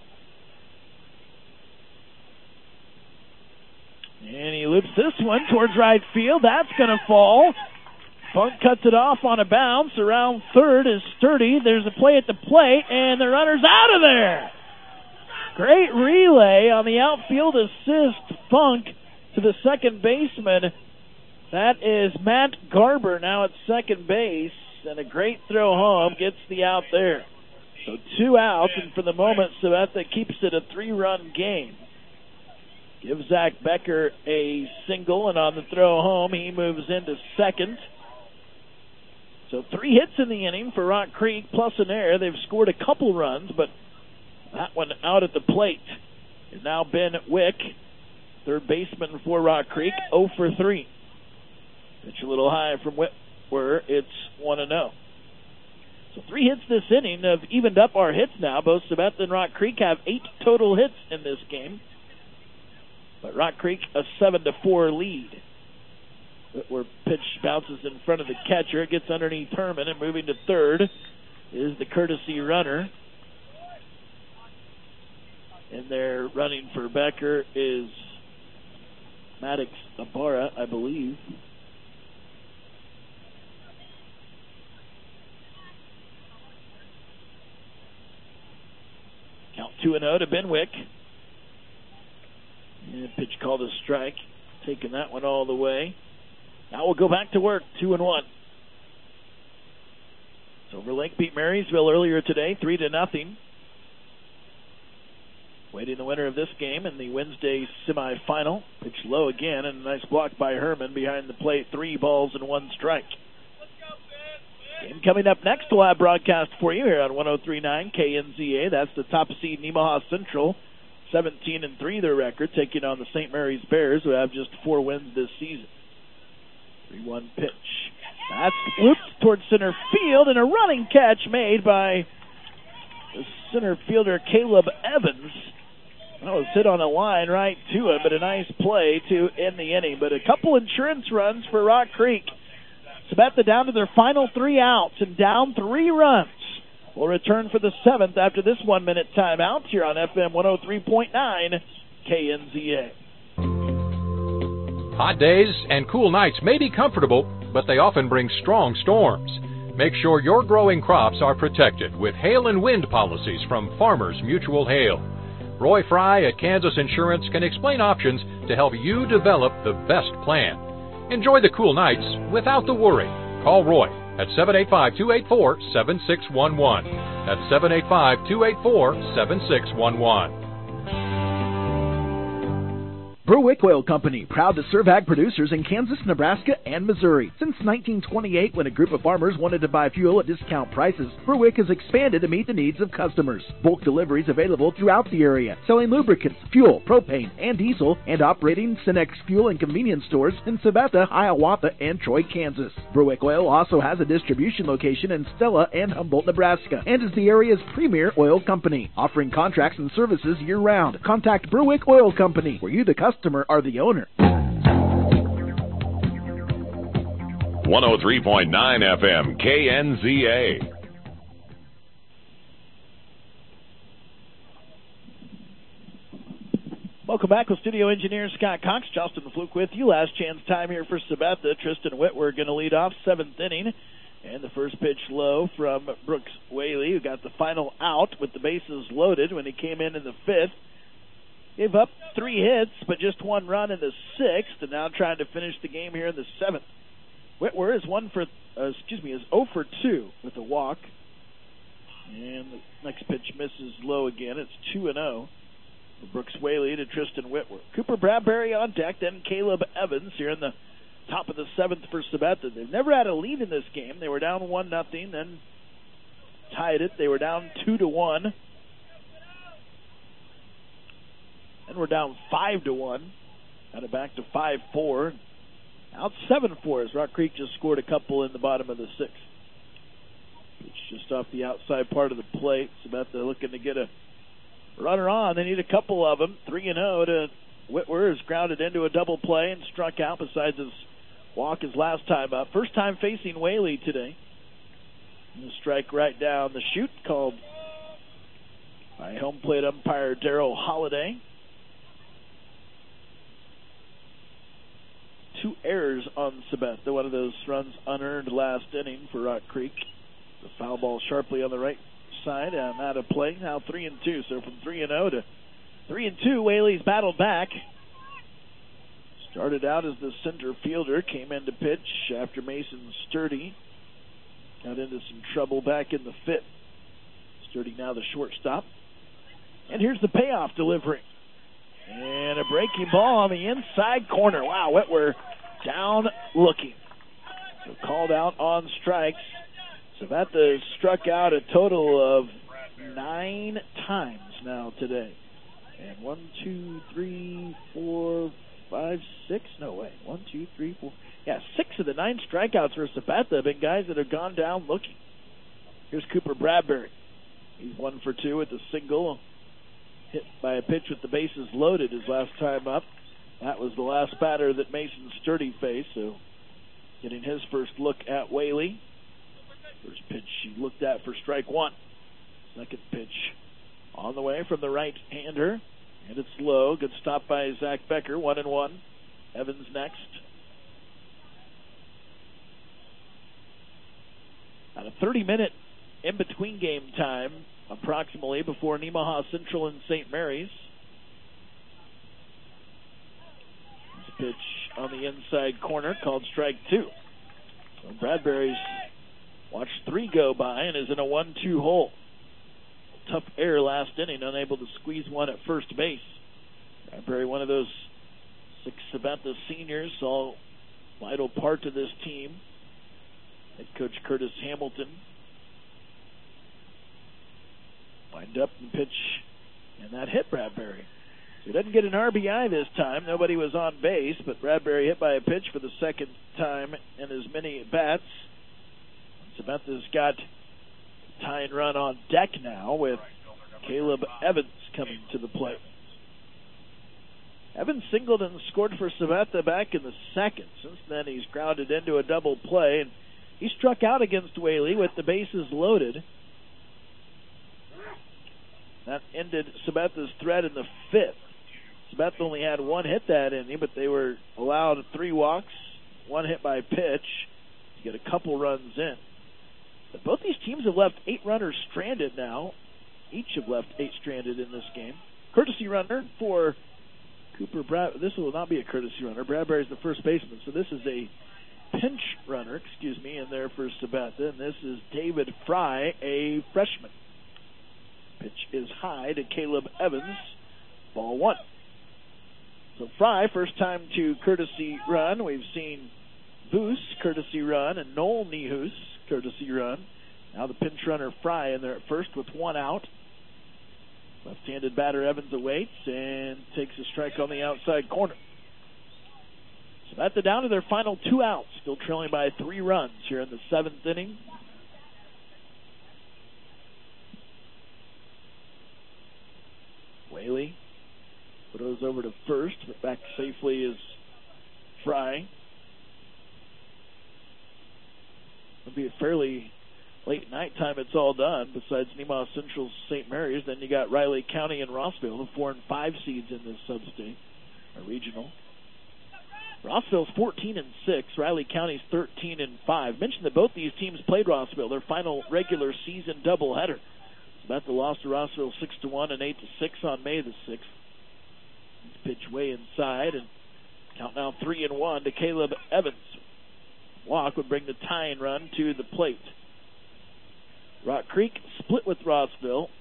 And he loops this one towards right field. That's going to fall. Funk cuts it off on a bounce. Around third is Sturdy. There's a play at the plate, and the runner's out of there. Great relay on the outfield assist, Funk, to the second baseman. That is Matt Garber now at second base, and a great throw home gets the out there. So 2 outs, and for the moment, Sabetha keeps it a 3-run game. Give Zach Becker a single, and on the throw home, he moves into second. So 3 hits in the inning for Rock Creek, plus an error. They've scored a couple runs, but that one out at the plate. And now Ben Wick, third baseman for Rock Creek, 0 for 3. Pitch a little high from Whitwer. It's 1-0. So 3 hits this inning have evened up our hits now. Both Sabetha and Rock Creek have 8 total hits in this game. But Rock Creek a 7-4 lead. Where pitch bounces in front of the catcher. It gets underneath Herman, and moving to third is the courtesy runner. And there running for Becker is Maddox Ibarra, I believe. Count 2-0 to Ben Wick. And pitch called a strike. Taking that one all the way. Now we'll go back to work, 2-1. Silver Lake beat Marysville earlier today, 3-0. Waiting the winner of this game in the Wednesday semifinal. Pitch low again, and a nice block by Herman behind the plate. 3 balls and 1 strike. Game coming up next, we'll have broadcast for you here on 103.9 KNZA. That's the top seed Nemaha Central, 17-3 their record, taking on the St. Mary's Bears, who have just 4 wins this season. 3-1 pitch. That's looped towards center field, and a running catch made by the center fielder Caleb Evans. That was hit on a line right to it, but a nice play to end the inning. But a couple insurance runs for Rock Creek. Sabetha down to their final 3 outs and down 3 runs. We'll return for the 7th after this 1-minute timeout here on FM 103.9 KNZA. Hot days and cool nights may be comfortable, but they often bring strong storms. Make sure your growing crops are protected with hail and wind policies from Farmers Mutual Hail. Roy Fry at Kansas Insurance can explain options to help you develop the best plan. Enjoy the cool nights without the worry. Call Roy at 785-284-7611. That's 785-284-7611. Bruwick Oil Company, proud to serve ag producers in Kansas, Nebraska, and Missouri. Since 1928, when a group of farmers wanted to buy fuel at discount prices, Bruwick has expanded to meet the needs of customers. Bulk deliveries available throughout the area, selling lubricants, fuel, propane, and diesel, and operating Cenex fuel and convenience stores in Sabetha, Hiawatha, and Troy, Kansas. Bruwick Oil also has a distribution location in Stella and Humboldt, Nebraska, and is the area's premier oil company, offering contracts and services year-round. Contact Bruwick Oil Company, where you, the customer, are the owner. 103.9 FM KNZA. Welcome back with studio engineer Scott Cox. Justin Fluke with you. Last chance time here for Sabetha. Tristan Whitwer going to lead off, 7th inning. And the first pitch low from Brooks Whaley, who got the final out with the bases loaded when he came in the 5th. Gave up 3 hits, but just 1 run in the 6th, and now trying to finish the game here in the 7th. Whitwer is 0 for 2 with a walk. And the next pitch misses low again. It's 2-0. Brooks Whaley to Tristan Whitwer. Cooper Bradbury on deck, then Caleb Evans here in the top of the 7th for Sabetha. They've never had a lead in this game. They were down 1-0, then tied it. They were down 2-1. And we're down 5-1. Got it back to 5-4. Now it's 7-4 as Rock Creek just scored a couple in the bottom of the 6th. It's just off the outside part of the plate. Sabetha looking to get a runner on. They need a couple of them. 3-0 to Whitwer, has grounded into a double play and struck out besides his walk his last time up. First time facing Whaley today. And a strike right down the chute called by home plate umpire Darryl Holliday. 2 errors on Sabetha. One of those runs unearned last inning for Rock Creek. The foul ball sharply on the right side and out of play. Now 3-2. So from 3-0 to 3-2, Whaley's battled back. Started out as the center fielder, came in to pitch after Mason Sturdy got into some trouble back in the 5th. Sturdy now the shortstop. And here's the payoff delivery. And a breaking ball on the inside corner. Wow, Whitwer down looking. So called out on strikes. Sabetha has struck out a total of 9 times now today. And 1, 2, 3, 4, 5, 6. No way. 1, 2, 3, 4. Yeah, 6 of the 9 strikeouts for Sabetha have been guys that have gone down looking. Here's Cooper Bradbury. He's 1 for 2 with a single. Hit by a pitch with the bases loaded his last time up. That was the last batter that Mason Sturdy faced. So getting his first look at Whaley. First pitch he looked at for strike 1. Second pitch on the way from the right-hander. And it's low. Good stop by Zach Becker. 1-1. Evans next. At a 30-minute in-between game time, approximately, before Nemaha Central and St. Mary's. This pitch on the inside corner called strike 2. So Bradbury's watched 3 go by and is in a 1-2 hole. Tough error last inning, unable to squeeze one at first base. Bradbury, one of those 6 Sabetha seniors, all vital part of this team. Head coach Curtis Hamilton. Wind up and pitch, and that hit Bradbury. So he doesn't get an RBI this time. Nobody was on base, but Bradbury hit by a pitch for the second time in as many at-bats. Sabetha's got a tying run on deck now with Caleb Evans coming to the plate. Evans singled and scored for Sabetha back in the 2nd. Since then, he's grounded into a double play, and he struck out against Whaley with the bases loaded. That ended Sabetha's threat in the 5th. Sabetha only had 1 hit that inning, but they were allowed 3 walks, 1 hit by pitch to get a couple runs in. But both these teams have left 8 runners stranded now. Each have left 8 stranded in this game. Courtesy runner for Cooper Bradbury. This will not be a courtesy runner. Bradbury's the first baseman, so this is a pinch runner, in there for Sabetha. And this is David Fry, a freshman. Pitch is high to Caleb Evans. Ball 1. So Fry, first time to courtesy run. We've seen Boos, courtesy run, and Noel Nehus, courtesy run. Now the pinch runner Fry in there at first with 1 out. Left-handed batter Evans awaits and takes a strike on the outside corner. So that's down to their final 2 outs. Still trailing by 3 runs here in the 7th inning. Whaley throws over to first, but back safely is Fry. It'll be a fairly late night time. It's all done. Besides Nemaha Central's St. Mary's, then you got Riley County and Rossville, the 4 and 5 seeds in this sub-state, or regional. Rossville's 14-6. Riley County's 13-5. Mentioned that both these teams played Rossville, their final regular season doubleheader. Sabetha lost to Rossville 6-1 and 8-6 on May the 6th. Pitch way inside, and count now 3-1 to Caleb Evans. Walk would bring the tying run to the plate. Rock Creek split with Rossville.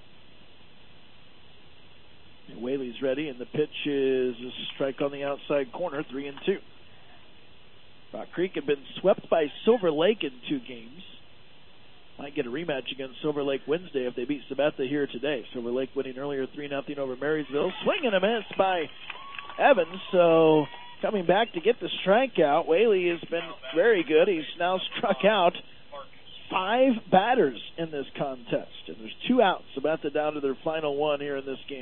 And Whaley's ready, and the pitch is a strike on the outside corner, 3-2. Rock Creek had been swept by Silver Lake in 2 games. Might get a rematch against Silver Lake Wednesday if they beat Sabetha here today. Silver Lake winning earlier 3-0 over Marysville. Swing and a miss by Evans, so coming back to get the strikeout. Whaley has been very good. He's now struck out 5 batters in this contest, and there's 2 outs. Sabetha down to their final 1 here in this game.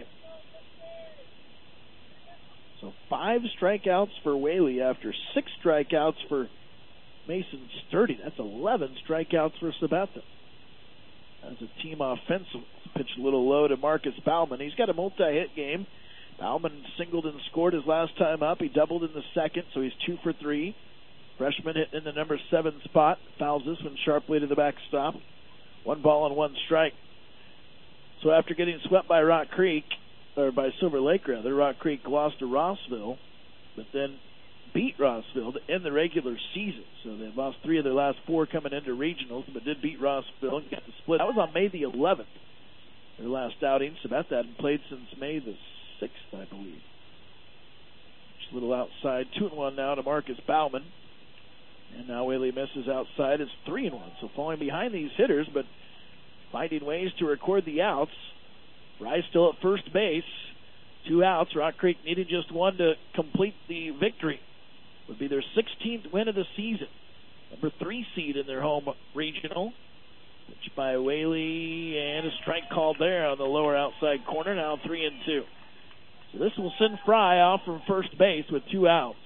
So 5 strikeouts for Whaley after 6 strikeouts for Mason Sturdy. That's 11 strikeouts for Sabetha. As a team offensive, pitched a little low to Marcus Bauman. He's got a multi-hit game. Bauman singled and scored his last time up. He doubled in the second, so he's 2 for 3. Freshman hitting in the number 7 spot. Fouls this one sharply to the backstop. 1 ball and 1 strike. So after getting swept by Rock Creek, or by Silver Lake rather, Rock Creek lost to Rossville, but then beat Rossville to end the regular season. So they've lost 3 of their last 4 coming into regionals, but did beat Rossville and get the split. That was on May the 11th, their last outing. Sabetha hadn't played since May the 6th, I believe. Just a little outside. 2-1 now to Marcus Bauman. And now Whaley misses outside. It's 3-1. So falling behind these hitters, but finding ways to record the outs. Fry still at first base. 2 outs. Rock Creek needed just 1 to complete the victory. Would be their 16th win of the season. Number 3 seed in their home regional. Pitch by Whaley, and a strike called there on the lower outside corner. Now 3-2. So this will send Fry off from first base with 2 outs.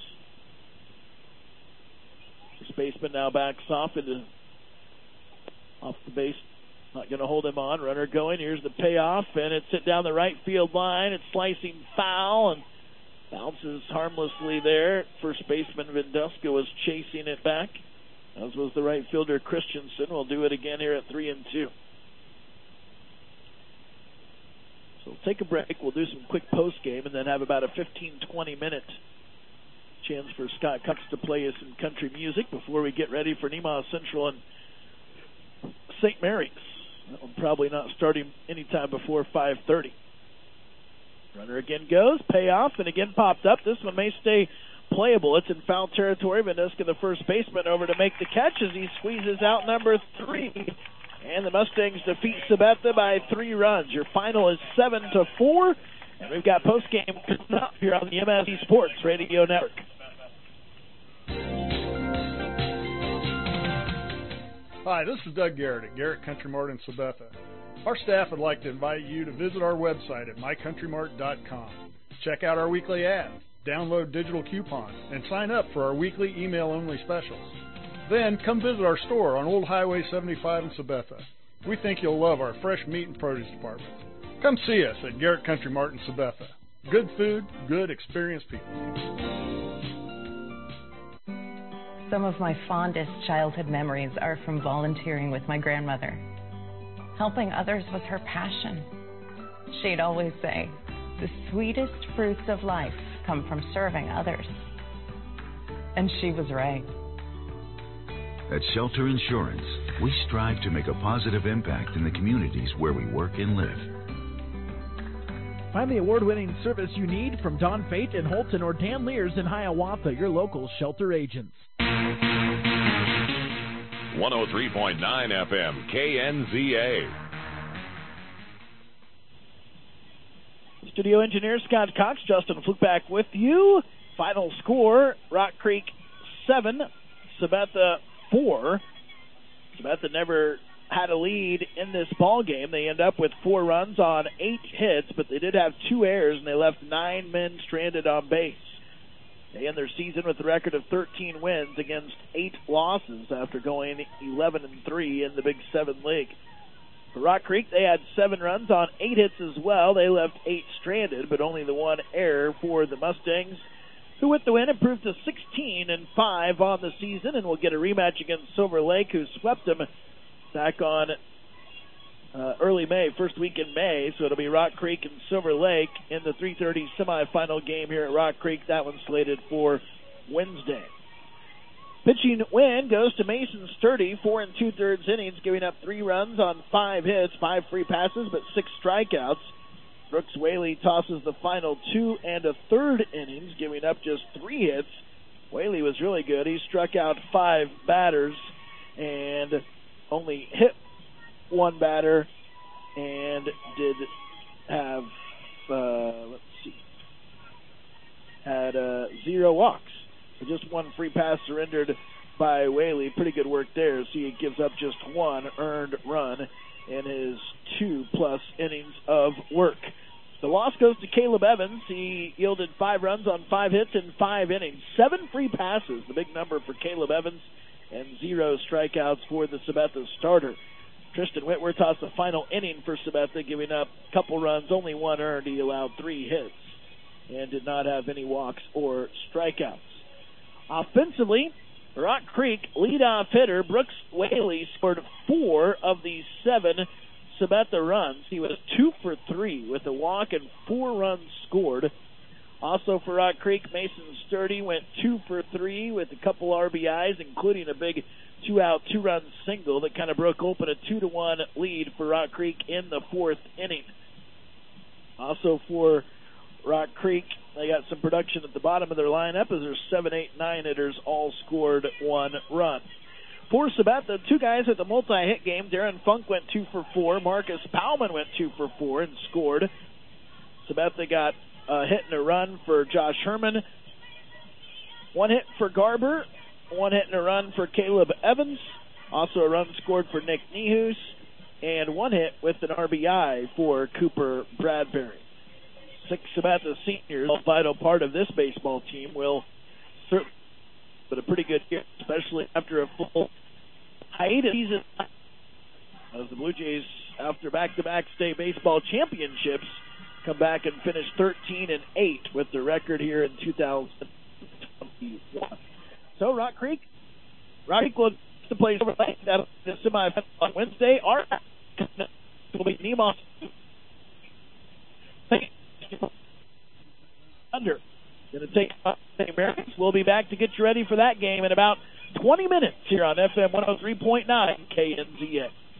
First baseman now backs off the base. Not going to hold him on. Runner going. Here's the payoff, and it's hit down the right field line. It's slicing foul and bounces harmlessly there. First baseman Vinduska was chasing it back, as was the right fielder Christensen. We'll do it again here at 3-2. So we'll take a break. We'll do some quick post game and then have about a 15-20 minute chance for Scott Cox to play us some country music before we get ready for Nemaha Central and St. Mary's. That one probably not starting anytime before 5:30. Runner again goes, payoff, and again popped up. This one may stay playable. It's in foul territory. Vinduska, the first baseman, over to make the catch as he squeezes out number 3. And the Mustangs defeat Sabetha by 3 runs. Your final is 7-4. And we've got postgame coming up here on the MSC Sports Radio Network. Hi, this is Doug Garrett at Garrett Country Mart in Sabetha. Our staff would like to invite you to visit our website at mycountrymart.com. Check out our weekly ad, download digital coupons, and sign up for our weekly email-only specials. Then come visit our store on Old Highway 75 in Sabetha. We think you'll love our fresh meat and produce department. Come see us at Garrett Country Mart in Sabetha. Good food, good experienced people. Some of my fondest childhood memories are from volunteering with my grandmother. Helping others was her passion. She'd always say, "The sweetest fruits of life come from serving others." And she was right. At Shelter Insurance, we strive to make a positive impact in the communities where we work and live. Find the award-winning service you need from Don Fate in Holton or Dan Lears in Hiawatha, your local shelter agents. 103.9 FM, KNZA. Studio engineer Scott Cox, Justin Fluke back with you. Final score, Rock Creek 7, Sabetha 4. Sabetha never had a lead in this ball game. They end up with 4 runs on 8 hits, but they did have 2 errors, and they left 9 men stranded on base. They end their season with a record of 13 wins against 8 losses after going 11-3 in the Big 7 League. For Rock Creek, they had 7 runs on 8 hits as well. They left 8 stranded, but only the 1 error for the Mustangs, who with the win improved to 16-5 on the season and will get a rematch against Silver Lake, who swept them back on early May, first week in May. So it'll be Rock Creek and Silver Lake in the 3:30 semifinal game here at Rock Creek. That one's slated for Wednesday. Pitching win goes to Mason Sturdy, 4 2/3 innings, giving up 3 runs on 5 hits, 5 free passes, but 6 strikeouts. Brooks Whaley tosses the final 2 1/3 innings, giving up just 3 hits. Whaley was really good. He struck out 5 batters and only hit 1 batter and did have, had 0 walks. So just 1 free pass surrendered by Whaley. Pretty good work there. See, he gives up just 1 earned run in his 2+ innings of work. The loss goes to Caleb Evans. He yielded 5 runs on 5 hits in 5 innings. 7 free passes, the big number for Caleb Evans, and 0 strikeouts for the Sabetha starter. Tristan Whitworth tossed the final inning for Sabetha, giving up a couple runs, only 1 earned. He allowed 3 hits and did not have any walks or strikeouts. Offensively, Rock Creek leadoff hitter Brooks Whaley scored 4 of the 7 Sabetha runs. He was 2 for 3 with a walk and 4 runs scored. Also for Rock Creek, Mason Sturdy went 2 for 3 with a couple RBIs, including a big 2-out, 2-run single that kind of broke open a 2-1 lead for Rock Creek in the 4th inning. Also for Rock Creek, they got some production at the bottom of their lineup as their 7, 8, 9 hitters all scored 1 run. For Sabetha, 2 guys at the multi-hit game. Darren Funk went 2 for 4. Marcus Powman went 2 for 4 and scored. Sabetha got a hit and a run for Josh Herman. 1 hit for Garber. 1 hit and a run for Caleb Evans. Also a run scored for Nick Nehus. And 1 hit with an RBI for Cooper Bradbury. 6 Sabetha seniors, a vital part of this baseball team, will certainly but a pretty good year, especially after a full hiatus season. As the Blue Jays, after back-to-back state baseball championships, come back and finish 13-8 with the record here in 2021. So Rock Creek will to play over the semifinal on Wednesday. Our will be Nemos under. Going to take St. Mary's. We'll be back to get you ready for that game in about 20 minutes here on FM 103.9 KNZA.